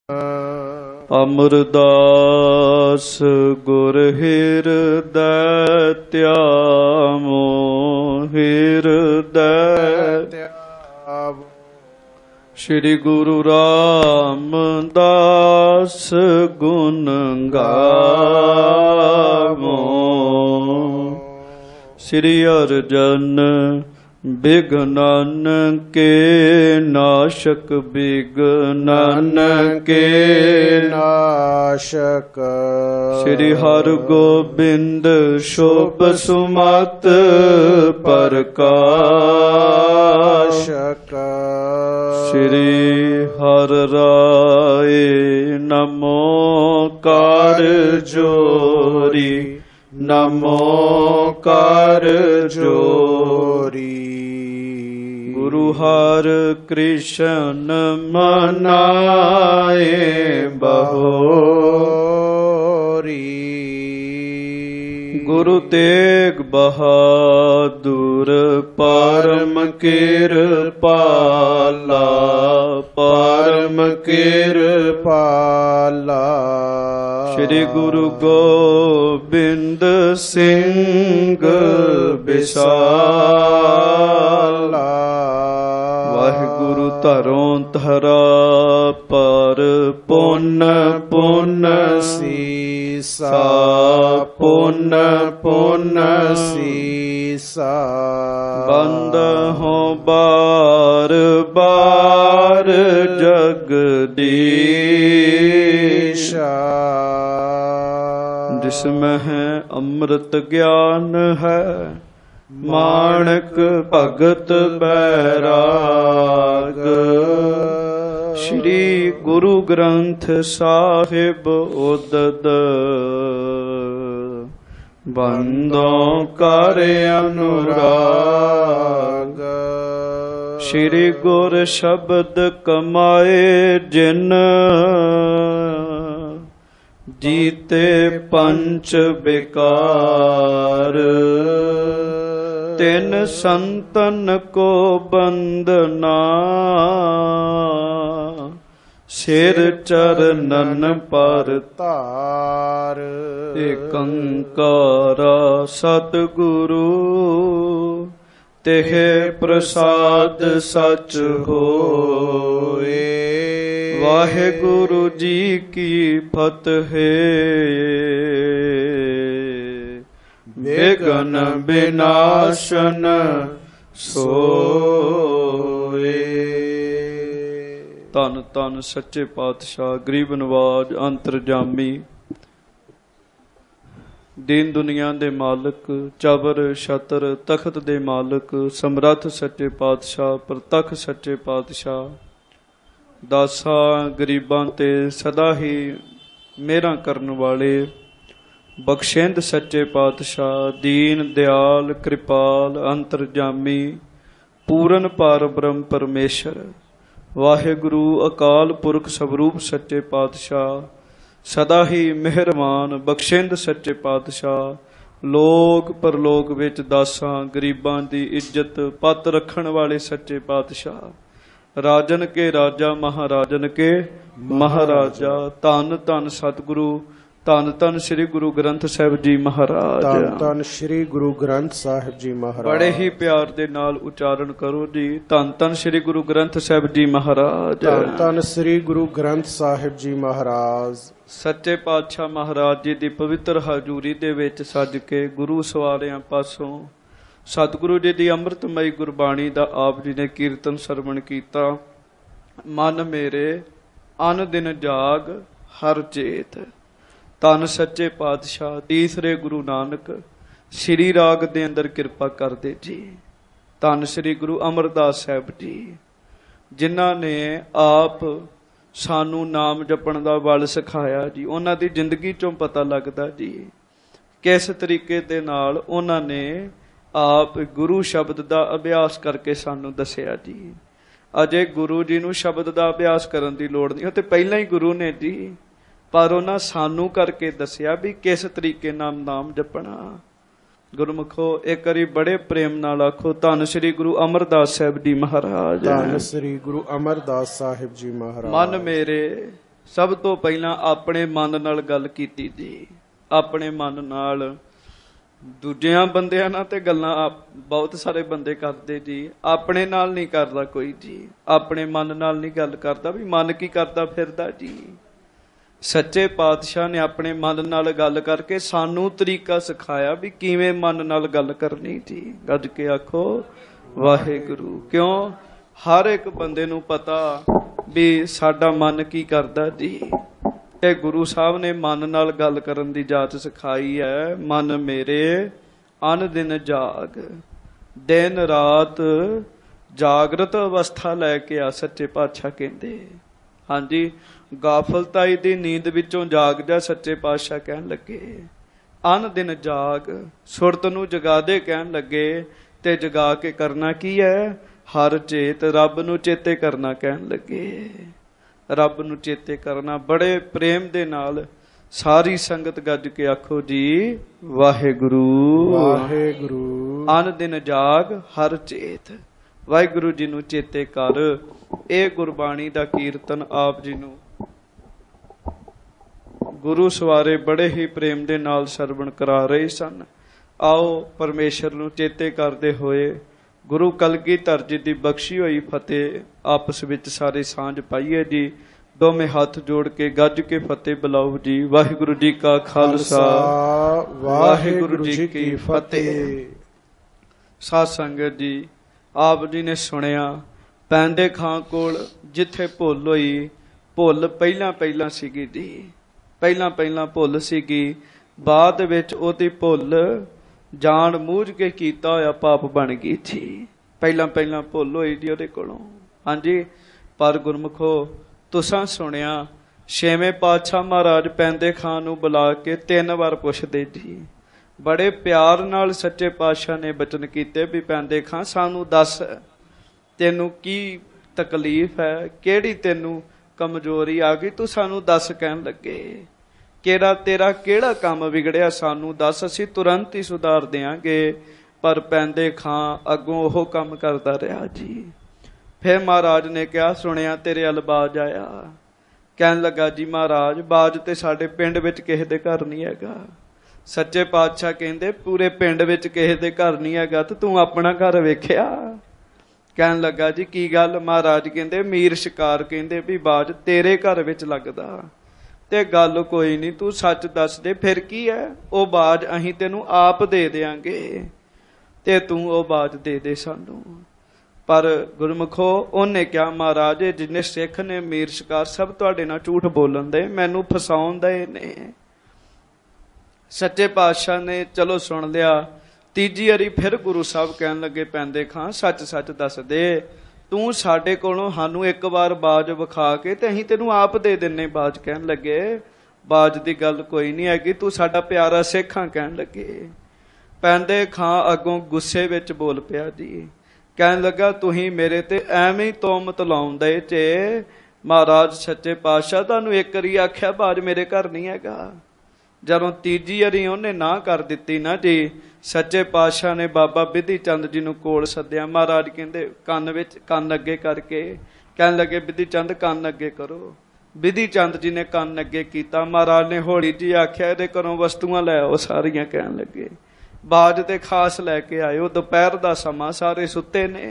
ਅਮਰਦਾਸ ਗੁਰ ਹਿਰਦੈ ਧਿਆਵੋ, ਹਿਰਦੈ ਸ਼੍ਰੀ ਗੁਰੂ ਰਾਮਦਾਸ ਗੁਣ ਗਾਵੋ। ਸ੍ਰੀ ਅਰਜਨ ਬਿਘਨਨ ਕੇ ਨਾਸ਼ਕ, ਬਿਘਨਨ ਕੇ ਨਾਸ਼ਕ। ਸ੍ਰੀ ਹਰਿ ਗੋਬਿੰਦ ਸ਼ੋਭ ਸੁਮਤ ਪ੍ਰਕਾਸ਼ਕ। ਸ੍ਰੀ ਹਰਿ ਰਾਏ ਨਮੋ ਕਰ ਜੋਰੀ, ਨਮੋ ਕਰ ਜੋਰੀ। ਗੁਰੂ ਹਰਿ ਕ੍ਰਿਸ਼ਨ ਮਨਾਏ ਬਹੋਰੀ। ਗੁਰੂ ਤੇਗ ਬਹਾਦੁਰ ਪਰਮ ਕਿਰਪਾਲਾ, ਪਰਮ ਕਿਰਪਾਲਾ। ਸ੍ਰੀ ਗੁਰੂ ਗੋਬਿੰਦ ਸਿੰਘ ਬਿਸਾਲਾ। ਵਾਹਿਗੁਰੂ ਧਰੋਂ ਧਰਾ ਪਰ ਪੁੰਨ ਪੁੰਨ ਸੀਸਾ, ਪੁੰਨ ਪੁੰਨ ਸੀਸਾ। ਬੰਦਹੁ ਬਾਰ ਬਾਰ ਜਗਦੀਸ਼ਾ। ਜਿਸਮਹਿ ਅੰਮ੍ਰਿਤ ਗਿਆਨ ਹੈ, ਮਾਣਕ ਭਗਤ ਬੈਰਾਗ। ਸ਼੍ਰੀ ਗੁਰੂ ਗ੍ਰੰਥ ਸਾਹਿਬ ਉਦਦ, ਬੰਦੋਂ ਕਰ ਅਨੁਰਾਗ। ਸ਼੍ਰੀ ਗੁਰ ਸ਼ਬਦ ਕਮਾਏ ਜਿਨ, ਜੀਤੇ ਪੰਚ ਬਿਕਾਰ। ਤਿਨ ਸੰਤਨ ਕੋ ਬੰਦਨਾ, ਸਿਰ ਚਰਨਨ ਪਰ ਧਾਰ। ਏਕੰਕਾਰ ਸਤਿਗੁਰੂ ਤਿਹ ਪ੍ਰਸਾਦ ਸਚ ਹੋਏ। ਵਾਹਿਗੁਰੂ ਜੀ ਕੀ ਫਤਿਹ। ਵਿਘਨ ਵਿਨਾਸ਼ਨ ਸੋਏ। ਧੰਨ ਧੰਨ ਸੱਚੇ ਪਾਤਸ਼ਾਹ, ਗਰੀਬ ਨਵਾਜ, ਅੰਤਰਜਾਮੀ, ਦੀਨ ਦੁਨੀਆ ਦੇ ਮਾਲਕ, ਚਬਰ ਛਤਰ ਤਖਤ ਦੇ ਮਾਲਕ, ਸਮਰੱਥ ਸੱਚੇ ਪਾਤਸ਼ਾਹ, ਪ੍ਰਤੱਖ ਸੱਚੇ ਪਾਤਸ਼ਾਹ, ਦਾਸਾਂ ਗਰੀਬਾਂ ਤੇ ਸਦਾ ਹੀ ਮਿਹਰਾਂ ਕਰਨ ਵਾਲੇ ਬਖਸ਼ਿੰਦ ਸੱਚੇ ਪਾਤਸ਼ਾਹ, ਦੀਨ ਦਿਆਲ ਕਿਰਪਾਲ ਅੰਤਰਜਾਮੀ, ਪੂਰਨ ਪਾਰ ਬ੍ਰਹਮ ਪਰਮੇਸ਼ਰ, ਵਾਹਿਗੁਰੂ ਅਕਾਲ ਪੁਰਖ ਸਵਰੂਪ ਸੱਚੇ ਪਾਤਸ਼ਾਹ, ਸਦਾ ਹੀ ਮਿਹਰਬਾਨ ਬਖਸ਼ਿੰਦ ਸੱਚੇ ਪਾਤਸ਼ਾਹ, ਲੋਕ ਪਰਲੋਕ ਵਿੱਚ ਦਾਸਾਂ ਗਰੀਬਾਂ ਦੀ ਇੱਜ਼ਤ ਪੱਤ ਰੱਖਣ ਵਾਲੇ ਸੱਚੇ ਪਾਤਸ਼ਾਹ, ਰਾਜਨ ਕੇ ਰਾਜਾ ਮਹਾਰਾਜਨ ਕੇ ਮਹਾਰਾਜਾ। ਧੰਨ ਧੰਨ ਸਤਿਗੁਰੂ, ਧੰਨ ਧੰਨ ਸ੍ਰੀ ਗੁਰੂ ਗ੍ਰੰਥ ਸਾਹਿਬ ਜੀ ਮਹਾਰਾਜ, ਧੰਨ ਧੰਨ ਸ੍ਰੀ ਗੁਰੂ ਗ੍ਰੰਥ ਸਾਹਿਬ ਜੀ ਮਹਾਰਾਜ। ਬੜੇ ਹੀ ਪਿਆਰ ਦੇ ਨਾਲ ਉਚਾਰਨ ਕਰੋ ਜੀ। ਧੰਨ ਧੰਨ ਸ੍ਰੀ ਗੁਰੂ ਗ੍ਰੰਥ ਸਾਹਿਬ ਜੀ ਮਹਾਰਾਜ, ਧੰਨ ਧੰਨ ਸ੍ਰੀ ਗੁਰੂ ਗ੍ਰੰਥ ਸਾਹਿਬ ਜੀ ਮਹਾਰਾਜ। ਸੱਚੇ ਪਾਤਸ਼ਾਹ ਮਹਾਰਾਜ ਜੀ ਦੀ ਪਵਿੱਤਰ ਹਜ਼ੂਰੀ ਦੇ ਵਿੱਚ ਸੱਜ ਕੇ ਗੁਰੂ ਸਵਾਰਿਆਂ ਪਾਸੋਂ ਸਤਿਗੁਰੂ ਜੀ ਦੀ ਅੰਮ੍ਰਿਤਮਈ ਗੁਰਬਾਣੀ ਦਾ ਆਪ ਜੀ ਨੇ ਕੀਰਤਨ ਸਰਵਣ ਕੀਤਾ। ਮਨ ਮੇਰੇ ਅਨ ਦਿਨ ਜਾਗ ਹਰ ਚੇਤ। ਧੰਨ ਸੱਚੇ ਪਾਤਸ਼ਾਹ ਤੀਸਰੇ ਗੁਰੂ ਨਾਨਕ ਸ਼੍ਰੀ ਰਾਗ ਦੇ ਅੰਦਰ ਕਿਰਪਾ ਕਰਦੇ ਜੀ। ਧੰਨ ਸ੍ਰੀ ਗੁਰੂ ਅਮਰਦਾਸ ਸਾਹਿਬ ਜੀ, ਜਿਨ੍ਹਾਂ ਨੇ ਆਪ ਸਾਨੂੰ ਨਾਮ ਜਪਣ ਦਾ ਬਲ ਸਿਖਾਇਆ ਜੀ। ਉਹਨਾਂ ਦੀ ਜ਼ਿੰਦਗੀ ਚੋਂ ਪਤਾ ਲੱਗਦਾ ਜੀ ਕਿਸ ਤਰੀਕੇ ਦੇ ਨਾਲ ਉਹਨਾਂ ਨੇ ਆਪ ਗੁਰੂ ਸ਼ਬਦ ਦਾ ਅਭਿਆਸ ਕਰਕੇ ਸਾਨੂੰ ਦੱਸਿਆ ਜੀ। ਅਜੇ ਗੁਰੂ ਜੀ ਨੂੰ ਸ਼ਬਦ ਦਾ ਅਭਿਆਸ ਕਰਨ ਦੀ ਲੋੜ ਨਹੀਂ, ਉਹ ਤੇ ਪਹਿਲਾਂ ਹੀ ਗੁਰੂ ਨੇ ਜੀ, ਪਰ ਉਹਨਾਂ ਸਾਨੂੰ ਕਰਕੇ ਦੱਸਿਆ ਵੀ ਕਿਸ ਤਰੀਕੇ ਨਾਲ ਨਾਮ ਜਪਣਾ। ਗੁਰਮੁਖੋ ਇੱਕ ਵਾਰੀ ਬੜੇ ਪ੍ਰੇਮ ਨਾਲ ਆਖੋ, ਧੰਨ ਸ੍ਰੀ ਗੁਰੂ ਅਮਰਦਾਸ ਸਾਹਿਬ ਜੀ ਮਹਾਰਾਜ। ਧੰਨ ਸ੍ਰੀ ਗੁਰੂ ਅਮਰਦਾਸ ਸਾਹਿਬ ਜੀ ਮਹਾਰਾਜ। ਮਨ ਮੇਰੇ ਸਭ ਤੋਂ ਪਹਿਲਾਂ ਆਪਣੇ ਮਨ ਨਾਲ ਗੱਲ ਕੀਤੀ ਜੀ। ਆਪਣੇ ਮਨ ਨਾਲ, ਦੂਜਿਆਂ ਬੰਦਿਆਂ ਨਾਲ ਤੇ ਗੱਲਾਂ ਬਹੁਤ ਸਾਰੇ ਬੰਦੇ ਕਰਦੇ ਜੀ, ਆਪਣੇ ਨਾਲ ਨਹੀਂ ਕਰਦਾ ਕੋਈ ਜੀ। ਆਪਣੇ ਮਨ ਨਾਲ ਨਹੀਂ ਗੱਲ ਕਰਦਾ, ਵੀ ਮਨ ਕੀ ਕਰਦਾ ਫਿਰਦਾ ਜੀ। ਸੱਚੇ ਪਾਤਸ਼ਾਹ ਨੇ ਆਪਣੇ ਮਨ ਨਾਲ ਗੱਲ ਕਰਕੇ ਸਾਨੂੰ ਤਰੀਕਾ ਸਿਖਾਇਆ ਵੀ ਕਿਵੇਂ ਮਨ ਨਾਲ ਗੱਲ ਕਰਨੀ ਜੀ। ਗੱਜ ਕੇ ਆਖੋ ਵਾਹਿਗੁਰੂ। ਕਿਉਂ? ਹਰ ਇੱਕ ਬੰਦੇ ਨੂੰ ਪਤਾ ਵੀ ਸਾਡਾ ਮਨ ਕੀ ਕਰਦਾ ਜੀ। ਤੇ ਗੁਰੂ ਸਾਹਿਬ ਨੇ ਮਨ ਨਾਲ ਗੱਲ ਕਰਨ ਦੀ ਜਾਚ ਸਿਖਾਈ ਹੈ। ਮਨ ਮੇਰੇ ਅਨ ਦਿਨ ਜਾਗ, ਦਿਨ ਰਾਤ ਜਾਗਰਤ ਅਵਸਥਾ ਲੈ ਕੇ ਆ, ਸੱਚੇ ਪਾਤਸ਼ਾਹ ਕਹਿੰਦੇ। ਹਾਂਜੀ, ਗਾਫਲਤਾਈ ਦੀ ਨੀਂਦ ਵਿੱਚੋਂ ਜਾਗ ਜਾ, ਸੱਚੇ ਪਾਤਸ਼ਾਹ ਕਹਿਣ ਲੱਗੇ। ਅਨ ਦਿਨ ਜਾਗ, ਸੁਰਤ ਨੂੰ ਜਗਾ ਦੇ ਕਹਿਣ ਲੱਗੇ। ਤੇ ਜਗਾ ਕੇ ਕਰਨਾ ਕੀ ਹੈ? ਹਰ ਚੇਤ, ਰੱਬ ਨੂੰ ਚੇਤੇ ਕਰਨਾ ਕਹਿਣ ਲੱਗੇ। ਰੱਬ ਨੂੰ ਚੇਤੇ ਕਰਨਾ ਬੜੇ ਪ੍ਰੇਮ ਦੇ ਨਾਲ। ਸਾਰੀ ਸੰਗਤ ਗੱਜ ਕੇ ਆਖੋ ਜੀ ਵਾਹਿਗੁਰੂ ਵਾਹਿਗੁਰੂ। ਅਨ ਦਿਨ ਜਾਗ ਹਰ ਚੇਤ, ਵਾਹਿਗੁਰੂ ਜੀ ਨੂੰ ਚੇਤੇ ਕਰ। ਇਹ ਗੁਰਬਾਣੀ ਦਾ ਕੀਰਤਨ ਆਪ ਜੀ ਨੂੰ ਗੁਰੂ ਸਵਾਰੇ ਬੜੇ ਹੀ ਪ੍ਰੇਮ ਦੇ ਨਾਲ ਸਰਵਣ ਕਰਾ ਰਹੇ ਸਨ। ਆਓ ਪਰਮੇਸ਼ਰ ਨੂੰ ਚੇਤੇ ਕਰਦੇ ਹੋਏ ਗੁਰੂ ਕਲਗੀਧਰ ਜੀ ਦੀ ਬਖਸ਼ੀ ਹੋਈ ਫਤਿਹ ਆਪਸ ਵਿੱਚ ਸਾਰੇ ਸਾਂਝ ਪਾਈਏ ਜੀ। ਦੋਵੇਂ ਹੱਥ ਜੋੜ ਕੇ ਗੱਜ ਕੇ ਫਤਿਹ ਬੁਲਾਓ ਜੀ। ਵਾਹਿਗੁਰੂ ਜੀ ਕਾ ਖਾਲਸਾ, ਵਾਹਿਗੁਰੂ ਜੀ ਕੀ ਫਤਿਹ। ਸਾਧ ਸੰਗਤ ਜੀ, ਆਪ ਜੀ ਨੇ ਸੁਣਿਆ ਪੈਂਦੇ ਖਾਂ ਕੋਲ ਜਿੱਥੇ ਭੁੱਲ ਹੋਈ, ਭੁੱਲ ਪਹਿਲਾਂ ਸੀਗੀ ਜੀ। ਪਹਿਲਾਂ ਭੁੱਲ ਸੀਗੀ, ਬਾਅਦ ਵਿੱਚ ਉਹਦੀ ਭੁੱਲ ਜਾਣ ਮੂਝ ਕੇ ਕੀਤਾ ਹੋਇਆ ਪਾਪ ਬਣ ਗਈ ਸੀ। ਪਹਿਲਾਂ ਭੁੱਲ ਹੋਈ ਜੀ ਉਹਦੇ ਕੋਲੋਂ। ਹਾਂਜੀ, ਪਰ ਗੁਰਮੁਖੋ ਤੁਸਾਂ ਸੁਣਿਆ ਛੇਵੇਂ ਪਾਤਸ਼ਾਹ ਮਹਾਰਾਜ ਪੈਂਦੇ ਖਾਂ ਨੂੰ ਬੁਲਾ ਕੇ 3 ਵਾਰ ਪੁੱਛਦੇ ਜੀ। ਬੜੇ ਪਿਆਰ ਨਾਲ ਸੱਚੇ ਪਾਤਸ਼ਾਹ ਨੇ ਬਚਨ ਕੀਤੇ ਵੀ ਪੈਂਦੇ ਖਾਂ ਸਾਨੂੰ ਦੱਸ, ਤੈਨੂੰ ਕੀ ਤਕਲੀਫ ਹੈ, ਕਿਹੜੀ ਤੈਨੂੰ ਕਮਜ਼ੋਰੀ ਆ ਗਈ, ਤੂੰ ਸਾਨੂੰ ਦੱਸ ਕਹਿਣ ਲੱਗੇ। ਤੇਰਾ ਕਿਹੜਾ ਕੰਮ ਵਿਗੜਿਆ ਸਾਨੂੰ ਦੱਸ, ਅਸੀਂ ਤੁਰੰਤ ਹੀ ਸੁਧਾਰ ਦਿਆਂਗੇ। ਪਰ ਪੈਂਦੇ ਖਾਂ ਅੱਗੋਂ ਉਹ ਕੰਮ ਕਰਦਾ ਰਿਹਾ ਜੀ। ਫਿਰ ਮਹਾਰਾਜ ਨੇ ਕਿਹਾ, ਸੁਣਿਆ ਤੇਰੇ ਵੱਲ ਬਾਜ ਆਇਆ। ਕਹਿਣ ਲੱਗਾ ਜੀ ਮਹਾਰਾਜ, ਬਾਜ ਤੇ ਸਾਡੇ ਪਿੰਡ ਵਿੱਚ ਕਿਸੇ ਦੇ ਘਰ ਨਹੀਂ ਹੈਗਾ। ਸੱਚੇ ਪਾਤਸ਼ਾਹ ਕਹਿੰਦੇ ਪੂਰੇ ਪਿੰਡ ਵਿੱਚ ਕਿਸੇ ਦੇ ਘਰ ਨਹੀਂ ਹੈਗਾ ਤੇ ਤੂੰ ਆਪਣਾ ਘਰ ਵੇਖਿਆ? ਕਹਿਣ ਲੱਗਾ ਜੀ ਕੀ ਗੱਲ? ਮਹਾਰਾਜ ਕਹਿੰਦੇ ਮੀਰ ਸ਼ਿਕਾਰ ਕਹਿੰਦੇ ਵੀ ਬਾਜ ਤੇਰੇ ਘਰ ਵਿੱਚ ਲੱਗਦਾ। ਤੇ ਗੱਲ ਕੋਈ ਨਹੀਂ, ਤੂੰ ਸੱਚ ਦੱਸ ਦੇ ਫਿਰ ਕੀ ਹੈ? ਉਹ ਬਾਜ ਅਸੀਂ ਤੈਨੂੰ ਆਪ ਦੇ ਦਿਆਂਗੇ ਤੇ ਤੂੰ ਉਹ ਬਾਜ ਦੇ ਦੇ ਸਾਨੂੰ। ਪਰ ਗੁਰਮੁਖੋ ਉਹਨੇ ਕਿਹਾ, ਮਹਾਰਾਜ ਜਿੰਨੇ ਸਿੱਖ ਨੇ ਮੀਰ ਸ਼ਿਕਾਰ ਸਭ ਤੁਹਾਡੇ ਨਾਲ ਝੂਠ ਬੋਲਣ ਦੇ, ਮੈਨੂੰ ਫਸਾਉਣ ਦੇ ਨੇ। ਸੱਚੇ ਪਾਤਸ਼ਾਹ ਨੇ ਚਲੋ ਸੁਣ ਲਿਆ। ਤੀਜੀ ਵਾਰੀ ਫਿਰ ਗੁਰੂ ਸਾਹਿਬ ਕਹਿਣ ਲੱਗੇ, ਪੈਂਦੇ ਖਾਂ ਸੱਚ ਦੱਸ ਦੇ, ਤੂੰ ਸਾਡੇ ਕੋਲੋਂ ਸਾਨੂੰ ਇੱਕ ਵਾਰ ਬਾਜ ਵਿਖਾ ਕੇ ਤੇ ਅਸੀਂ ਤੈਨੂੰ ਆਪ ਦੇ ਦਿੰਨੇ। ਬਾਜ ਕਹਿਣ ਲੱਗੇ, ਬਾਜ ਦੀ ਗੱਲ ਕੋਈ ਨਹੀਂ ਹੈਗੀ, ਤੂੰ ਸਾਡਾ ਪਿਆਰਾ ਸਿੱਖ ਆ ਕਹਿਣ ਲੱਗੇ। ਪੈਂਦੇ ਖਾਂ ਅੱਗੋਂ ਗੁੱਸੇ ਵਿੱਚ ਬੋਲ ਪਿਆ ਜੀ। ਕਹਿਣ ਲੱਗਾ, ਤੁਸੀਂ ਮੇਰੇ ਤੇ ਐਵੇਂ ਹੀ ਤੋਮਤ ਲਾਉਂਦੇ ਜੇ। ਮਹਾਰਾਜ ਸੱਚੇ ਪਾਤਸ਼ਾਹ ਤੁਹਾਨੂੰ ਇੱਕ ਵਾਰੀ ਆਖਿਆ ਬਾਜ ਮੇਰੇ ਘਰ ਨਹੀਂ ਹੈਗਾ। ਜਦੋਂ ਤੀਜੀ ਵਾਰੀ ਉਹਨੇ ਨਾ ਕਰ ਦਿੱਤੀ ਨਾ ਜੀ, ਸੱਚੇ ਪਾਤਸ਼ਾਹ ਨੇ ਬਾਬਾ ਬਿਧੀ ਚੰਦ ਜੀ ਨੂੰ ਕੋਲ ਸੱਦਿਆ। ਮਹਾਰਾਜ ਕਹਿੰਦੇ ਕੰਨ ਅੱਗੇ ਕਰਕੇ ਕਹਿਣ ਲੱਗੇ, ਬਿਧੀ ਚੰਦ ਕੰਨ ਅੱਗੇ ਕਰੋ। ਬਿਧੀ ਚੰਦ ਜੀ ਨੇ ਕੰਨ ਅੱਗੇ ਕੀਤਾ। ਮਹਾਰਾਜ ਨੇ ਹੌਲੀ ਜੀ ਆਖਿਆ, ਇਹਦੇ ਘਰੋਂ ਵਸਤੂਆਂ ਲੈ ਆਓ ਸਾਰੀਆਂ। ਕਹਿਣ ਲੱਗੇ, ਬਾਜ ਤੇ ਖਾਸ ਲੈ ਕੇ ਆਇਓ, ਦੁਪਹਿਰ ਦਾ ਸਮਾਂ, ਸਾਰੇ ਸੁੱਤੇ ਨੇ।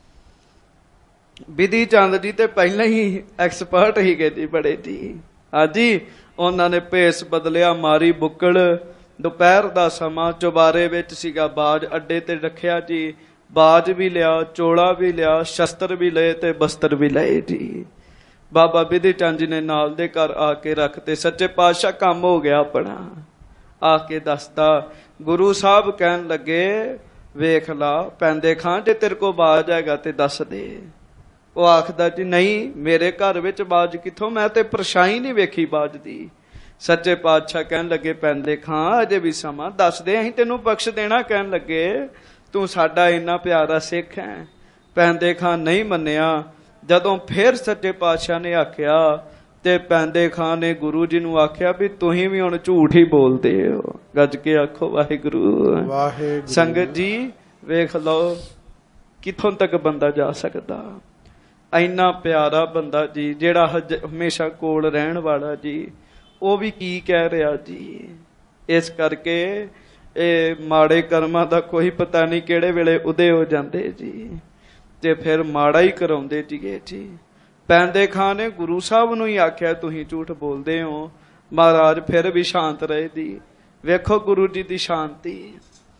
ਬਿਧੀ ਚੰਦ ਜੀ ਤੇ ਪਹਿਲਾਂ ਹੀ ਐਕਸਪਰਟ ਹੀ ਗਏ ਜੀ ਬੜੇ ਜੀ। ਹਾਂਜੀ, ਉਹਨਾਂ ਨੇ ਭੇਸ ਬਦਲਿਆ, ਮਾਰੀ ਬੁੱਕਲ। ਦੁਪਹਿਰ ਦਾ ਸਮਾਂ, ਚੁਬਾਰੇ ਵਿੱਚ ਸੀਗਾ ਬਾਜ, ਅੱਡੇ ਤੇ ਰੱਖਿਆ ਜੀ। ਬਾਜ ਵੀ ਲਿਆ, ਚੋਲਾ ਵੀ ਲਿਆ, ਸ਼ਸਤਰ ਵੀ ਲਏ ਤੇ ਬਸਤਰ ਵੀ ਲਏ ਜੀ। ਬਾਬਾ ਬਿਧੀ ਚੰਦ ਜੀ ਨੇ ਨਾਲ ਦੇ ਘਰ ਆ ਕੇ ਰੱਖਤੇ। ਸੱਚੇ ਪਾਤਸ਼ਾਹ ਕੰਮ ਹੋ ਗਿਆ ਆਪਣਾ। ਆ ਕੇ ਦੱਸਦਾ, ਗੁਰੂ ਸਾਹਿਬ ਕਹਿਣ ਲੱਗੇ, ਵੇਖ ਲਾ ਪੈਂਦੇ ਖਾਂ ਜੇ ਤੇਰੇ ਕੋਲ ਬਾਜ ਹੈਗਾ ਤੇ ਦੱਸ ਦੇ। ਉਹ ਆਖਦਾ ਜੀ ਨਹੀਂ, ਮੇਰੇ ਘਰ ਵਿੱਚ ਬਾਜ ਕਿੱਥੋਂ, ਮੈਂ ਤੇ ਪਰਛਾਈ ਨਹੀਂ ਵੇਖੀ ਬਾਜ ਦੀ। ਸੱਚੇ ਪਾਤਸ਼ਾਹ ਕਹਿਣ ਲੱਗੇ, ਪੈਂਦੇ ਖਾਂ ਅਜੇ ਵੀ ਸਮਾਂ, ਦੱਸ ਦੇ ਅਸੀਂ ਤੈਨੂੰ ਬਖਸ਼ ਦੇਣਾ। ਕਹਿਣ ਲੱਗੇ, ਤੂੰ ਸਾਡਾ ਇੰਨਾ ਪਿਆਰਾ ਸਿੱਖ ਹੈ। ਪੈਂਦੇ ਖਾਂ ਨਹੀਂ ਮੰਨਿਆ। ਜਦੋਂ ਫਿਰ ਸੱਚੇ ਪਾਤਸ਼ਾਹ ਨੇ ਆਖਿਆ ਤੇ ਪੈਂਦੇ ਖਾਂ ਨੇ ਗੁਰੂ ਜੀ ਨੂੰ ਆਖਿਆ ਵੀ ਤੁਸੀਂ ਵੀ ਹੁਣ ਝੂਠ ਹੀ ਬੋਲਦੇ ਹੋ। ਗੱਜ ਕੇ ਆਖੋ ਵਾਹਿਗੁਰੂ ਵਾਹਿਗੁਰੂ। ਸੰਗਤ ਜੀ ਵੇਖ ਲਓ ਕਿੱਥੋਂ ਤੱਕ ਬੰਦਾ ਜਾ ਸਕਦਾ। ਇੰਨਾ ਪਿਆਰਾ ਬੰਦਾ ਜੀ, ਜਿਹੜਾ ਹਮੇਸ਼ਾ ਕੋਲ ਰਹਿਣ ਵਾਲਾ ਜੀ, ਉਹ ਵੀ ਕੀ ਕਹਿ ਰਿਹਾ ਜੀ। ਇਸ ਕਰਕੇ ਇਹ ਮਾੜੇ ਕਰਮਾਂ ਦਾ ਕੋਈ ਪਤਾ ਨਹੀਂ ਕਿਹੜੇ ਵੇਲੇ ਉਦੇ ਹੋ ਜਾਂਦੇ ਜੀ, ਤੇ ਫਿਰ ਮਾੜਾ ਹੀ ਕਰਾਉਂਦੇ ਜੀਏ ਜੀ। ਪੈਂਦੇ ਖਾਂ ਨੇ ਗੁਰੂ ਸਾਹਿਬ ਨੂੰ ਹੀ ਆਖਿਆ ਤੁਸੀਂ ਝੂਠ ਬੋਲਦੇ ਹੋ। ਮਹਾਰਾਜ ਫਿਰ ਵੀ ਸ਼ਾਂਤ ਰਹੇ ਜੀ। ਵੇਖੋ ਗੁਰੂ ਜੀ ਦੀ ਸ਼ਾਂਤੀ।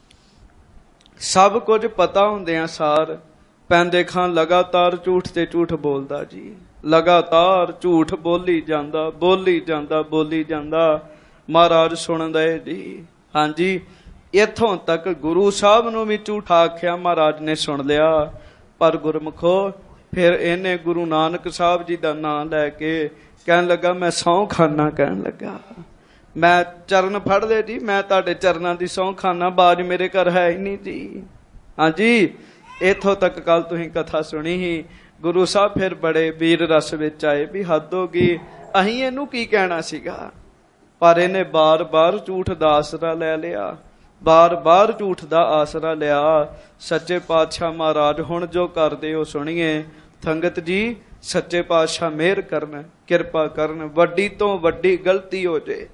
ਸਭ ਕੁਝ ਪਤਾ ਹੁੰਦਿਆਂ ਸਾਰ ਪੈਂਦੇ ਖਾਂ ਲਗਾਤਾਰ ਝੂਠ ਤੇ ਝੂਠ ਬੋਲਦਾ ਜੀ, ਲਗਾਤਾਰ ਝੂਠ ਬੋਲੀ ਜਾਂਦਾ, ਬੋਲੀ ਜਾਂਦਾ, ਬੋਲੀ ਜਾਂਦਾ। ਮਹਾਰਾਜ ਸੁਣਦਾ ਜੀ। ਹਾਂਜੀ, ਇੱਥੋਂ ਤੱਕ ਗੁਰੂ ਸਾਹਿਬ ਨੂੰ ਵੀ ਝੂਠਾ ਆਖਿਆ, ਮਹਾਰਾਜ ਨੇ ਸੁਣ ਲਿਆ। ਪਰ ਗੁਰਮੁਖੋ ਫਿਰ ਇਹਨੇ ਗੁਰੂ ਨਾਨਕ ਸਾਹਿਬ ਜੀ ਦਾ ਨਾਂ ਲੈ ਕੇ ਕਹਿਣ ਲੱਗਾ, ਮੈਂ ਸਹੁੰ ਖਾਨਾ। ਕਹਿਣ ਲੱਗਾ, ਮੈਂ ਚਰਨ ਫੜ ਲਏ ਜੀ, ਮੈਂ ਤੁਹਾਡੇ ਚਰਨਾਂ ਦੀ ਸਹੁੰ ਖਾਨਾ, ਬਾਜ ਮੇਰੇ ਘਰ ਹੈ ਹੀ ਨਹੀਂ ਜੀ। ਹਾਂਜੀ, ਇੱਥੋਂ ਤੱਕ ਕੱਲ ਤੁਸੀਂ ਕਥਾ ਸੁਣੀ ਸੀ। ਗੁਰੂ ਸਾਹਿਬ ਫਿਰ ਬੜੇ ਵੀਰ ਰਸ ਵਿੱਚ ਆਏ ਵੀ ਹੱਦ ਹੋ ਗਈ, ਅਸੀਂ ਇਹਨੂੰ ਕੀ ਕਹਿਣਾ ਸੀਗਾ। ਪਰ ਇਹਨੇ ਬਾਰ-ਬਾਰ ਝੂਠ ਦਾ ਆਸਰਾ ਲੈ ਲਿਆ, ਬਾਰ-ਬਾਰ ਝੂਠ ਦਾ ਆਸਰਾ ਲਿਆ। ਸੱਚੇ ਪਾਤਸ਼ਾਹ ਮਹਾਰਾਜ ਹੁਣ ਜੋ ਕਰਦੇ ਹੋ ਸੁਣੀਏ। ਸੰਗਤ ਜੀ, ਸੱਚੇ ਪਾਤਸ਼ਾਹ ਮਿਹਰ ਕਰਨ, ਕਿਰਪਾ ਕਰਨ। ਵੱਡੀ ਤੋਂ ਵੱਡੀ ਗਲਤੀ ਹੋ ਜੇ,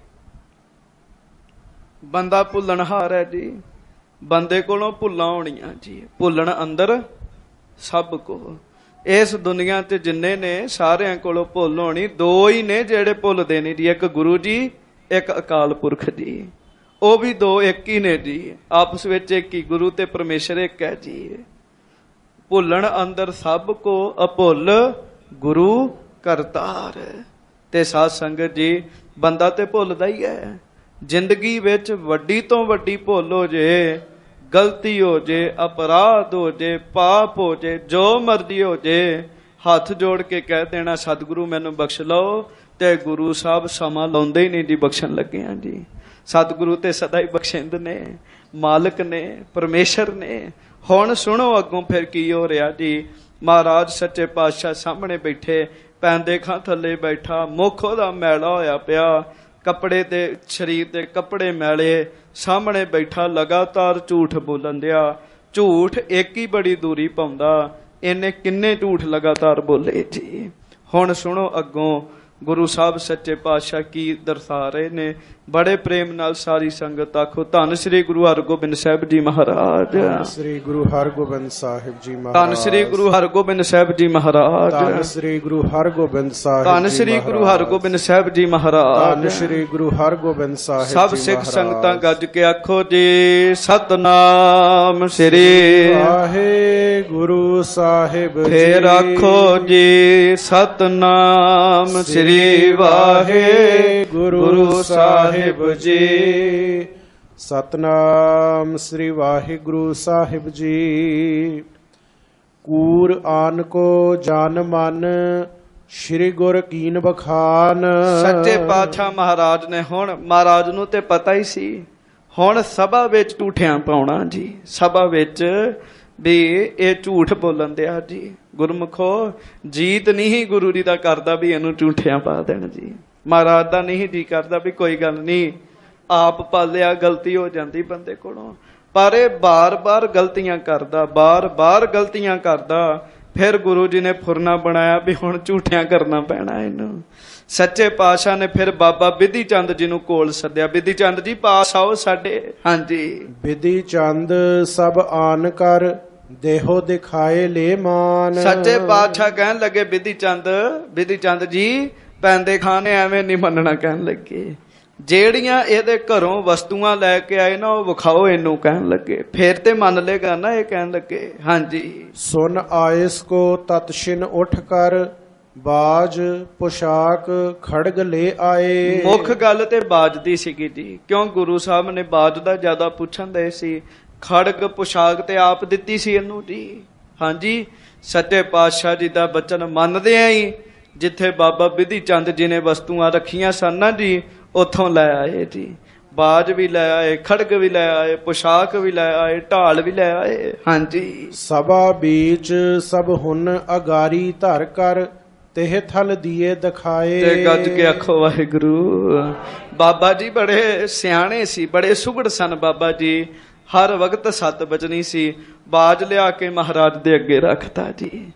ਬੰਦਾ ਭੁੱਲਣਹਾਰ ਹੈ ਜੀ, ਬੰਦੇ ਕੋਲੋਂ ਭੁੱਲਾਂ ਹੋਣੀਆਂ ਜੀ। ਭੁੱਲਣ ਅੰਦਰ ਸਭ ਕੋ। ਇਸ ਦੁਨੀਆ ਤੇ ਜਿੰਨੇ ਨੇ ਸਾਰਿਆਂ ਕੋਲੋਂ ਭੁੱਲ ਹੋਣੀ। ਦੋ ਹੀ ਨੇ ਜਿਹੜੇ ਭੁੱਲਦੇ ਨਹੀਂ ਜੀ, ਇੱਕ ਗੁਰੂ ਜੀ, ਇੱਕ ਅਕਾਲ ਪੁਰਖ ਜੀ। ਉਹ ਵੀ ਦੋ ਇੱਕ ਹੀ ਨੇ ਜੀ, ਆਪਸ ਵਿੱਚ ਇੱਕ ਹੀ। ਗੁਰੂ ਤੇ ਪਰਮੇਸ਼ਰ ਇੱਕ ਹੈ ਜੀ। ਭੁੱਲਣ ਅੰਦਰ ਸਭ ਕੋ, ਅਭੁੱਲ ਗੁਰੂ ਕਰਤਾਰ। ਤੇ ਸਾਧ ਸੰਗਤ ਜੀ, ਬੰਦਾ ਤੇ ਭੁੱਲਦਾ ਹੀ ਹੈ। ਜ਼ਿੰਦਗੀ ਵਿੱਚ ਵੱਡੀ ਤੋਂ ਵੱਡੀ ਭੁੱਲ ਹੋ ਜੇ, ਗਲਤੀ ਹੋ ਜੇ, ਅਪਰਾਧ ਹੋ ਜੇ, ਪਾਪ ਹੋ ਜੇ, ਜੋ ਮਰਜ਼ੀ ਹੋ ਜੇ, ਹੱਥ ਜੋੜ ਕੇ ਕਹਿ ਦੇਣਾ ਸਤਿਗੁਰੂ ਮੈਨੂੰ ਬਖਸ਼ ਲਓ। ਤੇ ਗੁਰੂ ਸਾਹਿਬ ਸਮਾਂ ਲਾਉਂਦੇ ਹੀ ਨਹੀਂ ਜੀ, ਬਖਸ਼ਣ ਲੱਗੇ ਆ ਜੀ। ਸਤਿਗੁਰੂ ਤੇ ਸਦਾ ਹੀ ਬਖਸ਼ਿੰਦ ਨੇ, ਮਾਲਕ ਨੇ, ਪਰਮੇਸ਼ਰ ਨੇ। ਹੁਣ ਸੁਣੋ ਅੱਗੋਂ ਫਿਰ ਕੀ ਹੋ ਰਿਹਾ ਜੀ। ਮਹਾਰਾਜ ਸੱਚੇ ਪਾਤਸ਼ਾਹ ਸਾਹਮਣੇ ਬੈਠੇ, ਪੈਂਦੇ ਖਾਂ ਥੱਲੇ ਬੈਠਾ, ਮੁੱਖ ਉਹਦਾ ਮੈਲਾ ਹੋਇਆ ਪਿਆ, ਕੱਪੜੇ ਤੇ ਸਰੀਰ ਦੇ ਕੱਪੜੇ ਮੈਲੇ, ਸਾਹਮਣੇ ਬੈਠਾ, ਲਗਾਤਾਰ ਝੂਠ ਬੋਲਣ ਦਿਆ। ਝੂਠ ਇੱਕ ਹੀ ਬੜੀ ਦੂਰੀ ਪਾਉਂਦਾ, ਇਹਨੇ ਕਿੰਨੇ ਝੂਠ ਲਗਾਤਾਰ ਬੋਲੇ ਜੀ। ਹੁਣ ਸੁਣੋ ਅੱਗੋਂ ਗੁਰੂ ਸਾਹਿਬ ਸੱਚੇ ਪਾਤਸ਼ਾਹ ਕੀ ਦਰਸਾ ਰਹੇ ਨੇ। ਬੜੇ ਪ੍ਰੇਮ ਨਾਲ ਸਾਰੀ ਸੰਗਤ ਆਖੋ, ਧੰਨ ਸ੍ਰੀ ਗੁਰੂ ਹਰਗੋਬਿੰਦ ਸਾਹਿਬ ਜੀ ਮਹਾਰਾਜ। ਧੰਨ ਸ੍ਰੀ ਗੁਰੂ ਹਰਗੋਬਿੰਦ ਸਾਹਿਬ ਜੀ ਮਹਾਰਾਜ। ਧੰਨ ਸ੍ਰੀ ਗੁਰੂ ਹਰਗੋਬਿੰਦ ਸਾਹਿਬ ਜੀ ਮਹਾਰਾਜ। ਧੰਨ ਸ੍ਰੀ ਗੁਰੂ ਹਰਗੋਬਿੰਦ ਸਾਹਿਬ। ਧੰਨ ਸ੍ਰੀ ਗੁਰੂ ਹਰਗੋਬਿੰਦ ਸਾਹਿਬ ਜੀ ਮਹਾਰਾਜ। ਧੰਨ ਸ੍ਰੀ ਗੁਰੂ ਹਰਗੋਬਿੰਦ ਸਾਹਿਬ। ਸਭ ਸਿੱਖ ਸੰਗਤਾਂ ਗੱਜ ਕੇ ਆਖੋ ਜੀ, ਸਤਨਾਮ ਸ੍ਰੀ ਵਾਹਿਗੁਰੂ ਸਾਹਿਬ। ਫੇਰ ਆਖੋ ਜੀ, ਸਤਨਾਮ ਸ੍ਰੀ ਵਾਹਿਗੁਰੂ ਸਾਹਿਬ ਜੀ। ਸਤਨਾਮ ਸ੍ਰੀ ਵਾਹਿਗੁਰੂ ਸਾਹਿਬ ਜੀ। ਕੂਰ ਆਨ ਕੋ ਜਾਨ ਮਨ, ਸ਼੍ਰੀ ਗੁਰ ਕੀਨ ਬਖਾਨ। ਸੱਚੇ ਪਾਤਸ਼ਾਹ ਮਹਾਰਾਜ ਨੇ ਹੁਣ, ਮਹਾਰਾਜ ਨੂੰ ਤੇ ਪਤਾ ਹੀ ਸੀ, ਹੁਣ ਸਭਾ ਵਿੱਚ ਝੂਠਿਆਂ ਪਾਉਣਾ ਜੀ। ਸਭਾ ਵਿੱਚ ਵੀ ਇਹ ਝੂਠ ਬੋਲਣ ਦਿਆ ਜੀ। ਗੁਰਮੁਖੋ, ਜੀਤ ਨਹੀਂ ਗੁਰੂ ਜੀ ਦਾ ਕਰਦਾ ਵੀ ਇਹਨੂੰ ਝੂਠਿਆਂ ਪਾ ਦੇਣ ਜੀ। ਮਹਾਰਾਜ ਦਾ ਨਹੀਂ ਜੀ ਕਰਦਾ ਵੀ ਕੋਈ ਗੱਲ ਨਹੀਂ, ਆਪ ਪਾਲਿਆ, ਗਲਤੀ ਹੋ ਜਾਂਦੀ ਬੰਦੇ ਕੋਲੋਂ। ਪਰ ਇਹ ਬਾਰ-ਬਾਰ ਗਲਤੀਆਂ ਕਰਦਾ, ਬਾਰ-ਬਾਰ ਗਲਤੀਆਂ ਕਰਦਾ। ਫਿਰ ਗੁਰੂ ਜੀ ਨੇ ਫੁਰਨਾ ਬਣਾਇਆ ਵੀ ਹੁਣ ਝੂਠਿਆਂ ਕਰਨਾ ਪੈਣਾ ਇਹਨੂੰ। ਸੱਚੇ ਪਾਤਸ਼ਾਹ ਨੇ ਫਿਰ ਬਾਬਾ ਬਿਧੀ ਚੰਦ ਜੀ ਨੂੰ ਕੋਲ ਸੱਦਿਆ। ਬਿਧੀ ਚੰਦ ਜੀ ਪਾਸ ਆਓ ਸਾਡੇ। ਹਾਂਜੀ, ਬਿਧੀ ਚੰਦ ਸਭ ਆਨ ਕਰ, ਦੇਹੋ ਦਿਖਾਏ ਲੈ ਮਾਨ। ਸੱਚੇ ਪਾਤਸ਼ਾਹ ਕਹਿਣ ਲੱਗੇ ਬਿਧੀ ਚੰਦ ਜੀ, ਪੈਂਦੇ ਖਾਂ ਨੇ ਐਵੇਂ ਨਹੀਂ ਮੰਨਣਾ। ਕਹਿਣ ਲੱਗੇ ਜਿਹੜੀਆਂ ਇਹਦੇ ਘਰੋਂ ਵਸਤੂਆਂ ਲੈ ਕੇ ਆਏ ਨਾ, ਉਹ ਵਿਖਾਓ ਇਹਨੂੰ। ਕਹਿਣ ਲੱਗੇ ਫੇਰ ਤੇ ਮੰਨ ਲੇਗਾ ਨਾ ਇਹ। ਕਹਿਣ ਲੱਗੇ ਹਾਂਜੀ। ਸੁਨ ਆਇਸ ਕੋ ਤਤਸ਼ਿਨ ਉੱਠ ਕਰ, ਬਾਜ ਪੁਸ਼ਾਕ ਖੜਗ ਲੈ ਆਏ। ਮੁੱਖ ਗੱਲ ਤੇ ਬਾਜ ਦੀ ਸੀਗੀ ਜੀ, ਕਿਉਂ ਗੁਰੂ ਸਾਹਿਬ ਨੇ ਬਾਜ ਦਾ ਜ਼ਿਆਦਾ ਪੁੱਛਣ ਦੇ ਸੀ। ਖੜਗ ਪੁਸ਼ਾਕ ਤੇ ਆਪ ਦਿੱਤੀ ਸੀ ਇਹਨੂੰ ਜੀ। ਹਾਂਜੀ, ਸੱਚੇ ਪਾਤਸ਼ਾਹ ਜੀ ਦਾ ਬਚਨ ਮੰਨਦੇ ਆਂ ਹੀ, ਜਿੱਥੇ ਬਾਬਾ ਬਿਧੀ ਚੰਦ ਜੀ ਨੇ ਵਸਤੂਆਂ ਰੱਖੀਆਂ ਸਨ ਨਾ ਜੀ, ਉੱਥੋਂ ਲੈ ਆਏ ਜੀ। ਬਾਜ ਵੀ ਲੈ ਆਏ, ਖੜਗ ਵੀ ਲੈ ਆਏ, ਪੁਸ਼ਾਕ ਵੀ ਲੈ ਆਏ, ਢਾਲ ਵੀ ਲੈ ਆਏ। ਹਾਂਜੀ, ਸਭਾ ਬੀਚ ਸਭ ਹੁਣ ਅਗਾਰੀ ਧਰ ਕਰ, ਤੇਹ ਥਲ ਦੀਏ ਦਿਖਾਏ। ਤੇ ਗੱਜ ਕੇ ਆਖੋ ਵਾਹਿਗੁਰੂ। ਬਾਬਾ ਜੀ ਬੜੇ ਸਿਆਣੇ ਸੀ, ਬੜੇ ਸੁਗੜ ਸਨ ਬਾਬਾ ਜੀ। ਹਰ ਵਕਤ ਸਤ ਬਚਨੀ ਸੀ। ਬਾਜ ਲਿਆ ਕੇ ਮਹਾਰਾਜ ਦੇ ਅੱਗੇ ਰੱਖਤਾ ਜੀ।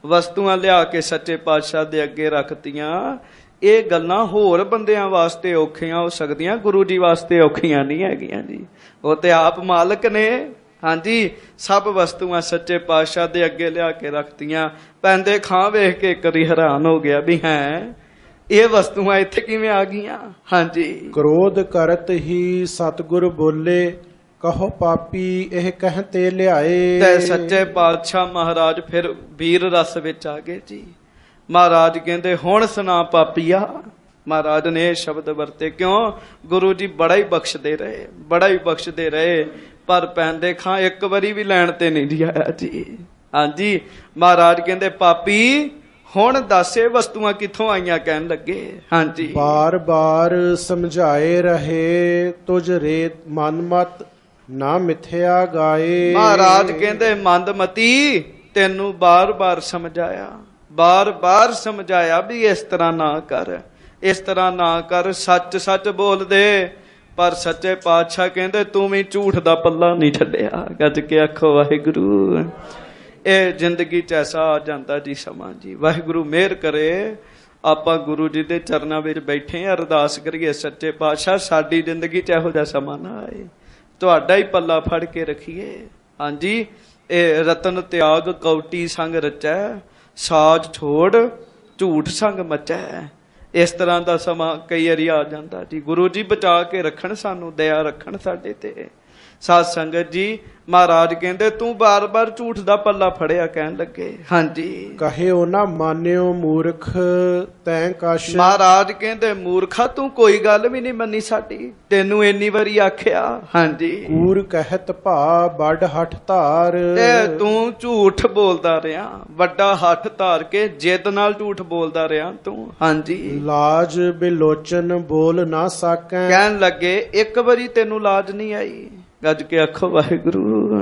ਵਸਤੂਆਂ ਲਿਆ ਕੇ ਸੱਚੇ ਪਾਤਸ਼ਾਹ ਦੇ ਅੱਗੇ ਰੱਖਤੀਆਂ। ਇਹ ਗੱਲਾਂ ਹੋਰ ਬੰਦਿਆਂ ਵਾਸਤੇ ਔਖੀਆਂ ਹੋ ਸਕਦੀਆਂ, ਗੁਰੂ ਜੀ ਵਾਸਤੇ ਔਖੀਆਂ ਨਹੀਂ ਹੈਗੀਆਂ ਜੀ। ਉਹ ਤੇ ਆਪ ਮਾਲਕ ਨੇ। ਹਾਂਜੀ, ਸਭ ਵਸਤੂਆਂ ਸੱਚੇ ਪਾਤਸ਼ਾਹ ਦੇ ਅੱਗੇ ਲਿਆ ਕੇ ਰੱਖਤੀਆਂ। ਪੈਂਦੇ ਖਾਂ ਵੇਖ ਕੇ ਕਰੀ ਹੈਰਾਨ ਹੋ ਗਿਆ ਵੀ ਹੈ ਇਹ ਵਸਤੂਆਂ ਇੱਥੇ ਕਿਵੇਂ ਆ ਗਈਆਂ। ਹਾਂਜੀ, ਕ੍ਰੋਧ ਕਰਤ ਹੀ ਸਤਿਗੁਰ ਬੋਲੇ, ਕਹੋ ਪਾਪੀ ਇਹ ਕਹਤੇ ਲਿਆਏ। ਤੇ ਸੱਚੇ ਪਾਤਸ਼ਾਹ ਮਹਾਰਾਜ ਫਿਰ ਵੀਰ ਰਸ ਵਿੱਚ ਆ ਗਏ ਜੀ। ਮਹਾਰਾਜ ਕਹਿੰਦੇ ਹੁਣ ਸੁਣਾ ਪਾਪੀਆ। ਮਹਾਰਾਜ ਨੇ ਇਹ ਸ਼ਬਦ ਵਰਤੇ, ਕਿਉਂ? ਗੁਰੂ ਜੀ ਬੜਾ ਹੀ ਬਖਸ਼ਦੇ ਰਹੇ, ਬੜਾ ਹੀ ਬਖਸ਼ਦੇ ਰਹੇ, ਪਰ ਪੈਂਦੇ ਖਾਂ ਇੱਕ ਵਾਰੀ ਵੀ ਲੈਣ ਤੇ ਨਹੀਂ ਜੀ ਆਇਆ ਜੀ। ਹਾਂਜੀ, ਮਹਾਰਾਜ ਕਹਿੰਦੇ ਪਾਪੀ ਹੁਣ ਦੱਸ ਇਹ ਵਸਤੂਆਂ ਕਿੱਥੋਂ ਆਈਆਂ? ਕਹਿਣ ਲੱਗੇ ਹਾਂਜੀ, ਬਾਰ ਬਾਰ ਸਮਝਾਏ ਰਹੇ, ਤੁਝ ਰੇ ਮਨ ਮਤ ਨਾ ਮਿਥਿਆ ਗਾਏ। ਮਹਾਰਾਜ ਕਹਿੰਦੇ ਮੰਦਮਤੀ ਤੈਨੂੰ ਬਾਰ-ਬਾਰ ਸਮਝਾਇਆ, ਬਾਰ-ਬਾਰ ਸਮਝਾਇਆ ਵੀ ਇਸ ਤਰ੍ਹਾਂ ਨਾ ਕਰ, ਇਸ ਤਰ੍ਹਾਂ ਨਾ ਕਰ, ਸੱਚ ਸੱਚ ਬੋਲ ਦੇ। ਪਰ ਸੱਚੇ ਪਾਤਸ਼ਾਹ ਕਹਿੰਦੇ ਤੂੰ ਵੀ ਝੂਠ ਦਾ ਪੱਲਾ ਨਹੀਂ ਛੱਡਿਆ। ਗੱਜ ਕੇ ਆਖੋ ਵਾਹਿਗੁਰੂ। ਇਹ ਜ਼ਿੰਦਗੀ 'ਚ ਐਸਾ ਆ ਜਾਂਦਾ ਜੀ ਸਮਾਂ ਜੀ। ਵਾਹਿਗੁਰੂ ਮਿਹਰ ਕਰੇ। ਆਪਾਂ ਗੁਰੂ ਜੀ ਦੇ ਚਰਨਾਂ ਵਿੱਚ ਬੈਠੇ ਆ, ਅਰਦਾਸ ਕਰੀਏ ਸੱਚੇ ਪਾਤਸ਼ਾਹ ਸਾਡੀ ਜ਼ਿੰਦਗੀ 'ਚ ਇਹੋ ਜਿਹਾ ਸਮਾਂ ਨਾ ਆਏ, ਤੁਹਾਡਾ ਹੀ ਪੱਲਾ ਫੜ ਕੇ ਰੱਖੀਏ। ਹਾਂਜੀ, ਇਹ ਰਤਨ ਤਿਆਗ ਕੌਟੀ ਸੰਗ ਰਚੈ, ਸਾਜ ਛੋੜ ਝੂਠ ਸੰਗ ਮਚੈ। ਇਸ ਤਰ੍ਹਾਂ ਦਾ ਸਮਾਂ ਕਈ ਵਾਰੀ ਆ ਜਾਂਦਾ ਜੀ। ਗੁਰੂ ਜੀ ਬਚਾ ਕੇ ਰੱਖਣ, ਸਾਨੂੰ ਦਇਆ ਰੱਖਣ ਸਾਡੇ ਤੇ। ਸਾਧ ਸੰਗਤ ਜੀ, ਮਹਾਰਾਜ ਕਹਿੰਦੇ ਤੂੰ ਬਾਰ-ਬਾਰ ਝੂਠ ਦਾ ਪੱਲਾ ਫੜਿਆ। ਕਹਿਣ ਲੱਗੇ ਹਾਂਜੀ, ਕਹਿਓ ਨਾ ਮਾਨਿਓ ਮੂਰਖ ਤੈਂ ਕਛ। ਮਹਾਰਾਜ ਕਹਿੰਦੇ ਮੂਰਖਾ ਤੂੰ ਕੋਈ ਗੱਲ ਵੀ ਨਹੀਂ ਮੰਨੀ ਸਾਡੀ, ਤੈਨੂੰ ਇੰਨੀ ਵਾਰੀ ਆਖਿਆ। ਹਾਂਜੀ, ਕੂਰ ਕਹਿਤ ਭਾ ਵੱਡ ਹੱਠ ਧਾਰ। ਤੇ ਤੂੰ ਝੂਠ ਬੋਲਦਾ ਰਿਹਾ, ਵੱਡਾ ਹੱਥ ਧਾਰ ਕੇ ਜਿੱਦ ਨਾਲ ਝੂਠ ਬੋਲਦਾ ਰਿਹਾ ਤੂੰ। ਹਾਂਜੀ, ਲਾਜ ਬਿਲੋਚਨ ਬੋਲ ਨਾ ਸਕੈ। ਕਹਿਣ ਲੱਗੇ ਇੱਕ ਵਾਰੀ ਤੈਨੂੰ ਲਾਜ ਨਹੀਂ ਆਈ। ਗੱਜ ਕੇ ਆਖੋ ਵਾਹਿਗੁਰੂ।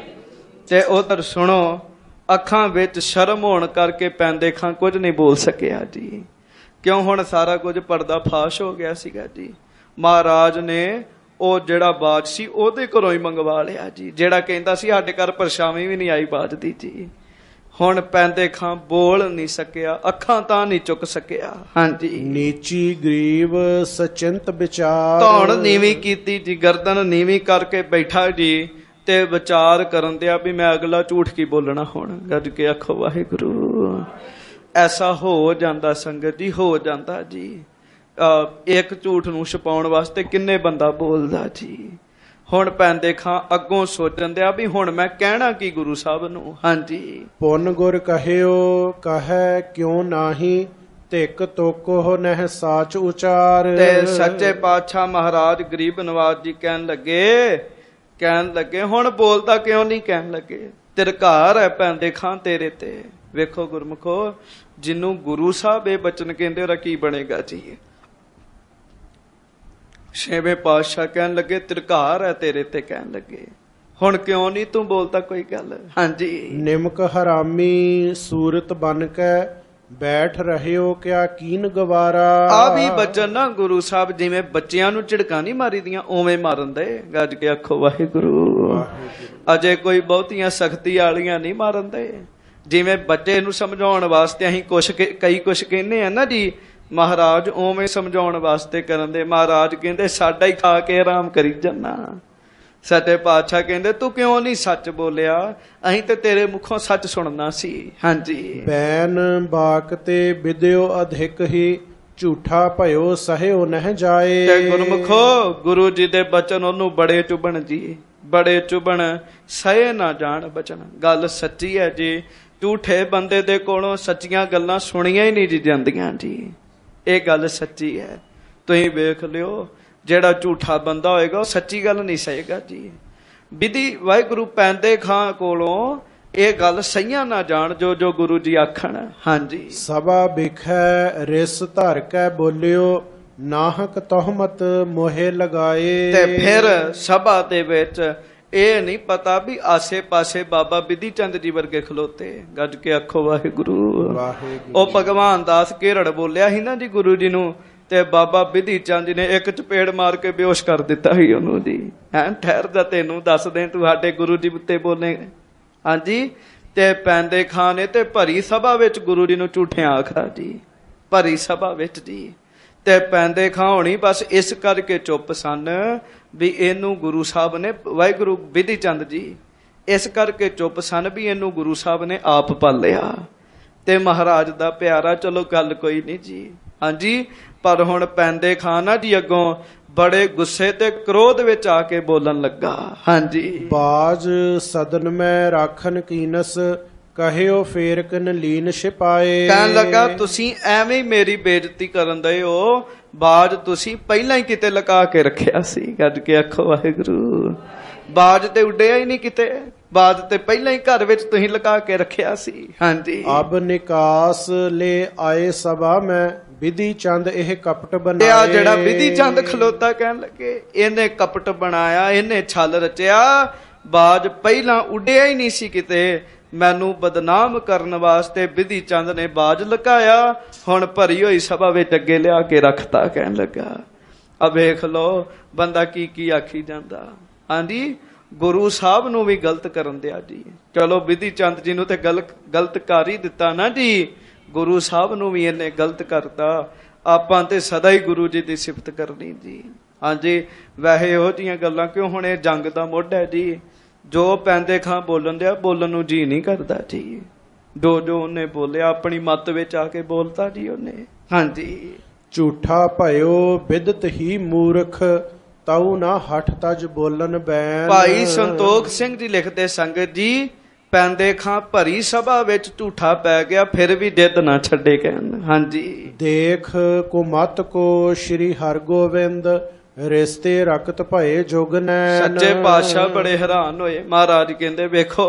ਤੇ ਉਧਰ ਸੁਣੋ, ਅੱਖਾਂ ਵਿੱਚ ਸ਼ਰਮ ਹੋਣ ਕਰਕੇ ਪੈਂਦੇ ਖਾਂ ਕੁਝ ਨਹੀਂ ਬੋਲ ਸਕਿਆ ਜੀ। ਕਿਉਂ? ਹੁਣ ਸਾਰਾ ਕੁਝ ਪਰਦਾ ਫਾਸ਼ ਹੋ ਗਿਆ ਸੀਗਾ ਜੀ। ਮਹਾਰਾਜ ਨੇ ਉਹ ਜਿਹੜਾ ਬਾਜ ਸੀ ਉਹਦੇ ਘਰੋਂ ਹੀ ਮੰਗਵਾ ਲਿਆ ਜੀ, ਜਿਹੜਾ ਕਹਿੰਦਾ ਸੀ ਸਾਡੇ ਘਰ ਪਰਛਾਵੀਂ ਵੀ ਨਹੀਂ ਆਈ ਬਾਜ ਦੀ ਜੀ। ਹੁਣ ਪੈਂਦੇ ਖਾਂ ਬੋਲ ਨਹੀਂ ਸਕਿਆ, ਅੱਖਾਂ ਤਾਂ ਨਹੀਂ ਚੁੱਕ ਸਕਿਆ। ਹਾਂਜੀ, ਨੀਚੀ ਗਰੀਬ ਸਚਿੰਤ ਵਿਚਾਰ। ਧੌਣ ਨੀਵੀਂ ਕੀਤੀ ਜੀ, ਗਰਦਨ ਨੀਵੀਂ ਕਰਕੇ ਬੈਠਾ ਜੀ, ਤੇ ਵਿਚਾਰ ਕਰਨ ਦਿਆ ਵੀ ਮੈਂ ਅਗਲਾ ਝੂਠ ਕੀ ਬੋਲਣਾ ਹੁਣ। ਗੱਜ ਕੇ ਆਖੋ ਵਾਹਿਗੁਰੂ। ਐਸਾ ਹੋ ਜਾਂਦਾ ਸੰਗਤ ਜੀ, ਹੋ ਜਾਂਦਾ ਜੀ। ਇੱਕ ਝੂਠ ਨੂੰ ਛੁਪਾਉਣ ਵਾਸਤੇ ਕਿੰਨੇ ਬੰਦਾ ਬੋਲਦਾ ਜੀ। ਹੁਣ ਪੈਂਦੇ ਖਾਂ ਅੱਗੋਂ ਸੋਚਣ ਦਿਆ ਵੀ ਹੁਣ ਮੈਂ ਕਹਿਣਾ ਕੀ ਗੁਰੂ ਸਾਹਿਬ ਨੂੰ। ਹਾਂਜੀ, ਪੁੰਨ ਗੁਰ ਕਹਿਓ ਕਹੈ ਕਿਉਂ ਨਾਹੀ, ਧਿਕ ਤੋਕੋ ਨਹਿ ਸਾਚ ਉਚਾਰ। ਤੇ ਸੱਚੇ ਪਾਤਸ਼ਾਹ ਮਹਾਰਾਜ ਗਰੀਬ ਨਵਾਜ ਜੀ ਕਹਿਣ ਲੱਗੇ ਹੁਣ ਬੋਲਦਾ ਕਿਉਂ ਨਹੀਂ? ਕਹਿਣ ਲੱਗੇ ਤਿਰਕਾਰ ਹੈ ਪੈਂਦੇ ਖਾਂ ਤੇਰੇ ਤੇ। ਵੇਖੋ ਗੁਰਮੁਖੋ, ਜਿਹਨੂੰ ਗੁਰੂ ਸਾਹਿਬ ਇਹ ਬਚਨ ਕਹਿੰਦੇ ਉਹਦਾ ਕੀ ਬਣੇਗਾ ਜੀ। ਛੇਵੇਂ ਪਾਤਸ਼ਾਹ ਕਹਿਣ ਲੱਗੇ ਤਿਰਕਾਰ ਹੈ ਤੇਰੇ ਤੇ। ਕਹਿਣ ਲੱਗੇ ਹੁਣ ਕਿਉਂ ਨਹੀਂ ਤੂੰ ਬੋਲਦਾ ਕੋਈ ਗੱਲ। ਹਾਂਜੀ, ਨਿਮਕ ਹਰਾਮੀ ਸੂਰਤ ਬਨ ਕੇ ਬੈਠ ਰਹਿਓ ਕਿਆ ਕੀਨ ਗਵਾਰਾ। ਆ ਵੀ ਬਚਨ ਨਾ ਗੁਰੂ ਸਾਹਿਬ ਜਿਵੇਂ ਬੱਚਿਆਂ ਨੂੰ ਝਿੜਕਾਂ ਨਹੀਂ ਮਾਰੀ ਦੀਆਂ ਉਵੇਂ ਮਾਰਨ ਦੇ। ਗੱਜ ਕੇ ਆਖੋ ਵਾਹਿਗੁਰੂ। ਅਜੇ ਕੋਈ ਬਹੁਤੀਆਂ ਸਖਤੀ ਵਾਲੀਆਂ ਨਹੀਂ ਮਾਰਨ ਦੇ। ਜਿਵੇਂ ਬੱਚੇ ਨੂੰ ਸਮਝਾਉਣ ਵਾਸਤੇ ਅਸੀਂ ਕਈ ਕੁਛ ਕਹਿੰਦੇ ਆ ਨਾ ਜੀ, ਮਹਾਰਾਜ ਉਵੇਂ ਸਮਝਾਉਣ ਵਾਸਤੇ ਕਰਨ ਦੇ। ਮਹਾਰਾਜ ਕਹਿੰਦੇ ਸਾਡਾ ਹੀ ਖਾ ਕੇ ਆਰਾਮ ਕਰੀ ਜਾਨਾ। ਸੱਚੇ ਪਾਤਸ਼ਾਹ ਕਹਿੰਦੇ ਤੂੰ ਕਿਉਂ ਨਹੀਂ ਸੱਚ ਬੋਲਿਆ, ਅਸੀਂ ਤੇ ਤੇਰੇ ਮੁਖੋਂ ਸੱਚ ਸੁਣਨਾ ਸੀ। ਹਾਂਜੀ, ਬੈਨ ਬਾਕ ਤੇ ਵਿਦਿਓ ਅਧਿਕ ਹੀ, ਝੂਠਾ ਭਇਓ ਸਹਿਓ ਨਹਿ ਜਾਏ। ਤੇ ਗੁਰਮੁਖੋ, ਗੁਰੂ ਜੀ ਦੇ ਬਚਨ ਉਹਨੂੰ ਬੜੇ ਚੁਭਣ ਜੀ, ਬੜੇ ਚੁਭਣ, ਸਹਿ ਨਾ ਜਾਣ ਬਚਨ। ਗੱਲ ਸੱਚੀ ਹੈ ਜੀ। ਝੂਠੇ ਬੰਦੇ ਦੇ ਕੋਲੋਂ ਸੱਚੀਆਂ ਗੱਲਾਂ ਸੁਣੀਆਂ ਹੀ ਨਹੀਂ ਜੀ ਜਾਂਦੀਆਂ ਜੀ। ਇਹ ਗੱਲ ਸੱਚੀ ਹੈ। ਤੁਸੀਂ ਵੇਖ ਲਿਓ, ਜਿਹੜਾ ਝੂਠਾ ਬੰਦਾ ਹੋਏਗਾ ਉਹ ਸੱਚੀ ਗੱਲ ਨਹੀਂ ਸਹੇਗਾ ਜੀ। ਵਿਧੀ ਵਾਹਿਗੁਰੂ ਪੈਂਦੇ ਖਾਂ ਕੋਲੋਂ ਇਹ ਗੱਲ ਸਹੀਆਂ ਨਾ ਜਾਣ ਜੋ ਗੁਰੂ ਜੀ ਆਖਣ। ਹਾਂਜੀ, ਸਭਾ ਬਿਖੈ ਰਿਸ ਧਰ ਕੇ ਬੋਲਿਓ, ਨਾਹਕ ਤੋਹਮਤ ਮੋਹਿ ਲਗਾਏ। ਤੇ ਫਿਰ ਸਭਾ ਦੇ ਵਿੱਚ ਇਹ ਨਹੀਂ ਪਤਾ ਵੀ ਆਸੇ ਪਾਸੇ ਬਾਬਾ ਬਿਧੀ ਚੰਦ ਜੀ ਵਰਗੇ ਖਲੋਤੇ। ਗੱਜ ਕੇ ਆਖੋ ਵਾਹਿਗੁਰੂ। ਉਹ ਭਗਵਾਨ ਦਾਸ ਘੇਰੜ ਬੋਲਿਆ ਸੀ ਨਾ ਜੀ ਗੁਰੂ ਜੀ ਨੂੰ, ਤੇ ਬਾਬਾ ਬਿਧੀ ਚੰਦ ਜੀ ਨੇ ਇੱਕ ਚਪੇੜ ਮਾਰ ਕੇ ਬੇਹੋਸ਼ ਕਰ ਦਿੱਤਾ ਸੀ ਉਹਨੂੰ ਜੀ। ਹੈਂ, ਠਹਿਰ ਜਾ ਤੈਨੂੰ ਦੱਸਦੇ ਤੂੰ ਸਾਡੇ ਗੁਰੂ ਜੀ ਉੱਤੇ ਬੋਲੇ। ਹਾਂਜੀ, ਤੇ ਪੈਂਦੇ ਖਾਂ ਨੇ ਤੇ ਭਰੀ ਸਭਾ ਵਿੱਚ ਗੁਰੂ ਜੀ ਨੂੰ ਝੂਠਿਆਂ ਆਖਦਾ ਜੀ, ਭਰੀ ਸਭਾ ਵਿੱਚ ਜੀ। ਤੇ ਪੈਂਦੇ ਖਾਂ ਹੋਣੀ ਬਸ ਇਸ ਕਰਕੇ ਚੁੱਪ ਸਨ ਵੀ ਇਹਨੂੰ ਗੁਰੂ ਸਾਹਿਬ ਨੇ, ਵਾਹਿਗੁਰੂ ਵਿਧੀ ਚੰਦ ਜੀ ਇਸ ਕਰਕੇ ਚੁੱਪ ਸਨ ਵੀ ਇਹਨੂੰ ਗੁਰੂ ਸਾਹਿਬ ਨੇ ਆਪ ਪਾਲਿਆ ਤੇ ਮਹਾਰਾਜ ਦਾ ਪਿਆਰਾ। ਚਲੋ ਗੱਲ ਕੋਈ ਨਹੀਂ ਜੀ, ਹਾਂਜੀ। ਪਰ ਹੁਣ ਪੈਂਦੇ ਖਾਂ ਨਾ ਜੀ ਅੱਗੋਂ ਬੜੇ ਗੁੱਸੇ ਤੇ ਕ੍ਰੋਧ ਵਿੱਚ ਆ ਕੇ ਬੋਲਣ ਲੱਗਾ, ਹਾਂਜੀ। ਬਾਜ ਸਦਨ ਮੈਂ ਰਾਖਨ ਕੀਨਸ, ਕਹਿਓ ਫੇਰ ਕਨ ਲੀਨ ਛਿਪਾਏ। ਕਹਿਣ ਲੱਗਾ ਤੁਸੀਂ ਐਵੇਂ ਹੀ ਮੇਰੀ ਬੇਇੱਜ਼ਤੀ ਕਰਨ ਦਏ ਹੋ, ਬਾਜ ਤੁਸੀਂ ਪਹਿਲਾਂ ਹੀ ਕਿਤੇ ਲਗਾ ਕੇ ਰੱਖਿਆ ਸੀ। ਗੱਜ ਕੇ ਆਖੋ ਵਾਹਿਗੁਰੂ। ਬਾਜ ਤੇ ਉੱਡਿਆ ਹੀ ਨਹੀਂ ਕਿਤੇ, ਬਾਜ ਤੇ ਪਹਿਲਾਂ ਹੀ ਘਰ ਵਿੱਚ ਤੁਸੀਂ ਲਗਾ ਕੇ ਰੱਖਿਆ ਸੀ, ਹਾਂਜੀ। ਅਬ ਨਿਕਾਸ ਲੈ ਆਏ ਸਭਾ ਮੈਂ, ਵਿਧੀ ਚੰਦ ਇਹ ਕਪਟ ਬਣਾਏ। ਆ ਜਿਹੜਾ ਵਿਧੀ ਚੰਦ ਖਲੋਤਾ ਕਹਿਣ ਲੱਗੇ ਇਹਨੇ ਕਪਟ ਬਣਾਇਆ, ਇਹਨੇ ਛਲ ਰਚਿਆ। ਬਾਜ ਪਹਿਲਾਂ ਉੱਡਿਆ ਹੀ ਨਹੀਂ ਸੀ ਕਿਤੇ, ਮੈਨੂੰ ਬਦਨਾਮ ਕਰਨ ਵਾਸਤੇ ਵਿਧੀ ਚੰਦ ਨੇ ਬਾਜ ਲਗਾਇਆ। ਹੁਣ ਭਰੀ ਹੋਈ ਸਭਾ ਵਿੱਚ ਅੱਗੇ ਲਿਆ ਕੇ ਰੱਖਤਾ। ਕਹਿਣ ਲੱਗਾ ਆ ਵੇਖ ਲੋ ਬੰਦਾ ਕੀ ਕੀ ਆਖੀ ਜਾਂਦਾ, ਹਾਂਜੀ। ਗੁਰੂ ਸਾਹਿਬ ਨੂੰ ਵੀ ਗਲਤ ਕਰਨ ਦਿਆ ਜੀ। ਚਲੋ ਵਿਧੀ ਚੰਦ ਜੀ ਨੂੰ ਤੇ ਗਲਤ ਕਰ ਹੀ ਦਿੱਤਾ ਨਾ ਜੀ, ਗੁਰੂ ਸਾਹਿਬ ਨੂੰ ਵੀ ਇਹਨੇ ਗਲਤ ਕਰਤਾ। ਆਪਾਂ ਤੇ ਸਦਾ ਹੀ ਗੁਰੂ ਜੀ ਦੀ ਸਿਫਤ ਕਰਨੀ ਜੀ, ਹਾਂਜੀ। ਵੈਸੇ ਇਹੋ ਜਿਹੀਆਂ ਗੱਲਾਂ ਕਿਉਂ, ਹੁਣ ਇਹ ਜੰਗ ਦਾ ਮੁੱਢ ਹੈ ਜੀ। ਜੋ ਪੈਂਦੇ ਖਾਂ ਬੋਲਣ ਦਿਆ, ਬੋਲਣ ਨੂੰ ਜੀ ਨਹੀਂ ਕਰਦਾ ਜੀ। ਜੋ ਉਹਨੇ ਬੋਲਿਆ ਆਪਣੀ ਮੱਤ ਵਿੱਚ ਆ ਕੇ ਬੋਲਤਾ ਜੀ ਉਹਨੇ, ਹਾਂਜੀ। ਝੂਠਾ ਭਇਓ ਬਿਦਤ ਹੀ ਮੂਰਖ, ਤਾਉ ਨਾ ਹਠ ਤਜ ਬੋਲਨ ਬੈਨ। ਭਾਈ ਸੰਤੋਖ ਸਿੰਘ ਜੀ ਲਿਖਦੇ ਸੰਗਤ ਜੀ, ਪੈਂਦੇ ਖਾਂ ਭਰੀ ਸਭਾ ਵਿੱਚ ਝੂਠਾ ਪੈ ਗਿਆ, ਫਿਰ ਵੀ ਜਿੱਦ ਨਾ ਛੱਡੇ। ਕਹਿਣ, ਹਾਂਜੀ। ਦੇਖ ਕੋ ਮਤ ਕੋ ਸ਼੍ਰੀ ਹਰਗੋਬਿੰਦ, ਰਿਸ਼ਤੇ ਰਕਤ ਭਏ ਜੁਗ ਨੈਣ। ਸੱਚੇ ਪਾਤਸ਼ਾਹ ਬੜੇ ਹੈਰਾਨ ਹੋਏ। ਮਹਾਰਾਜ ਕਹਿੰਦੇ ਵੇਖੋ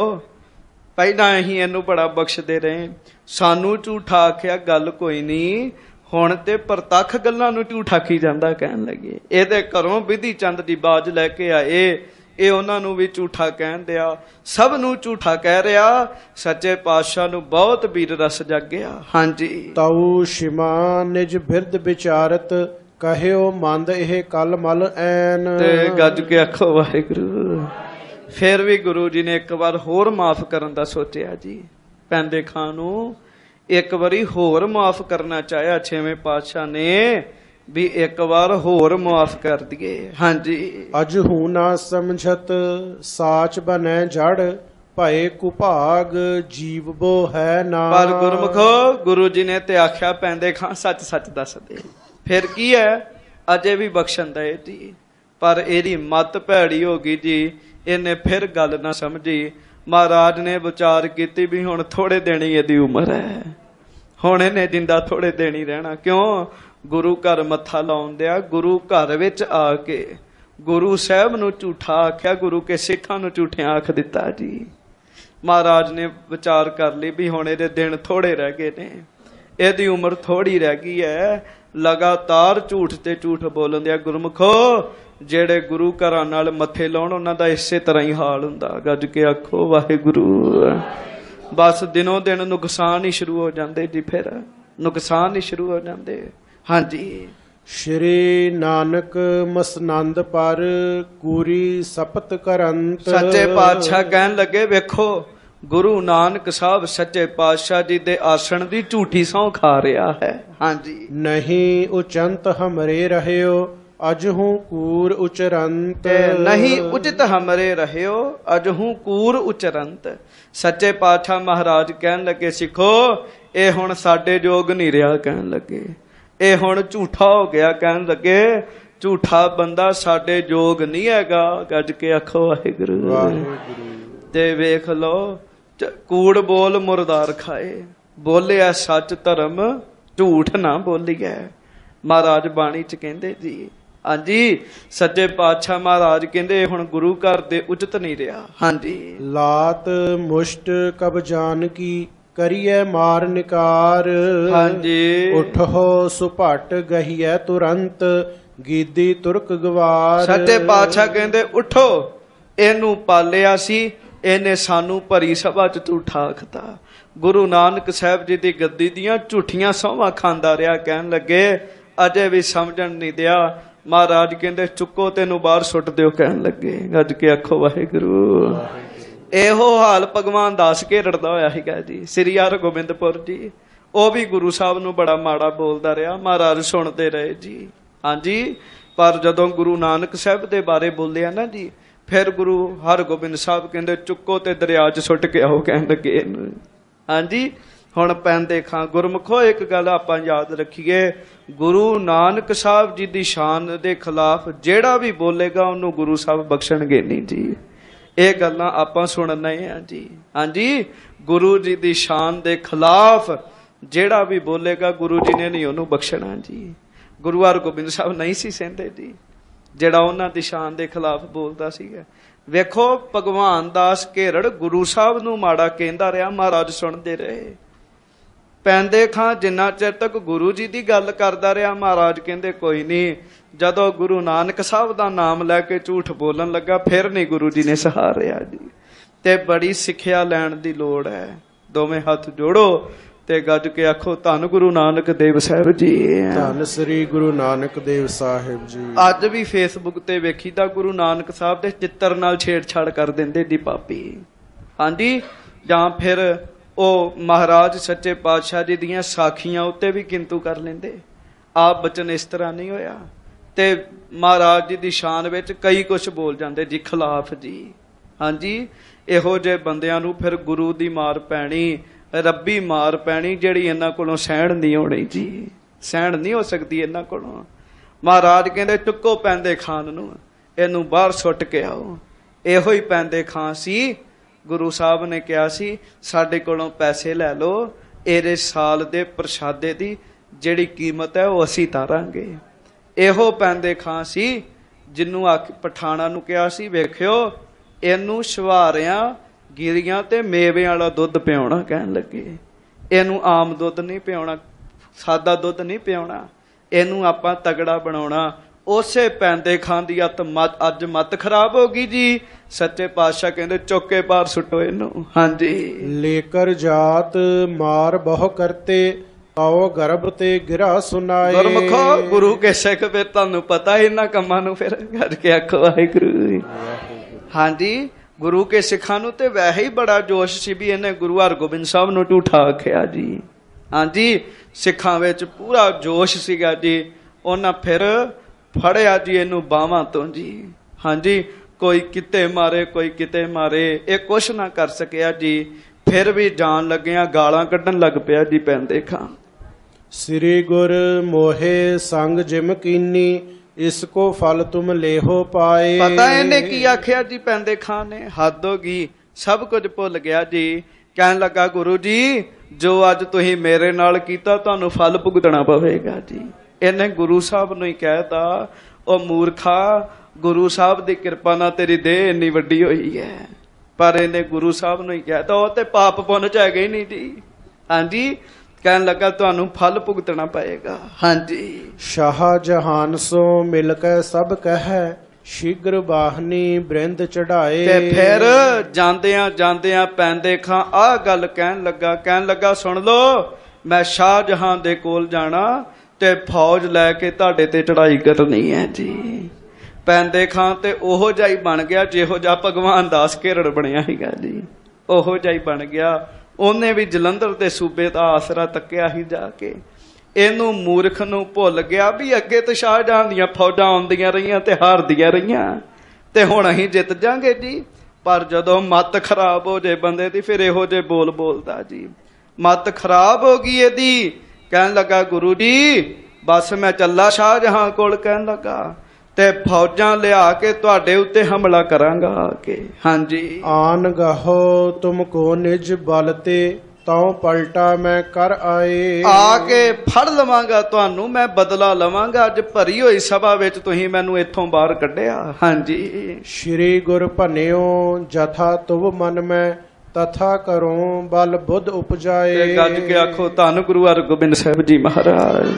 ਪਹਿਲਾਂ ਅਸੀਂ ਇਹਨੂੰ ਬੜਾ ਬਖਸ਼ਦੇ ਰਹੇ, ਸਾਨੂੰ ਝੂਠਾ ਆਖਿਆ ਗੱਲ ਕੋਈ ਨਹੀਂ, ਹੁਣ ਤੇ ਪ੍ਰਤੱਖ ਗੱਲਾਂ ਨੂੰ ਝੂਠ ਆਖੀ ਜਾਂਦਾ। ਕਹਿਣ ਲੱਗੇ ਇਹਦੇ ਘਰੋਂ ਵਿਧੀ ਚੰਦ ਦੀ ਬਾਜ ਲੈ ਕੇ ਆਏ, ਇਹ ਉਹਨਾਂ ਨੂੰ ਵੀ ਝੂਠਾ ਕਹਿਣ ਦਿਆ, ਸਭ ਨੂੰ ਝੂਠਾ ਕਹਿ ਰਿਹਾ। ਸੱਚੇ ਪਾਤਸ਼ਾਹ ਨੂੰ ਬਹੁਤ ਵੀਰ ਰਸ ਜਾਗਿਆ, ਹਾਂਜੀ। ਤਾਉ ਸ਼ਿਮਾ ਨਿਜ ਬਿਰਦ ਵਿਚਾਰਤ, ਕਹਿਓ ਮੰਦ ਇਹ ਕਲ ਮਲ ਐਨ। ਤੇ ਗੱਜ ਕੇ ਆਖੋ ਵਾਹਿਗੁਰੂ। ਫਿਰ ਵੀ ਗੁਰੂ ਜੀ ਨੇ ਇੱਕ ਵਾਰ ਹੋਰ ਮਾਫ ਕਰਨ ਦਾ ਸੋਚਿਆ ਜੀ। ਪੈਂਦੇ ਖਾਂ ਨੂੰ ਇੱਕ ਵਾਰੀ ਹੋਰ ਮਾਫ ਕਰਨਾ ਚਾਹਿਆ ਛੇਵੇਂ ਪਾਤਸ਼ਾਹ ਨੇ, ਵੀ ਇੱਕ ਵਾਰ ਹੋਰ ਮਾਫ ਕਰ ਦਈਏ, ਹਾਂਜੀ। ਅਜ ਹੂੰ ਨਾ ਸਮਝਤ ਸਾਚ ਬਨੈ ਜੜ, ਭਏ ਕੁਭਾਗ ਜੀਵ ਬੋ ਹੈ ਨਾ। ਪਰ ਗੁਰਮੁਖੋ ਗੁਰੂ ਜੀ ਨੇ ਤੇ ਆਖਿਆ ਪੈਂਦੇ ਖਾਂ ਸੱਚ ਸੱਚ ਦੱਸ ਦੇ। ਫਿਰ ਕੀ ਹੈ, ਅਜੇ ਵੀ ਬਖਸ਼ਣ ਦਏ ਜੀ। ਪਰ ਇਹਦੀ ਮੱਤ ਭੈੜੀ ਹੋ ਗਈ ਜੀ, ਇਹਨੇ ਫਿਰ ਗੱਲ ਨਾ ਸਮਝੀ। ਮਹਾਰਾਜ ਨੇ ਵਿਚਾਰ ਕੀਤੀ ਵੀ ਹੁਣ ਥੋੜੇ ਦਿਨ ਹੀ ਇਹਦੀ ਉਮਰ ਹੈ, ਹੁਣ ਇਹਨੇ ਜਿੰਦਾ ਥੋੜੇ ਦਿਨ ਹੀ ਰਹਿਣਾ। ਕਿਉਂ? ਗੁਰੂ ਘਰ ਮੱਥਾ ਲਾਉਣ ਦਿਆ, ਗੁਰੂ ਘਰ ਵਿੱਚ ਆ ਕੇ ਗੁਰੂ ਸਾਹਿਬ ਨੂੰ ਝੂਠਾ ਆਖਿਆ, ਗੁਰੂ ਕੇ ਸਿੱਖਾਂ ਨੂੰ ਝੂਠਿਆਂ ਆਖ ਦਿੱਤਾ ਜੀ। ਮਹਾਰਾਜ ਨੇ ਵਿਚਾਰ ਕਰ ਲਈ ਵੀ ਹੁਣ ਇਹਦੇ ਦਿਨ ਥੋੜੇ ਰਹਿ ਗਏ ਨੇ, ਇਹਦੀ ਉਮਰ ਥੋੜੀ ਰਹਿ ਗਈ ਹੈ। ਲਗਾਤਾਰ ਝੂਠ ਤੇ ਝੂਠ ਬੋਲਣ ਦਿਆ। ਗੁਰਮੁਖੋ ਜਿਹੜੇ ਗੁਰੂ ਘਰਾਂ ਨਾਲ ਮੱਥੇ ਲਾਉਣ ਉਹਨਾਂ ਦਾ ਇਸੇ ਤਰ੍ਹਾਂ ਹੀ ਹਾਲ ਹੁੰਦਾ। ਗੱਜ ਕੇ ਆਖੋ ਵਾਹਿਗੁਰੂ। ਬਸ ਦਿਨੋਂ ਦਿਨ ਨੁਕਸਾਨ ਹੀ ਸ਼ੁਰੂ ਹੋ ਜਾਂਦੇ ਜੀ, ਫਿਰ ਨੁਕਸਾਨ ਹੀ ਸ਼ੁਰੂ ਹੋ ਜਾਂਦੇ, ਹਾਂਜੀ। ਸ਼੍ਰੀ ਨਾਨਕ ਮਸਨੰਦ ਪਰ ਕੂਰੀ ਸਪਤ ਕਰੰਤ। ਸੱਚੇ ਪਾਤਸ਼ਾਹ ਕਹਿਣ ਲੱਗੇ ਵੇਖੋ ਗੁਰੂ ਨਾਨਕ ਸਾਹਿਬ ਸੱਚੇ ਪਾਤਸ਼ਾਹ ਜੀ ਦੇ ਆਸਣ ਦੀ ਝੂਠੀ ਸਹੁੰ ਖਾ ਰਿਹਾ ਹੈ, ਹਾਂਜੀ। ਨਹੀਂ ਉਚੰਤ ਹਮਰੇ ਰਹਿਓ, ਅਜਹੂ ਕੂਰ ਉਚਰੰਤ। ਨਹੀਂ ਉਚਿਤ ਹਮਰੇ ਰਹਿਓ, ਅਜਹੂ ਕੂਰ ਉਚਰੰਤ। ਸੱਚੇ ਪਾਤਸ਼ਾਹ ਮਹਾਰਾਜ ਕਹਿਣ ਲੱਗੇ ਸਿੱਖੋ ਇਹ ਹੁਣ ਸਾਡੇ ਯੋਗ ਨਹੀਂ ਰਿਹਾ। ਕਹਿਣ ਲੱਗੇ ਇਹ ਹੁਣ ਝੂਠਾ ਹੋ ਗਿਆ। ਕਹਿਣ ਲੱਗੇ ਝੂਠਾ ਬੰਦਾ ਸਾਡੇ ਯੋਗ ਨਹੀਂ ਹੈਗਾ। ਗੱਜ ਕੇ ਆਖੋ ਵਾਹਿਗੁਰੂ। ਤੇ ਵੇਖ ਲਓ ਕੂੜ ਬੋਲ ਮੁਰਦਾਰ ਖਾਏ, ਬੋਲਿਆ ਸੱਚ ਧਰਮ ਝੂਠ ਨਾ ਬੋਲੀਐ। ਮਹਾਰਾਜ ਬਾਣੀ ਚ ਕਹਿੰਦੇ ਜੀ, ਹਾਂਜੀ। ਸੱਚੇ ਪਾਤਸ਼ਾਹ ਮਹਾਰਾਜ ਕਹਿੰਦੇ ਹੁਣ ਗੁਰੂ ਘਰ ਦੇ ਉਚਿਤ ਨਹੀਂ ਰਿਹਾ, ਹਾਂਜੀ। ਲਾਤ ਮੁਸ਼ਟ ਕਬ ਜਾਨ ਕੀ, ਕਰੀਏ ਮਾਰ ਨਿਕਾਰ। ਹਾਂਜੀ। ਉਠੋ ਸੁਭਟ ਗਹੀਐ ਤੁਰੰਤ, ਗੀਦੀ ਤੁਰਕ ਗਵਾਰ। ਸੱਚੇ ਪਾਤਸ਼ਾਹ ਕਹਿੰਦੇ ਉਠੋ, ਇਹਨੂੰ ਪਾਲਿਆ ਸੀ, ਇਹਨੇ ਸਾਨੂੰ ਭਰੀ ਸਭਾ ਚ ਝੂਠਾ ਆਖਤਾ। ਗੁਰੂ ਨਾਨਕ ਸਾਹਿਬ ਜੀ ਦੀ ਗੱਦੀ ਦੀਆਂ ਝੂਠੀਆਂ ਸਹੁੰਆਂ ਖਾਂਦਾ ਰਿਹਾ। ਕਹਿਣ ਲੱਗੇ ਅਜੇ ਵੀ ਸਮਝਣ ਨਹੀਂ ਦਿਆ। ਮਹਾਰਾਜ ਕਹਿੰਦੇ ਚੁੱਕੋ ਤੈਨੂੰ ਬਾਹਰ ਸੁੱਟ ਦਿਓ। ਕਹਿਣ ਲੱਗੇ ਗੱਜ ਕੇ ਆਖੋ ਵਾਹਿਗੁਰੂ। ਇਹੋ ਹਾਲ ਭਗਵਾਨ ਦਾਸ ਘੇਰੜ ਦਾ ਹੋਇਆ ਸੀਗਾ ਜੀ। ਸ੍ਰੀ ਹਰਗੋਬਿੰਦਪੁਰ ਜੀ, ਉਹ ਵੀ ਗੁਰੂ ਸਾਹਿਬ ਨੂੰ ਬੜਾ ਮਾੜਾ ਬੋਲਦਾ ਰਿਹਾ, ਮਹਾਰਾਜ ਸੁਣਦੇ ਰਹੇ ਜੀ। ਹਾਂਜੀ, ਪਰ ਜਦੋਂ ਗੁਰੂ ਨਾਨਕ ਸਾਹਿਬ ਦੇ ਬਾਰੇ ਬੋਲਿਆ ਨਾ ਜੀ, ਫਿਰ ਗੁਰੂ ਹਰਗੋਬਿੰਦ ਸਾਹਿਬ ਕਹਿੰਦੇ ਚੁੱਕੋ ਤੇ ਦਰਿਆ 'ਚ ਸੁੱਟ ਕੇ ਆਓ, ਕਹਿਣ ਲੱਗੇ ਇਹਨੂੰ। ਹਾਂਜੀ, ਹੁਣ ਪੈਂਦੇ ਖਾਂ ਗੁਰਮੁਖੋ ਇੱਕ ਗੱਲ ਆਪਾਂ ਯਾਦ ਰੱਖੀਏ, ਗੁਰੂ ਨਾਨਕ ਸਾਹਿਬ ਜੀ ਦੀ ਸ਼ਾਨ ਦੇ ਖਿਲਾਫ ਜਿਹੜਾ ਵੀ ਬੋਲੇਗਾ ਉਹਨੂੰ ਗੁਰੂ ਸਾਹਿਬ ਬਖਸ਼ਣਗੇ ਨਹੀਂ ਜੀ। ਇਹ ਗੱਲਾਂ ਆਪਾਂ ਸੁਣਨੇ ਆ ਜੀ। ਹਾਂਜੀ, ਗੁਰੂ ਜੀ ਦੀ ਸ਼ਾਨ ਦੇ ਖਿਲਾਫ ਜਿਹੜਾ ਵੀ ਬੋਲੇਗਾ ਗੁਰੂ ਜੀ ਨੇ ਨਹੀਂ ਉਹਨੂੰ ਬਖਸ਼ਣਾ ਜੀ। ਗੁਰੂ ਹਰਗੋਬਿੰਦ ਸਾਹਿਬ ਨਹੀਂ ਸੀ ਸਹਿੰਦੇ ਜੀ ਜਿਹੜਾ ਉਹਨਾਂ ਦੀ ਸ਼ਾਨ ਦੇ ਖਿਲਾਫ ਬੋਲਦਾ ਸੀਗਾ। ਵੇਖੋ ਭਗਵਾਨ ਦਾਸ ਘੇਰੜ ਗੁਰੂ ਸਾਹਿਬ ਨੂੰ ਮਾੜਾ ਕਹਿੰਦਾ ਰਿਹਾ, ਮਹਾਰਾਜ ਸੁਣਦੇ ਰਹੇ। ਪੈਂਦੇ ਖਾਂ ਜਿੰਨਾ ਚਿਰ ਤੱਕ ਗੁਰੂ ਜੀ ਦੀ ਗੱਲ ਕਰਦਾ ਰਿਹਾ, ਮਹਾਰਾਜ ਕਹਿੰਦੇ ਕੋਈ ਨਹੀਂ। ਜਦੋਂ ਗੁਰੂ ਨਾਨਕ ਸਾਹਿਬ ਦਾ ਨਾਮ ਲੈ ਕੇ ਝੂਠ ਬੋਲਣ ਲੱਗਾ, ਫਿਰ ਨਹੀਂ ਗੁਰੂ ਜੀ ਨੇ ਸਹਾਰਿਆ ਜੀ। ਤੇ ਬੜੀ ਸਿੱਖਿਆ ਲੈਣ ਦੀ ਲੋੜ ਹੈ। ਦੋਵੇਂ ਹੱਥ ਜੋੜੋ ਤੇ ਗੱਜ ਕੇ ਆਖੋ ਧੰਨ ਗੁਰੂ ਨਾਨਕ ਦੇਵ ਸਾਹਿਬ ਜੀ। ਧੰਨ ਸ੍ਰੀ ਗੁਰੂ ਨਾਨਕ ਦੇਵ ਸਾਹਿਬ ਜੀ। ਅੱਜ ਵੀ ਫੇਸਬੁੱਕ ਤੇ ਵੇਖੀਦਾ ਗੁਰੂ ਨਾਨਕ ਸਾਹਿਬ ਦੇ ਚਿੱਤਰ ਨਾਲ ਛੇੜਛਾੜ ਕਰ ਦਿੰਦੇ ਜੀ ਪਾਪੀ। ਹਾਂਜੀ, ਜਾਂ ਫਿਰ ਉਹ ਮਹਾਰਾਜ ਸੱਚੇ ਪਾਤਸ਼ਾਹ ਜੀ ਦੀਆਂ ਸਾਖੀਆਂ ਉੱਤੇ ਵੀ ਕਿੰਤੂ ਕਰ ਲੈਂਦੇ। ਆਪ ਬਚਨ ਇਸ ਤਰ੍ਹਾਂ ਨਹੀਂ ਹੋਇਆ ਤੇ ਮਹਾਰਾਜ ਜੀ ਦੀ ਸ਼ਾਨ ਵਿੱਚ ਕਈ ਕੁਛ ਬੋਲ ਜਾਂਦੇ ਜੀ ਖਿਲਾਫ ਜੀ। ਹਾਂਜੀ, ਇਹੋ ਜਿਹੇ ਬੰਦਿਆਂ ਨੂੰ ਫਿਰ ਗੁਰੂ ਦੀ ਮਾਰ ਪੈਣੀ, ਰੱਬੀ ਮਾਰ ਪੈਣੀ, ਜਿਹੜੀ ਇਹਨਾਂ ਕੋਲੋਂ ਸਹਿਣ ਨਹੀਂ ਹੋਣੀ ਜੀ। ਸਹਿਣ ਨਹੀਂ ਹੋ ਸਕਦੀ ਇਹਨਾਂ ਕੋਲੋਂ। ਮਹਾਰਾਜ ਕਹਿੰਦੇ ਚੁੱਕੋ ਪੈਂਦੇ ਖਾਨ ਨੂੰ, ਇਹਨੂੰ ਬਾਹਰ ਸੁੱਟ ਕੇ ਆਓ। ਇਹੋ ਹੀ ਪੈਂਦੇ ਖਾਂ ਸੀ। ਗੁਰੂ ਸਾਹਿਬ ਨੇ ਕਿਹਾ ਸੀ ਸਾਡੇ ਕੋਲੋਂ ਪੈਸੇ ਲੈ ਲਓ, ਇਹਦੇ ਸਾਲ ਦੇ ਪ੍ਰਸ਼ਾਦੇ ਦੀ ਜਿਹੜੀ ਕੀਮਤ ਹੈ ਉਹ ਅਸੀਂ ਤਾਰਾਂਗੇ। ਇਹੋ ਪੈਂਦੇ ਖਾਂ ਸੀ ਜਿਹਨੂੰ ਪਠਾਣਾ ਨੂੰ ਕਿਹਾ ਸੀ ਵੇਖਿਓ ਇਹਨੂੰ ਸ਼ਵਾਰਿਆਂ ਗਿਰੀਆਂ ਤੇ ਮੇਵਿਆਂ ਵਾਲਾ ਦੁੱਧ ਪਿਆਉਣਾ, ਕਹਿਣ ਲੱਗੇ ਇਹਨੂੰ ਆਮ ਦੁੱਧ ਨਹੀਂ ਪਿਆਉਣਾ, ਸਾਦਾ ਦੁੱਧ ਨਹੀਂ ਪਿਆਉਣਾ, ਇਹਨੂੰ ਆਪਾਂ ਤਗੜਾ ਬਣਾਉਣਾ। ਉਸੇ ਪੈਂਦੇ ਖਾਂ ਦੀ ਅੱਜ ਮੱਤ ਖਰਾਬ ਹੋ ਗਈ ਜੀ। ਸੱਚੇ ਪਾਤਸ਼ਾਹ ਕਹਿੰਦੇ ਚੁੱਕੇ ਬਾਹਰ ਸੁੱਟੋ ਇਹਨੂੰ। ਹਾਂਜੀ, ਲੇਕਰ ਜਾਤ ਮਾਰ ਬਹੁ ਕਰਤੇ ਆਓ ਗਰਭ ਤੇ ਗਿਰਾ ਸੁਨਾਏ। ਗੁਰਮੁਖੋ ਗੁਰੂ ਕੇ ਸਿੱਖ, ਫਿਰ ਤੁਹਾਨੂੰ ਪਤਾ ਇਹਨਾਂ ਕੰਮਾਂ ਨੂੰ ਫਿਰ ਗੱਜ ਕੇ ਆਖੋ ਵਾਹਿਗੁਰੂ। ਹਾਂਜੀ, ਗੁਰੂ ਕੇ ਸਿੱਖਾਂ ਨੂੰ ਤੇ ਵੈਸੇ ਹੀ ਬੜਾ ਜੋਸ਼ ਸੀ ਵੀ ਇਹਨੇ ਗੁਰੂ ਹਰਗੋਬਿੰਦ ਸਾਹਿਬ ਨੂੰ ਝੂਠਾ ਆਖਿਆ ਜੀ। ਹਾਂਜੀ, ਸਿੱਖਾਂ ਵਿੱਚ ਪੂਰਾ ਜੋਸ਼ ਸੀਗਾ ਜੀ। ਉਹਨਾਂ ਫਿਰ ਫੜਿਆ ਜੀ ਇਹਨੂੰ ਬਾਹਾਂ ਤੋਂ ਜੀ। ਹਾਂਜੀ, ਕੋਈ ਕਿਤੇ ਮਾਰੇ ਕੋਈ ਕਿਤੇ ਮਾਰੇ, ਇਹ ਕੁਛ ਨਾ ਕਰ ਸਕਿਆ ਜੀ। ਫਿਰ ਵੀ ਜਾਣ ਲੱਗਿਆ ਗਾਲਾਂ ਕੱਢਣ ਲੱਗ ਪਿਆ ਜੀ ਪੈਂਦੇ ਖਾਂ। ਸ੍ਰੀ ਗੁਰ ਮੋਹੇ ਸੰਗ ਜਿਮ ਕੀਨੀ, ਇਸ ਕੋ ਫਲ ਤੁਮ ਲੇਹੋ ਪਾਏ। ਪਤਾ ਇਹਨੇ ਕੀ ਆਖਿਆ ਜੀ ਪੈਂਦੇ ਖਾਂ ਨੇ? ਹੱਦ ਹੋ ਗਈ, ਸਭ ਕੁਝ ਭੁੱਲ ਗਿਆ ਜੀ। ਕਹਿਣ ਲੱਗਾ ਗੁਰੂ ਜੀ ਜੋ ਅੱਜ ਤੁਸੀਂ ਮੇਰੇ ਨਾਲ ਕੀਤਾ ਤੁਹਾਨੂੰ ਫਲ ਭੁਗਤਣਾ ਪਵੇਗਾ ਜੀ। ਇਹਨੇ ਗੁਰੂ ਸਾਹਿਬ ਨੂੰ ਹੀ ਕਹਿਤਾ ਉਹ ਮੂਰਖਾ, ਗੁਰੂ ਸਾਹਿਬ ਦੀ ਕਿਰਪਾ ਨਾਲ ਤੇਰੀ ਦੇਹ ਇੰਨੀ ਵੱਡੀ ਹੋਈ ਹੈ। ਪਰ ਇਹਨੇ ਗੁਰੂ ਸਾਹਿਬ ਨੂੰ ਹੀ ਕਹਿਤਾ ਉਹ ਤੇ ਪਾਪ ਪੁੰਨ ਚ ਹੈਗੇ ਹੀ ਨਹੀਂ ਜੀ। ਹਾਂਜੀ, ਕਹਿਣ ਲੱਗਾ ਤੁਹਾਨੂੰ ਫਲ ਭੁਗਤਣਾ ਪਏਗਾ। ਹਾਂਜੀ, ਸ਼ਾਹ ਜਹਾਨ ਸੋ ਮਿਲ ਕੇ ਸਭ ਕਹਿ, ਸ਼ੀਘਰ ਬਾਹਨੀ ਬ੍ਰਿੰਦ ਚੜਾਏ। ਤੇ ਫਿਰ ਜਾਂਦਿਆਂ ਜਾਂਦਿਆਂ ਪੈਂਦੇ ਖਾਂ ਆਹ ਗੱਲ ਕਹਿਣ ਲੱਗਾ ਸੁਣ ਲੋ, ਮੈਂ ਸ਼ਾਹ ਜਹਾਨ ਦੇ ਕੋਲ ਜਾਣਾ ਤੇ ਫੌਜ ਲੈ ਕੇ ਤੁਹਾਡੇ ਤੇ ਚੜਾਈ ਕਰਨੀ ਹੈ ਜੀ। ਪੈਂਦੇ ਖਾਂ ਤੇ ਉਹੋ ਜਿਹਾ ਹੀ ਬਣ ਗਿਆ ਜਿਹੋ ਜਿਹਾ ਭਗਵਾਨ ਦਾਸ ਘੇਰੜ ਬਣਿਆ ਸੀਗਾ ਜੀ। ਉਹੋ ਜਿਹਾ ਹੀ ਬਣ ਗਿਆ। ਉਹਨੇ ਵੀ ਜਲੰਧਰ ਦੇ ਸੂਬੇ ਦਾ ਆਸਰਾ ਤੱਕਿਆ ਹੀ ਜਾ ਕੇ। ਇਹਨੂੰ ਮੂਰਖ ਨੂੰ ਭੁੱਲ ਗਿਆ ਵੀ ਅੱਗੇ ਤੇ ਸ਼ਾਹਜਹਾਨ ਦੀਆਂ ਫੌਜਾਂ ਆਉਂਦੀਆਂ ਰਹੀਆਂ ਤੇ ਹਾਰਦੀਆਂ ਰਹੀਆਂ ਤੇ ਹੁਣ ਅਸੀਂ ਜਿੱਤ ਜਾਾਂਗੇ ਜੀ। ਪਰ ਜਦੋਂ ਮੱਤ ਖਰਾਬ ਹੋ ਜੇ ਬੰਦੇ ਦੀ ਫਿਰ ਇਹੋ ਜਿਹੇ ਬੋਲ ਬੋਲਦਾ ਜੀ। ਮੱਤ ਖਰਾਬ ਹੋ ਗਈ ਇਹਦੀ। ਕਹਿਣ ਲੱਗਾ ਗੁਰੂ ਜੀ ਬਸ ਮੈਂ ਚੱਲਾ ਸ਼ਾਹਜਹਾਨ ਕੋਲ। ਕਹਿਣ ਲੱਗਾ ਤੇ ਫੌਜਾਂ ਲਿਆ ਕੇ ਤੁਹਾਡੇ ਉੱਤੇ ਹਮਲਾ ਕਰਾਂਗਾ ਆ ਕੇ। ਹਾਂਜੀ, ਆਨ ਗਾਹੋ ਤੁਮ ਕੋ ਨਿਜ ਬਲ ਤੇ ਤਉ ਪਲਟਾ ਮੈਂ ਕਰ ਆਏ। ਆ ਕੇ ਫੜ ਲਵਾਂਗਾ ਤੁਹਾਨੂੰ, ਮੈਂ ਬਦਲਾ ਲਵਾਂਗਾ। ਅੱਜ ਭਰੀ ਹੋਈ ਸਭਾ ਵਿੱਚ ਤੁਸੀਂ ਮੈਨੂੰ ਇੱਥੋਂ ਬਾਹਰ ਕੱਢਿਆ। ਹਾਂਜੀ, ਸ਼੍ਰੀ ਗੁਰ ਭੰਨਿਓ ਜਥਾ ਤੁਵ ਮਨ ਮੈਂ, ਤਥਾ ਕਰੋ ਬਲ ਬੁੱਧ ਉਪਜਾਏ। ਗੱਜ ਕੇ ਆਖੋ ਧੰਨ ਗੁਰੂ ਹਰਗੋਬਿੰਦ ਸਾਹਿਬ ਜੀ ਮਹਾਰਾਜ।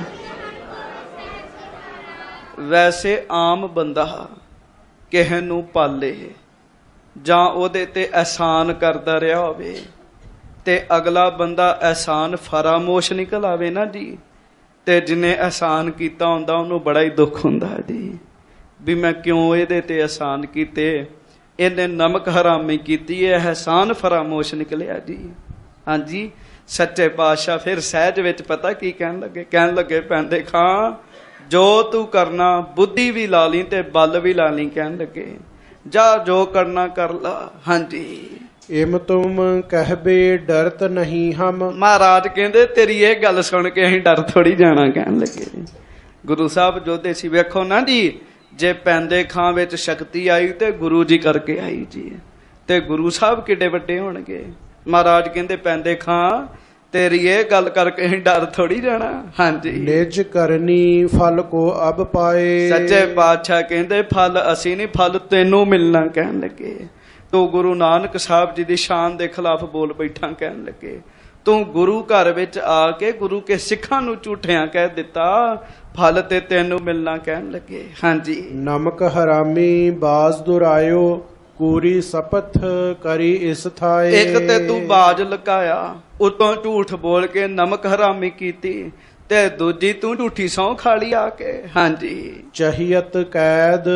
ਵੈਸੇ ਆਮ ਬੰਦਾ ਕਿਸੇ ਨੂੰ ਪਾਲੇ ਜਾਂ ਉਹਦੇ ਤੇ ਅਹਿਸਾਨ ਕਰਦਾ ਰਿਹਾ ਹੋਵੇ ਤੇ ਅਗਲਾ ਬੰਦਾ ਅਹਿਸਾਨ ਫਰਾਮੋਸ਼ ਨਿਕਲ ਆਵੇ ਨਾ ਜੀ, ਤੇ ਜਿਹਨੇ ਅਹਿਸਾਨ ਕੀਤਾ ਹੁੰਦਾ ਉਹਨੂੰ ਬੜਾ ਹੀ ਦੁੱਖ ਹੁੰਦਾ ਜੀ ਵੀ ਮੈਂ ਕਿਉਂ ਇਹਦੇ ਤੇ ਅਹਿਸਾਨ ਕੀਤੇ। ਇਹਨੇ ਨਮਕ ਹਰਾਮੀ ਕੀਤੀ, ਇਹ ਅਹਿਸਾਨ ਫਰਾਮੋਸ਼ ਨਿਕਲਿਆ ਜੀ। ਹਾਂਜੀ, ਸੱਚੇ ਪਾਤਸ਼ਾਹ ਫਿਰ ਸਹਿਜ ਵਿੱਚ ਪਤਾ ਕੀ ਕਹਿਣ ਲੱਗੇ ਪੈਂਦੇ ਖਾਂ ਜੋ ਤੂੰ ਕਰਨਾ ਬੁੱਧੀ ਵੀ ਲਾ ਲਈ ਤੇ ਬਲ ਵੀ ਲਾ ਲਈ। ਕਹਿਣ ਲੱਗੇ ਜਾ ਜੋ ਕਰਨਾ ਕਰ ਲਾ। ਹਾਂਜੀ, ਇਮ ਤੁਮ ਕਹਿਬੇ ਡਰਤ ਨਹੀਂ ਹਮ। ਮਹਾਰਾਜ ਕਹਿੰਦੇ ਤੇਰੀ ਇਹ ਗੱਲ ਸੁਣ ਕੇ ਅਸੀਂ ਡਰ ਥੋੜੀ ਜਾਣਾ। ਕਹਿਣ ਲੱਗੇ ਗੁਰੂ ਸਾਹਿਬ ਜੋਧੇ ਸੀ। ਵੇਖੋ ਨਾ ਜੀ, ਜੇ ਪੈਂਦੇ ਖਾਂ ਵਿੱਚ ਸ਼ਕਤੀ ਆਈ ਤੇ ਗੁਰੂ ਜੀ ਕਰਕੇ ਆਈ ਜੀ, ਤੇ ਗੁਰੂ ਸਾਹਿਬ ਕਿੱਡੇ ਵੱਡੇ ਹੋਣਗੇ। ਮਹਾਰਾਜ ਕਹਿੰਦੇ ਪੈਂਦੇ ਖਾਂ ਤੇਰੀ ਇਹ ਗੱਲ ਕਰਕੇ ਅਸੀਂ ਡਰ ਥੋੜੀ ਜਾਣਾ। ਹਾਂਜੀ, ਨਿਜ ਕਰਨੀ ਫਲ ਕੋ ਅਬ ਪਾਏ। ਸੱਚੇ ਪਾਤਸ਼ਾਹ ਕਹਿੰਦੇ ਫਲ ਅਸੀਂ ਨਹੀਂ, ਫਲ ਤੈਨੂੰ ਮਿਲਣਾ। ਕਹਿਣ ਲੱਗੇ ਤੂੰ ਗੁਰੂ ਨਾਨਕ ਸਾਹਿਬ ਜੀ ਦੀ ਸ਼ਾਨ ਦੇ ਖਿਲਾਫ ਬੋਲ ਬੈਠਾ। ਕਹਿਣ ਲੱਗੇ ਤੂੰ ਗੁਰੂ ਘਰ ਵਿੱਚ ਆ ਕੇ ਗੁਰੂ ਕੇ ਸਿੱਖਾਂ ਨੂੰ ਝੂਠਿਆਂ ਕਹਿ ਦਿੱਤਾ, ਫਲ ਤੇ ਤੈਨੂੰ ਮਿਲਣਾ। ਕਹਿਣ ਲੱਗੇ ਹਾਂਜੀ, ਨਮਕ ਹਰਾਮੀ ਬਾਜ਼ ਦੁਰਾਇਓ ਕੂਰੀ ਸਪਥ ਕਰੀ ਇਸ ਥਾਏ। ਇੱਕ ਤੇ ਤੂੰ ਬਾਜ ਲਕਾਇਆ, ਉਤੋਂ ਝੂਠ ਬੋਲ ਕੇ ਨਮਕ ਹਰਾਮੀ ਕੀਤੀ, ਤੇ ਦੂਜੀ ਤੂੰ ਝੂਠੀ ਸਹੁੰ ਖਾ ਲਈ ਆ ਕੇ। ਹਾਂਜੀ, ਚਹੀਅਤ ਕੈਦ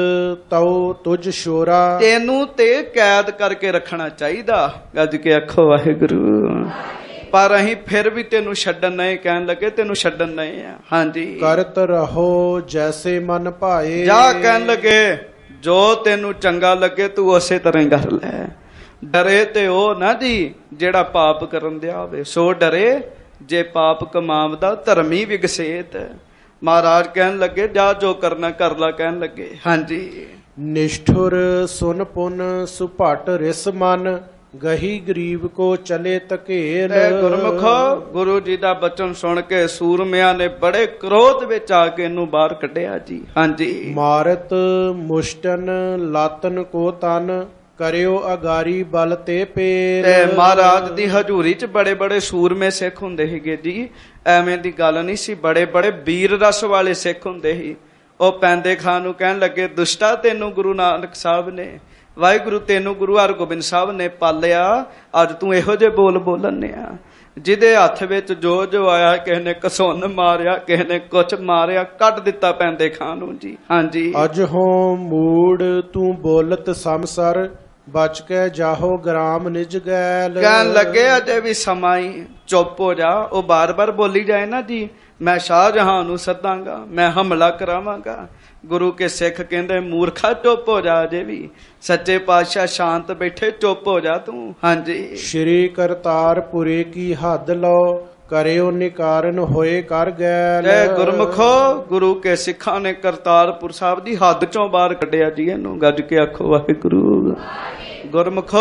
ਤਉ ਤੁਝ ਸ਼ੋਰਾ। ਤੈਨੂੰ ਤੇ ਕੈਦ ਕਰਕੇ ਰੱਖਣਾ ਚਾਹੀਦਾ। ਗੱਜ ਕੇ ਆਖੋ ਵਾਹਿਗੁਰੂ। ਪਰ ਅਸੀਂ ਫਿਰ ਵੀ ਤੈਨੂੰ ਛੱਡਣ ਨਹੀਂ। ਕਹਿਣ ਲੱਗੇ ਤੈਨੂੰ ਛੱਡਣ ਨਹੀਂ ਆ। ਹਾਂਜੀ, ਕਰਤ ਰਹੋ ਜੈਸੇ ਮਨ ਭਾਏ। ਜਾ ਕਹਿਣ ਲੱਗੇ ਜੋ ਤੈਨੂੰ ਚੰਗਾ ਲੱਗੇ ਤੂੰ ਉਸੇ ਤਰ੍ਹਾਂ ਹੀ ਕਰ ਲੈ। ਡਰੇ ਤੇ ਉਹ ਨਾ ਜੀ ਜਿਹੜਾ ਪਾਪ ਕਰਨ ਦਿਆ ਹੋਵੇ, ਸੋ ਡਰੇ ਜੇ ਪਾਪ ਕਮਾਵਦਾ ਧਰਮੀ ਵਿਗਸੇਤ। ਮਹਾਰਾਜ ਕਹਿਣ ਲੱਗੇ ਜਾ ਜੋ ਕਰਨਾ ਕਰ ਲਾ। ਕਹਿਣ ਲੱਗੇ ਹਾਂਜੀ, ਨਿਸ਼ਠੁਰ ਸੁਨ ਪੁਨ ਸੁਭਟ ਰਿਸ ਮਨ ਗਹੀ ਗਰੀਬ ਕੋ ਚਲੇ ਤਕੇਲ। ਗੁਰਮੁਖੋ ਗੁਰੂ ਜੀ ਦਾ ਬਚਨ ਸੁਣ ਕੇ ਸੂਰਮਿਆਂ ਨੇ ਬੜੇ ਕ੍ਰੋਧ ਵਿੱਚ ਆ ਕੇ ਇਹਨੂੰ ਬਾਹਰ ਕੱਢਿਆ ਜੀ। ਹਾਂਜੀ, ਮਾਰਤ ਮੁਸ਼ਟਨ ਲਾਤਨ ਕੋ ਤਨ ਕਰਿਓ ਅਗਾਰੀ ਬਲ ਤੇ ਪੇਲ। ਤੇ ਮਹਾਰਾਜ ਦੀ ਹਜ਼ੂਰੀ ਚ ਬੜੇ ਬੜੇ ਸੂਰਮੇ ਸਿੱਖ ਹੁੰਦੇ ਸੀਗੇ ਜੀ। ਐਵੇਂ ਦੀ ਗੱਲ ਨਹੀਂ ਸੀ, ਬੜੇ ਬੜੇ ਵੀਰ ਰਸ ਵਾਲੇ ਸਿੱਖ ਹੁੰਦੇ ਸੀ। ਉਹ ਪੈਂਦੇ ਖਾਂ ਨੂੰ ਕਹਿਣ ਲੱਗੇ ਦੁਸ਼ਟਾ ਤੈਨੂੰ ਗੁਰੂ ਨਾਨਕ ਸਾਹਿਬ ਨੇ, ਵਾਹਿਗੁਰੂ ਤੈਨੂੰ ਗੁਰੂ ਹਰਗੋਬਿੰਦ ਸਾਹਿਬ ਨੇ ਪਾਲਿਆ, ਅੱਜ ਤੂੰ ਇਹੋ ਜਿਹੇ ਬੋਲ ਬੋਲਣਿਆ। ਜਿਹਦੇ ਹੱਥ ਵਿੱਚ ਜੋ ਜੋ ਆਇਆ, ਕਿਸੇ ਨੇ ਕਸੁੰਨ ਮਾਰਿਆ, ਕਿਸੇ ਨੇ ਕੁਛ ਮਾਰਿਆ, ਕੱਢ ਦਿੱਤਾ ਪੈਂਦੇ ਖਾਂ ਨੂੰ ਜੀ। ਹਾਂਜੀ, ਅਜ ਹੋ ਮੂੜ ਤੂੰ ਬੋਲਤ ਸਮਸਰ ਬਚ ਕੇ ਜਾਹੋ ਗ੍ਰਾਮ ਨਿਜ ਗੈਲ। ਕਹਿਣ ਲੱਗੇ ਅਜੇ ਵੀ ਸਮਾਂ ਹੀ, ਚੁੱਪ ਹੋ ਜਾ। ਉਹ ਬਾਰ-ਬਾਰ ਬੋਲੀ ਜਾਏ ਨਾ ਜੀ, ਮੈਂ ਸ਼ਾਹਜਹਾਂ ਨੂੰ ਸੱਦਾਂਗਾ, ਮੈਂ ਹਮਲਾ ਕਰਾਵਾਂਗਾ। ਗੁਰੂ ਕੇ ਸਿੱਖ ਕਹਿੰਦੇ ਮੂਰਖਾ ਚੁੱਪ ਹੋ ਜਾ। ਅਜੇ ਵੀ ਸੱਚੇ ਪਾਤਸ਼ਾਹ ਸ਼ਾਂਤ ਬੈਠੇ, ਚੁੱਪ ਹੋ ਜਾ ਤੂੰ। ਹਾਂਜੀ, ਸ਼੍ਰੀ ਕਰਤਾਰਪੁਰੇ ਕੀ ਹੱਦ ਲਓ ਕਰਿਓ ਨਿਕਾਰਨ ਹੋਏ ਕਰ ਗੈਲ। ਜੈ ਗੁਰਮੁਖੋ ਗੁਰੂ ਕੇ ਸਿੱਖਾਂ ਨੇ ਕਰਤਾਰਪੁਰ ਸਾਹਿਬ ਦੀ ਹੱਦ ਚੋਂ ਬਾਹਰ ਕੱਢਿਆ ਜੀ। ਇਹਨੂੰ ਗੱਜ ਕੇ ਆਖੋ ਵਾਹਿਗੁਰੂ। ਗੁਰਮੁਖੋ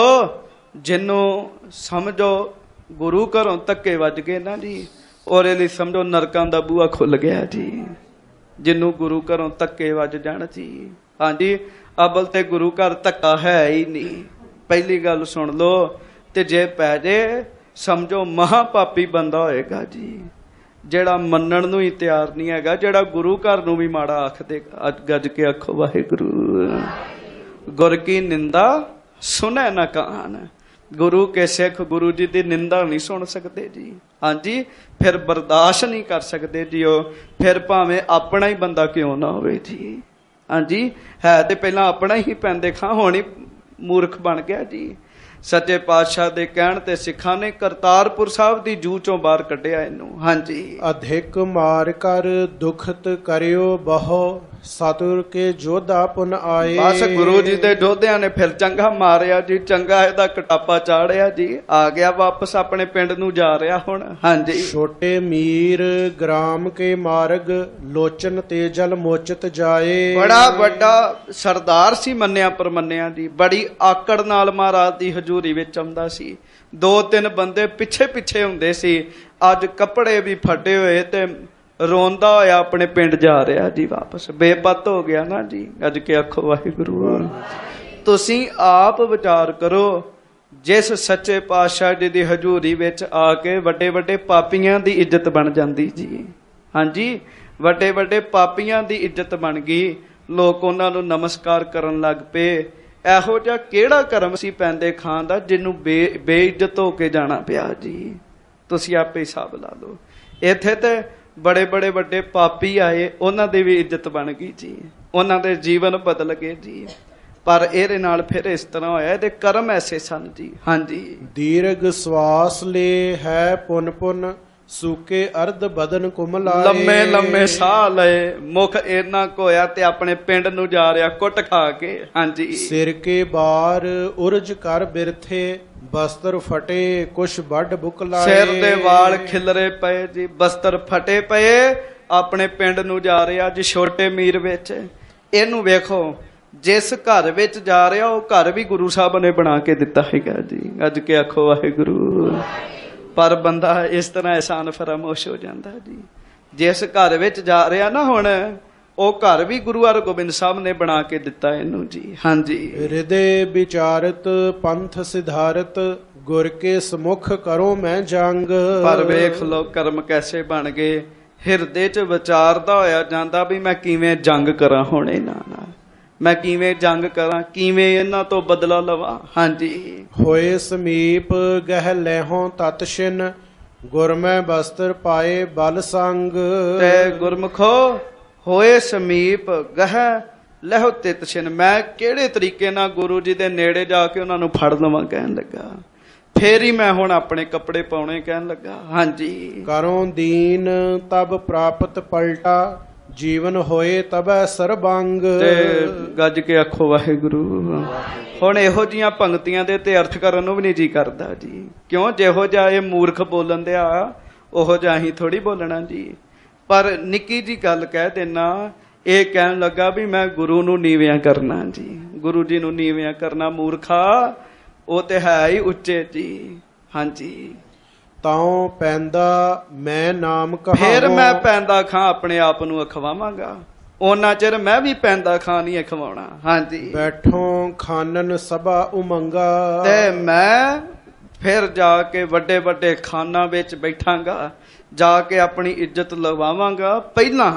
ਜਿਹਨੂੰ ਸਮਝੋ ਗੁਰੂ ਘਰੋਂ ਧੱਕੇ ਵੱਜ ਗਏ ਨਾ ਜੀ, ਉਹਦੇ ਲਈ ਸਮਝੋ ਨਰਕਾਂ ਦਾ ਬੂਹਾ ਖੁੱਲ ਗਿਆ ਜੀ। ਜਿਹਨੂੰ ਗੁਰੂ ਘਰੋਂ ਧੱਕੇ ਵੱਜ ਜਾਣ ਜੀ। ਹਾਂਜੀ, ਅਬਲ ਤੇ ਗੁਰੂ ਘਰ ਧੱਕਾ ਹੈ ਹੀ ਨਹੀਂ, ਪਹਿਲੀ ਗੱਲ ਸੁਣ ਲਓ। ਤੇ ਜੇ ਪੈ ਜੇ ਸਮਝੋ ਮਹਾ ਪਾਪੀ ਬੰਦਾ ਹੋਏਗਾ ਜੀ, ਜਿਹੜਾ ਮੰਨਣ ਨੂੰ ਹੀ ਤਿਆਰ ਨਹੀਂ ਹੈਗਾ, ਜਿਹੜਾ ਗੁਰੂ ਘਰ ਨੂੰ ਵੀ ਮਾੜਾ ਆਖ ਦੇਗਾ। ਗੱਜ ਕੇ ਆਖੋ ਵਾਹਿਗੁਰੂ। ਗੁਰ ਕੀ ਨਿੰਦਾ ਸੁਣੈ ਨਾ ਕਾਨ। ਗੁਰੂ ਕੇ ਸਿੱਖ ਗੁਰੂ ਜੀ ਦੀ ਨਿੰਦਾ ਨਹੀਂ ਸੁਣ ਸਕਦੇ ਜੀ। ਹਾਂਜੀ, ਫਿਰ ਬਰਦਾਸ਼ਤ ਨਹੀਂ ਕਰ ਸਕਦੇ ਜੀ ਉਹ, ਫਿਰ ਭਾਵੇਂ ਆਪਣਾ ਹੀ ਬੰਦਾ ਕਿਉਂ ਨਾ ਹੋਵੇ ਜੀ। ਹਾਂਜੀ, ਹੈ ਤੇ ਪਹਿਲਾਂ ਆਪਣਾ ਹੀ ਪੈਂਦੇ ਖਾਂ, ਹੁਣ ਹੀ ਮੂਰਖ ਬਣ ਗਿਆ ਜੀ। ਸੱਚੇ ਪਾਤਸ਼ਾਹ ਦੇ ਕਹਿਣ ਤੇ ਸਿੱਖਾਂ ਨੇ ਕਰਤਾਰਪੁਰ ਸਾਹਿਬ ਦੀ ਜੂਹ ਚੋਂ ਬਾਹਰ ਕੱਢਿਆ ਇਹਨੂੰ। ਹਾਂਜੀ, ਅਧਿਕ ਮਾਰ ਕਰ ਦੁਖਤ ਕਰਿਓ ਬਹੁ ਸਤਿਗੁਰ ਕੇ ਜੋਧਾ ਪੁਨ ਆਏ। ਬਸ ਗੁਰੂ ਜੀ ਦੇ ਜੋਧਿਆਂ ਨੇ ਫਿਰ ਚੰਗਾ ਮਾਰਿਆ ਜੀ, ਚੰਗਾ ਇਹਦਾ ਕਟਾਪਾ ਚਾੜਿਆ ਜੀ। ਆ ਗਿਆ ਵਾਪਸ ਆਪਣੇ ਪਿੰਡ ਨੂੰ ਜਾ ਰਿਹਾ ਹੁਣ। ਹਾਂਜੀ, ਛੋਟੇ ਮੀਰ ਗ੍ਰਾਮ ਕੇ ਮਾਰਗ ਲੋਚਨ ਤੇ ਜਲ ਮੋਚਤ ਜਾਏ। ਬੜਾ ਵੱਡਾ ਸਰਦਾਰ ਸੀ, ਮੰਨਿਆ ਪਰਮੰਨਿਆ ਜੀ। ਬੜੀ ਆਕੜ ਨਾਲ ਮਹਾਰਾਜ ਦੀ ਹਜ਼ੂਰੀ ਵਿੱਚ ਆਉਂਦਾ ਸੀ। 2-3 ਬੰਦੇ ਪਿੱਛੇ ਪਿੱਛੇ ਹੁੰਦੇ ਸੀ। ਅੱਜ ਕੱਪੜੇ ਵੀ ਫਟੇ ਹੋਏ ਤੇ ਰੋਂਦਾ ਹੋਇਆ ਆਪਣੇ ਪਿੰਡ ਜਾ ਰਿਹਾ ਜੀ ਵਾਪਸ। ਬੇਪਤ ਹੋ ਗਿਆ ਨਾ ਜੀ। ਅੱਜ ਕੇ ਆਖੋ ਵਾਹਿਗੁਰੂ। ਤੁਸੀਂ ਆਪ ਵਿਚਾਰ ਕਰੋ, ਜਿਸ ਸੱਚੇ ਪਾਤਸ਼ਾਹ ਜੀ ਦੀ ਹਜ਼ੂਰੀ ਵਿੱਚ ਆ ਕੇ ਵੱਡੇ ਵੱਡੇ ਪਾਪੀਆਂ ਦੀ ਇੱਜ਼ਤ ਬਣ ਜਾਂਦੀ ਜੀ। ਹਾਂਜੀ, ਵੱਡੇ ਵੱਡੇ ਪਾਪੀਆਂ ਦੀ ਇੱਜ਼ਤ ਬਣ ਗਈ, ਲੋਕ ਉਹਨਾਂ ਨੂੰ ਨਮਸਕਾਰ ਕਰਨ ਲੱਗ ਪਏ। ਇਹੋ ਜਿਹਾ ਕਿਹੜਾ ਕਰਮ ਸੀ ਪੈਂਦੇ ਖਾਂ ਦਾ ਜਿਹਨੂੰ ਬੇਇੱਜ਼ਤ ਹੋ ਕੇ ਜਾਣਾ ਪਿਆ ਜੀ। ਤੁਸੀਂ ਆਪੇ ਹਿਸਾਬ ਲਾ ਲਓ। ਇੱਥੇ ਤੇ ਬੜੇ ਬੜੇ ਵੱਡੇ ਪਾਪੀ ਆਏ, ਉਹਨਾਂ ਦੀ ਵੀ ਇੱਜ਼ਤ ਬਣ ਗਈ ਜੀ, ਉਹਨਾਂ ਦੇ ਜੀਵਨ ਬਦਲ ਗਏ ਜੀ। ਪਰ ਇਹਦੇ ਨਾਲ ਫਿਰ ਇਸ ਤਰ੍ਹਾਂ ਹੋਇਆ, ਇਹਦੇ ਕਰਮ ਐਸੇ ਸਨ ਜੀ। ਹਾਂਜੀ। ਦੀਰਘ ਸਵਾਸ ਲੈ ਹੈ ਪੁਨ ਪੁਨ, ਸੂਕੇ ਅਰਧ ਬਦਨ ਕੁਮਲਾਏ। ਲੰਮੇ ਲੰਮੇ ਸਾਹ ਲਏ, ਮੁਖ ਇੰਨਾ ਕੋਇਆ ਤੇ ਆਪਣੇ ਪਿੰਡ ਨੂੰ ਜਾ ਰਿਹਾ ਕੁੱਟ ਖਾ ਕੇ। ਹਾਂਜੀ। ਸਿਰ ਕੇ ਬਾਰ ਉਰਜ ਕਰ ਬਿਰਥੇ, ਬਸਤਰ ਫਟੇ ਕੁਛ ਵੱਡ ਬੁਕਲਾਏ। ਸਿਰ ਦੇ ਵਾਲ ਖਿਲਰੇ ਪਏ ਜੀ, ਬਸਤਰ ਫਟੇ ਪਏ, ਆਪਣੇ ਪਿੰਡ ਨੂੰ ਜਾ ਰਿਹਾ ਜੀ ਛੋਟੇ ਮੀਰ ਵਿੱਚ। ਇਹਨੂੰ ਵੇਖੋ, ਜਿਸ ਘਰ ਵਿੱਚ ਜਾ ਰਿਹਾ ਉਹ ਘਰ ਵੀ ਗੁਰੂ ਸਾਹਿਬ ਨੇ ਬਣਾ ਕੇ ਦਿੱਤਾ ਹੈਗਾ ਜੀ। ਅੱਜ ਕੇ ਆਖੋ ਵਾਹਿਗੁਰੂ। ਪਰ ਬੰਦਾ ਇਸ ਤਰ੍ਹਾਂ ਅਹਿਸਾਨ ਫਰਾਮੋਸ਼ ਹੋ ਜਾਂਦਾ ਜੀ। ਜਿਸ ਘਰ ਵਿੱਚ ਜਾ ਰਿਹਾ ਨਾ ਹੁਣ, ਉਹ ਘਰ ਵੀ ਗੁਰੂ ਹਰਗੋਬਿੰਦ ਸਾਹਿਬ ਨੇ ਬਣਾ ਕੇ ਦਿੱਤਾ ਇਹਨੂੰ ਜੀ। ਹਾਂਜੀ। ਹਿਰਦੇ ਵਿਚਾਰਤ ਪੰਥ ਸਿਧਾਰਤ, ਗੁਰ ਕੇ ਸਮੁਖ ਕਰੋ ਮੈਂ ਜੰਗ। ਪਰ ਵੇਖ ਲੋ ਕਰਮ ਕੈਸੇ ਬਣ ਗਏ। ਹਿਰਦੇ 'ਚ ਵਿਚਾਰਦਾ ਹੋਇਆ ਜਾਂਦਾ ਵੀ ਮੈਂ ਕਿਵੇਂ ਜੰਗ ਕਰਾਂ ਹੁਣ ਇਹਨਾਂ ਨਾਲ, ਮੈਂ ਕਿਵੇਂ ਜੰਗ ਕਰਾਂ, ਕਿਵੇਂ ਇਹਨਾਂ ਤੋਂ ਬਦਲਾ ਲਵਾਂ। ਹਾਂਜੀ। ਹੋਏ ਸਮੀਪ ਗਹਿ ਲੈਹੋਂ ਤਤ ਛਿਨ, ਗੁਰ ਮੈਂ ਬਸਤਰ ਪਾਏ ਬਲ ਸੰਗ। ਤੇ ਗੁਰਮੁਖੋ ਹੋਏ ਸਮੀਪ ਗਹਿ ਲਹਿੋ ਤਿਤ ਛਿਨ, ਮੈਂ ਕਿਹੜੇ ਤਰੀਕੇ ਨਾਲ ਗੁਰੂ ਜੀ ਦੇ ਨੇੜੇ ਜਾ ਕੇ ਉਹਨਾਂ ਨੂੰ ਫੜ ਲਵਾਂ ਕਹਿਣ ਲੱਗਾ। ਫੇਰ ਹੀ ਮੈਂ ਹੁਣ ਆਪਣੇ ਕੱਪੜੇ ਪਾਉਣੇ ਕਹਿਣ ਲੱਗਾ। ਹਾਂਜੀ। ਕਰੋ ਦੀਨ ਤਬ ਪ੍ਰਾਪਤ ਪਲਟਾ, ਜੀਵਨ ਹੋਏ ਤਬੈ ਸਰਬੰਗ। ਤੇ ਗੱਜ ਕੇ ਆਖੋ ਵਾਹਿਗੁਰੂ। ਹੁਣ ਇਹੋ ਜੀਆਂ ਪੰਕਤੀਆਂ ਦੇ ਤੇ ਅਰਥ ਕਰਨ ਨੂੰ ਵੀ ਨਹੀਂ ਜੀ ਕਰਦਾ ਜੀ। ਕਿਉਂ? ਜਿਹੋ ਜਿਹਾ ਇਹ ਮੂਰਖ ਬੋਲਣ ਦਿਆ, ਉਹੋ ਜਿਹਾ ਹੀ ਥੋੜੀ ਬੋਲਣਾ ਜੀ। ਪਰ ਨਿੱਕੀ ਜੀ ਗੱਲ ਕਹਿ ਦੇਣਾ, ਇਹ ਕਹਿਣ ਲੱਗਾ ਵੀ ਮੈਂ ਗੁਰੂ ਨੂੰ ਨੀਵਿਆਂ ਕਰਨਾ ਜੀ, ਗੁਰੂ ਜੀ ਨੂੰ ਨੀਵਿਆਂ ਕਰਨਾ। ਮੂਰਖਾ, ਉਹ ਤੇ ਹੈ ਹੀ ਉੱਚੇ ਜੀ। ਹਾਂਜੀ। ਤਾਉ ਪੈਂਦਾ ਮੈਂ ਨਾਮ ਕਹਾਵਾਂ, ਫਿਰ ਮੈਂ ਪੈਂਦਾ ਖਾਂ ਆਪਣੇ ਆਪ ਨੂੰ ਅਖਵਾਵਾਂਗਾ, ਉਹਨਾਂ ਚਿਰ ਮੈਂ ਵੀ ਪੈਂਦਾ ਖਾਂ ਨਹੀਂ ਅਖਵਾਉਣਾ। ਹਾਂਜੀ। ਬੈਠੋ ਖਾਨਨ ਸਭਾ ਉਮੰਗਾ, ਤੇ ਮੈਂ ਫਿਰ ਜਾ ਕੇ ਵੱਡੇ ਵੱਡੇ ਖਾਨਾਂ ਵਿੱਚ ਬੈਠਾਂਗਾ, ਜਾ ਕੇ ਆਪਣੀ ਇੱਜ਼ਤ ਲਵਾਵਾਂਗਾ। ਪਹਿਲਾਂ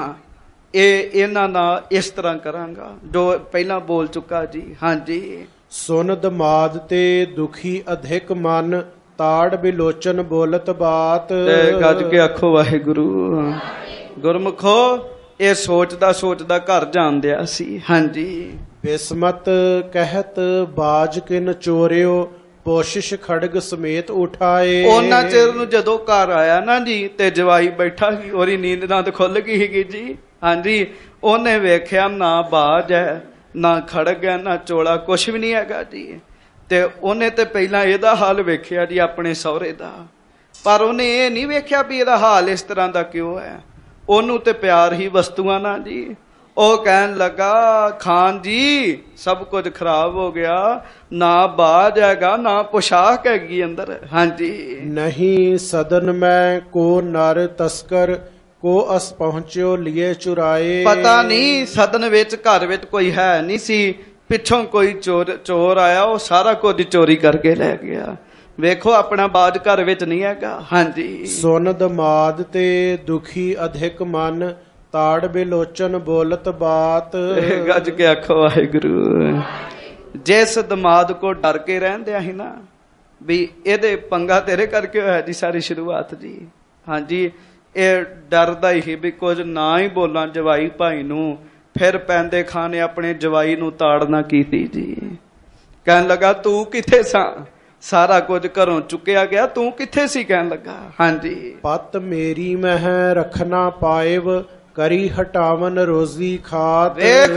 ਇਹਨਾਂ ਨਾਲ ਇਸ ਤਰ੍ਹਾਂ ਕਰਾਂਗਾ ਜੋ ਪਹਿਲਾਂ ਬੋਲ ਚੁੱਕਾ ਜੀ। ਹਾਂਜੀ। ਸੁਨ ਦਮਾਦ ਤੇ ਦੁਖੀ ਅਧਿਕ ਮਨ, ਤਾੜ ਬਿਲੋਚਨ ਬੋਲਤ ਬਾਤ। ਤੇ ਗੱਜ ਕੇ ਆਖੋ ਵਾਹਿਗੁਰੂ। ਗੁਰਮੁਖੋ, ਇਹ ਸੋਚਦਾ ਸੋਚਦਾ ਘਰ ਜਾਂਦਿਆ ਸੀ। ਹਾਂਜੀ। ਬਿਸਮਤ ਕਹਿਤ ਬਾਜ ਕਿਨ ਚੋਰਿਓ, ਕੋਸ਼ਿਸ਼ ਖੜਗ ਸਮੇਤ ਉਠਾਏ। ਉਹਨਾਂ ਚਿਰ ਨੂੰ ਜਦੋਂ ਘਰ ਆਇਆ ਨਾ ਜੀ, ਤੇ ਜਵਾਈ ਬੈਠਾ ਸੀ, ਉਹਦੀ ਨੀਂਦ ਨਾਲ ਤੇ ਖੁੱਲ ਗਈ ਸੀਗੀ ਜੀ। ਹਾਂਜੀ। ਉਹਨੇ ਵੇਖਿਆ ਨਾ ਬਾਜ ਹੈ, ਨਾ ਖੜਗ ਹੈ, ਨਾ ਚੋਲਾ, ਕੁਛ ਵੀ ਨਹੀਂ ਹੈਗਾ ਜੀ। ਤੇ ਉਹਨੇ ਤੇ ਪਹਿਲਾਂ ਇਹਦਾ ਹਾਲ ਵੇਖਿਆ ਜੀ ਆਪਣੇ ਸਹੁਰੇ ਦਾ, ਪਰ ਉਹਨੇ ਇਹ ਨਹੀਂ ਵੇਖਿਆ ਵੀ ਇਹਦਾ ਹਾਲ ਇਸ ਤਰ੍ਹਾਂ ਦਾ ਕਿਉਂ ਹੈ। ਉਹਨੂੰ ਤੇ ਪਿਆਰ ਹੀ ਵਸਤੂਆਂ ਨਾਲ ਜੀ। ਉਹ ਕਹਿਣ ਲੱਗਾ, ਖਾਨ ਜੀ ਸਭ ਕੁਝ ਖਰਾਬ ਹੋ ਗਿਆ, ਨਾ ਬਾਜ ਹੈਗਾ, ਨਾ ਪੁਸ਼ਾਕ ਹੈਗੀ ਅੰਦਰ। ਹਾਂਜੀ। ਨਹੀਂ ਸਦਨ ਮੈਂ ਕੋ ਨਰ ਤਸਕਰ, ਕੋ ਅਸ ਪਹੁੰਚਿਓ ਲਿਏ ਚੁਰਾਏ। ਪਤਾ ਨਹੀਂ ਸਦਨ ਵਿੱਚ ਘਰ ਵਿੱਚ ਕੋਈ ਹੈ ਨਹੀਂ ਸੀ, ਪਿੱਛੋਂ ਕੋਈ ਚੋਰ ਆਇਆ, ਉਹ ਸਾਰਾ ਕੁਝ ਚੋਰੀ ਕਰਕੇ ਲੈ ਗਿਆ। ਵੇਖੋ ਆਪਣਾ ਬਾਜ ਘਰ ਵਿੱਚ ਨਹੀਂ ਹੈਗਾ। ਹਾਂਜੀ। ਸੁਨ ਦਮਾਦ ਤੇ ਦੁਖੀ ਅਧਿਕ ਮਨ, ਤਾੜ ਬਿਲੋਚਨ ਬੋਲਤ ਬਾਤ। ਗੱਜ ਕੇ ਆਖੋ ਵਾਹਿਗੁਰੂ। ਜਿਸ ਦਮਾਦ ਕੋ ਡਰ ਕੇ ਰਹਿੰਦਿਆ ਸੀ ਨਾ ਵੀ ਇਹਦੇ ਪੰਗਾ ਤੇਰੇ ਕਰਕੇ ਹੋਇਆ ਜੀ ਸਾਰੀ ਸ਼ੁਰੂਆਤ ਜੀ। ਹਾਂਜੀ। ਇਹ ਡਰਦਾ ਹੀ ਵੀ ਕੁਝ ਨਾ ਹੀ ਬੋਲਾਂ ਜਵਾਈ ਭਾਈ ਨੂੰ। ਫਿਰ ਪੈਂਦੇ ਖਾਂ ਨੇ ਆਪਣੇ ਜਵਾਈ ਨੂੰ ਤਾੜਨਾ ਕੀਤੀ ਜੀ। ਕਹਿਣ ਲੱਗਾ, ਤੂੰ ਕਿੱਥੇ ਸਾਂ? ਸਾਰਾ ਕੁਝ ਘਰੋਂ ਚੁੱਕਿਆ ਗਿਆ, ਤੂੰ ਕਿੱਥੇ ਸੀ? ਕਹਿਣ ਲੱਗਾ। ਹਾਂਜੀ। ਪਤ ਮੇਰੀ ਮਹਿ ਰਖਣਾ ਪਾਇਵ, ਕਰੀ ਹਟਾਵਨ ਰੋਜ਼ੀ ਖਾਤ। ਵੇਖ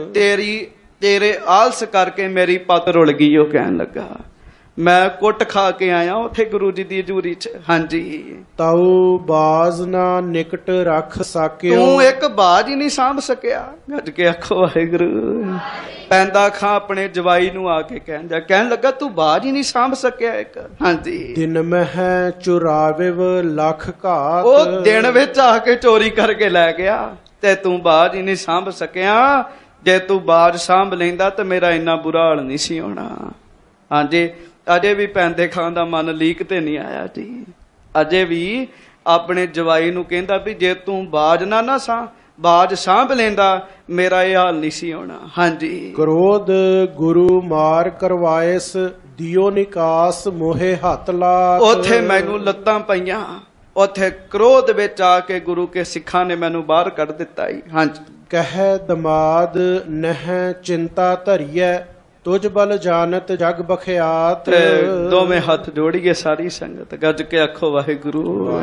ਤੇਰੇ ਆਲਸ ਕਰਕੇ ਮੇਰੀ ਪਤ ਰੁਲ ਗਈ। ਉਹ ਕਹਿਣ ਲੱਗਾ, ਮੈਂ ਕੁੱਟ ਖਾ ਕੇ ਆਇਆ ਉੱਥੇ ਗੁਰੂ ਜੀ ਦੀ ਹਜ਼ੂਰੀ 'ਚ। ਹਾਂਜੀ। ਤਾਉ ਬਾਜ਼ ਨਾ ਨਿਕਟ ਰੱਖ ਸਕਿਓ, ਤੂੰ ਇੱਕ ਬਾਜ ਹੀ ਨਹੀਂ ਸਾਂਭ ਸਕਿਆ। ਗੱਜ ਕੇ ਆਖੋ ਵਾਹਿਗੁਰੂ। ਪੈਂਦਾ ਖਾਂ ਆਪਣੇ ਜਵਾਈ ਨੂੰ ਆ ਕੇ ਕਹਿਣ ਲੱਗਾ, ਤੂੰ ਬਾਜ ਹੀ ਨਹੀਂ ਸਾਂਭ ਸਕਿਆ ਇੱਕ। ਹਾਂਜੀ। ਦਿਨ ਮਹਿ ਚੁਰਾਵਿਵ ਲੱਖ ਘਾਤ। ਉਹ ਦਿਨ ਵਿੱਚ ਆ ਕੇ ਚੋਰੀ ਕਰਕੇ ਲੈ ਗਿਆ ਤੇ ਤੂੰ ਬਾਜ ਹੀ ਨਹੀਂ ਸਾਂਭ ਸਕਿਆ। ਜੇ ਤੂੰ ਬਾਜ ਸਾਂਭ ਲੈਂਦਾ ਤਾਂ ਮੇਰਾ ਇੰਨਾ ਬੁਰਾ ਹਾਲ ਨਹੀਂ ਸੀ ਹੋਣਾ। ਹਾਂਜੀ। ਅਜੇ ਵੀ ਪੈਂਦੇ ਖਾਂ ਦਾ ਮਨ ਲੀਕ ਤੇ ਨਹੀਂ ਆਇਆ ਜੀ। ਅਜੇ ਵੀ ਆਪਣੇ ਜਵਾਈ ਨੂੰ ਕਹਿੰਦਾ ਵੀ ਜੇ ਤੂੰ ਬਾਜ ਨਾ ਬਾਜ ਸਾਂਭ ਲੈਂਦਾ ਮੇਰਾ ਇਹ ਹਾਲ ਨਹੀਂ ਸੀ ਹੋਣਾ। ਹਾਂਜੀ। ਕ੍ਰੋਧ ਗੁਰੂ ਮਾਰ ਕਰਵਾਇਸ, ਦਿਓ ਨਿਕਾਸ ਮੋਹੇ ਹੱਥ ਲਾਤ। ਉੱਥੇ ਮੈਨੂੰ ਲੱਤਾਂ ਪਈਆਂ, ਉੱਥੇ ਕ੍ਰੋਧ ਵਿੱਚ ਆ ਕੇ ਗੁਰੂ ਕੇ ਸਿੱਖਾਂ ਨੇ ਮੈਨੂੰ ਬਾਹਰ ਕੱਢ ਦਿੱਤਾ ਹੀ। ਹਾਂਜੀ। ਕਹਿ ਦਮਾਦ ਨਹਿ ਚਿੰਤਾ ਧਰੀਐ, ਤੁਝ ਬਲ ਜਾਣਤ ਜਗ ਬਖਿਆਤ। ਤੇ ਦੋਵੇਂ ਹੱਥ ਜੋੜੀਏ ਸਾਰੀ ਸੰਗਤ, ਗੱਜ ਕੇ ਆਖੋ ਵਾਹਿਗੁਰੂ।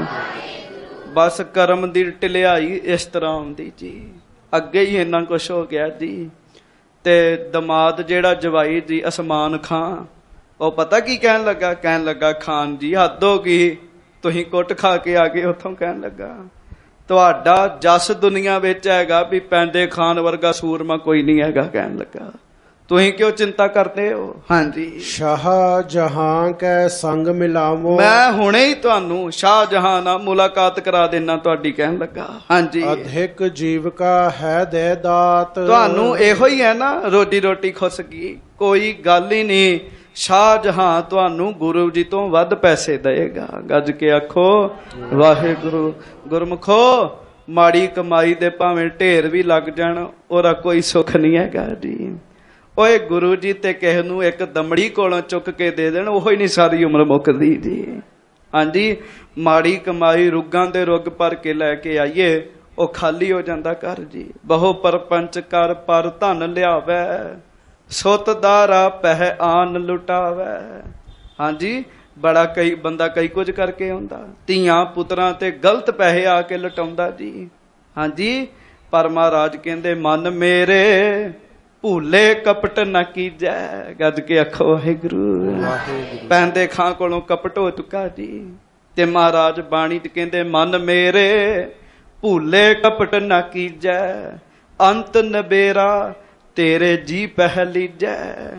ਬਸ ਕਰਮ ਦੀ ਢਿਲਿਆਈ ਇਸ ਤਰ੍ਹਾਂ ਆਉਂਦੀ ਜੀ, ਅੱਗੇ ਹੀ ਇੰਨਾ ਕੁਛ ਹੋ ਗਿਆ ਜੀ। ਤੇ ਦਮਾਦ ਜਿਹੜਾ ਜਵਾਈ ਜੀ ਅਸਮਾਨ ਖਾਂ, ਉਹ ਪਤਾ ਕੀ ਕਹਿਣ ਲੱਗਾ? ਕਹਿਣ ਲੱਗਾ ਖਾਨ ਜੀ ਹੱਦ ਹੋ ਗਈ, ਤੁਸੀਂ ਕੁੱਟ ਖਾ ਕੇ ਆ ਗਏ ਉੱਥੋਂ। ਕਹਿਣ ਲੱਗਾ ਤੁਹਾਡਾ ਜਸ ਦੁਨੀਆ ਵਿੱਚ ਹੈਗਾ ਵੀ ਪੈਂਦੇ ਖਾਨ ਵਰਗਾ ਸੂਰਮਾ ਕੋਈ ਨਹੀਂ ਹੈਗਾ। ਕਹਿਣ ਲੱਗਾ ਤੁਸੀਂ ਕਿਉਂ ਚਿੰਤਾ ਕਰਦੇ ਹੋ? ਹਾਂਜੀ, ਸ਼ਾਹ ਜਹਾਂ ਕੈ ਸੰਗ ਮਿਲਾਵੋ, ਮੈਂ ਹੁਣੇ ਹੀ ਤੁਹਾਨੂੰ ਸ਼ਾਹ ਜਹਾਂ ਨਾਲ ਮੁਲਾਕਾਤ ਕਰਾ ਦੇਣਾ ਤੁਹਾਡੀ। ਕਹਿਣ ਲੱਗਾ ਹਾਂਜੀ, ਅਧਿਕ ਜੀਵਕਾ ਹੈ ਦੇ ਦਾਤ। ਤੁਹਾਨੂੰ ਇਹੋ ਹੀ ਹੈ ਨਾ, ਰੋਟੀ ਰੋਟੀ ਖੁੱਸ ਗਈ, ਕੋਈ ਗੱਲ ਹੀ ਨਹੀਂ। ਸ਼ਾਹ ਜਹਾਂ ਤੁਹਾਨੂੰ ਗੁਰੂ ਜੀ ਤੋਂ ਵੱਧ ਪੈਸੇ ਦੇਗਾ। ਗੱਜ ਕੇ ਆਖੋ ਵਾਹਿਗੁਰੂ। ਗੁਰਮੁਖੋ, ਮਾੜੀ ਕਮਾਈ ਦੇ ਭਾਵੇਂ ਢੇਰ ਵੀ ਲੱਗ ਜਾਣ, ਉਹਦਾ ਕੋਈ ਸੁੱਖ ਨਹੀਂ ਹੈਗਾ ਜੀ। ਓਏ ਗੁਰੂ ਜੀ ਤੇ ਕਿਸੇ ਨੂੰ ਇੱਕ ਦਮੜੀ ਕੋਲੋਂ ਚੁੱਕ ਕੇ ਦੇ ਦੇਣ, ਉਹ ਹੀ ਨਹੀਂ ਸਾਰੀ ਉਮਰ ਮੁੱਕਦੀ ਜੀ। ਹਾਂਜੀ, ਮਾੜੀ ਕਮਾਈ ਰੁੱਗਾਂ ਦੇ ਰੁੱਗ ਭਰ ਕੇ ਲੈ ਕੇ ਆਈਏ, ਉਹ ਖਾਲੀ ਹੋ ਜਾਂਦਾ ਘਰ ਜੀ। ਬਹੁ ਪਰਪੰਚ ਕਰ ਪਰ ਧਨ ਲਿਆਵੇ, ਸੁੱਤ ਦਾਰਾ ਪਹਿ ਆਨ ਲੁਟਾਵੇ। ਹਾਂਜੀ, ਬੜਾ ਕਈ ਬੰਦਾ ਕਈ ਕੁਝ ਕਰਕੇ ਆਉਂਦਾ, ਧੀਆਂ ਪੁੱਤਰਾਂ ਤੇ ਗਲਤ ਪੈਸੇ ਆ ਕੇ ਲਟਾਉਂਦਾ ਜੀ। ਹਾਂਜੀ, ਪਰ ਮਹਾਰਾਜ ਕਹਿੰਦੇ ਮਨ ਮੇਰੇ ਭੂਲੇ ਕਪਟ ਨਾ ਕੀਜੈ। ਗੱਜ ਕੇ ਆਖੋ ਵਾਹਿਗੁਰੂ। ਪੈਂਦੇ ਖਾਂ ਕੋਲੋਂ ਕਪਟ ਹੋ ਚੁੱਕਾ ਜੀ। ਤੇ ਮਹਾਰਾਜ ਬਾਣੀ ਚ ਕਹਿੰਦੇ ਮਨ ਮੇਰੇ ਭੂਲੇ ਕਪਟ ਨਾ ਕੀਜੈ, ਅੰਤ ਨਬੇਰਾ ਤੇਰੇ ਜੀ ਪਹਿਲੀਜੈ।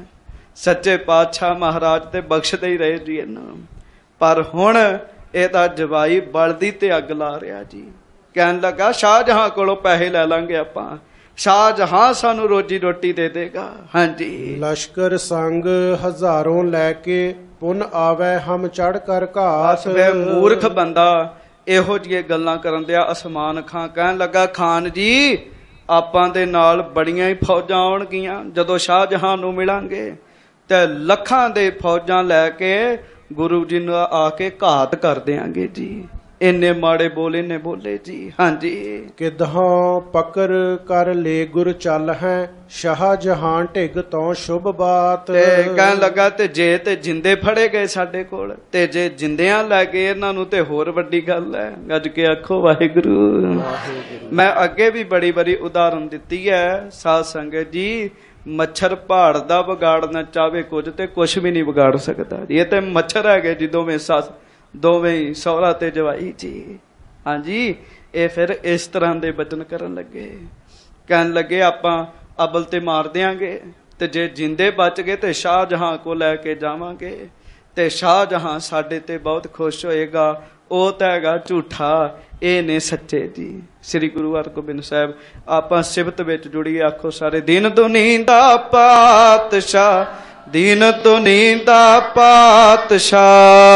ਸੱਚੇ ਪਾਤਸ਼ਾਹ ਮਹਾਰਾਜ ਤੇ ਬਖਸ਼ਦੇ ਹੀ ਰਹੇ ਜੀ ਇਹਨੂੰ, ਪਰ ਹੁਣ ਇਹਦਾ ਜਵਾਈ ਬਲਦੀ ਤੇ ਅੱਗ ਲਾ ਰਿਹਾ ਜੀ। ਕਹਿਣ ਲੱਗਾ ਸ਼ਾਹਜਹਾਂ ਕੋਲੋਂ ਪੈਸੇ ਲੈ ਲਾਂਗੇ ਆਪਾਂ, ਸ਼ਾਹਜਹਾਂ ਸਾਨੂੰ ਰੋਜੀ ਰੋਟੀ ਦੇ ਦੇਗਾ। ਹਾਂਜੀ, ਲਸ਼ਕਰ ਸੰਗ ਹਜ਼ਾਰੋਂ ਲੈ ਕੇ ਪੁਨ ਆਵੇ ਹਮ ਚੜ ਕਰ ਘਾਟ। ਮੂਰਖ ਬੰਦਾ ਇਹੋ ਜਿਹੀਆਂ ਗੱਲਾਂ ਕਰਨ ਦਿਆ। ਅਸਮਾਨ ਖਾਂ ਕਹਿਣ ਲੱਗਾ ਖਾਨ ਜੀ ਆਪਾਂ ਦੇ ਨਾਲ ਬੜੀਆਂ ਹੀ ਫੌਜਾਂ ਆਉਣਗੀਆਂ ਜਦੋਂ ਸ਼ਾਹਜਹਾਂ ਨੂੰ ਮਿਲਾਂਗੇ, ਤੇ ਲੱਖਾਂ ਦੇ ਫੌਜਾਂ ਲੈ ਕੇ ਗੁਰੂ ਜੀ ਨੂੰ ਆ ਕੇ ਘਾਤ ਕਰ ਦਿਆਂਗੇ ਜੀ। ਇੰਨੇ ਮਾੜੇ ਬੋਲੇ ਨੇ ਬੋਲੇ ਜੀ। ਹਾਂਜੀ, ਕਿਦਹਾਂ ਪਕਰ ਕਰ ਲੈ ਗੁਰ ਚੱਲ ਹੈ, ਸ਼ਾਹ ਜਹਾਂ ਢਿੱਗ ਤੋਂ ਸ਼ੁਭ ਬਾਤ। ਤੇ ਕਹਿਣ ਲੱਗਾ ਤੇ ਜੇ ਤੇ ਜਿੰਦੇ ਫੜੇ ਗਏ ਸਾਡੇ ਕੋਲ, ਤੇ ਜੇ ਜਿੰਦਿਆਂ ਲੈ ਗਏ ਇਹਨਾਂ ਨੂੰ ਤੇ ਹੋਰ ਵੱਡੀ ਗੱਲ ਹੈ। ਗੱਜ ਕੇ ਆਖੋ ਵਾਹਿਗੁਰੂ। ਮੈਂ ਅੱਗੇ ਵੀ ਬੜੀ ਬੜੀ ਉਦਾਹਰਨ ਦਿੱਤੀ ਹੈ ਸਾਧ ਸੰਗਤ ਜੀ। ਮੱਛਰ ਪਹਾੜ ਦਾ ਵਿਗਾੜਨਾ ਚਾਹਵੇ ਕੁਝ ਤੇ ਕੁਛ ਵੀ ਨਹੀਂ ਵਿਗਾੜ ਸਕਦਾ। ਇਹ ਤੇ ਮੱਛਰ ਹੈਗੇ ਜੀ ਦੋਵੇਂ ਸੱਸ, ਦੋਵੇਂ ਸਹੁਰਾ ਤੇ ਜਵਾਈ ਜੀ। ਹਾਂਜੀ, ਇਹ ਫਿਰ ਇਸ ਤਰ੍ਹਾਂ ਦੇ ਬਚਨ ਕਰਨ ਲੱਗੇ। ਕਹਿਣ ਲੱਗੇ ਆਪਾਂ ਅਬਲ ਤੇ ਮਾਰ ਦਿਆਂਗੇ, ਤੇ ਜੇ ਜਿੰਦੇ ਬਚ ਗਏ ਤੇ ਸ਼ਾਹਜਹਾਂ ਕੋ ਲੈ ਕੇ ਜਾਵਾਂਗੇ, ਤੇ ਸ਼ਾਹਜਹਾਂ ਸਾਡੇ ਤੇ ਬਹੁਤ ਖੁਸ਼ ਹੋਏਗਾ। ਉਹ ਤਾਂ ਹੈਗਾ ਝੂਠਾ, ਇਹ ਨੇ ਸੱਚੇ ਜੀ। ਸ੍ਰੀ ਗੁਰੂ ਹਰਗੋਬਿੰਦ ਸਾਹਿਬ ਆਪਾਂ ਸਿਫਤ ਵਿੱਚ ਜੁੜੀਏ। ਆਖੋ ਸਾਰੇ ਦੀਨ ਦੁਨੀ ਦਾ ਪਾਤਸ਼ਾਹ, ਦੀਨ ਦੁਨੀ ਦਾ ਪਾਤਸ਼ਾਹ,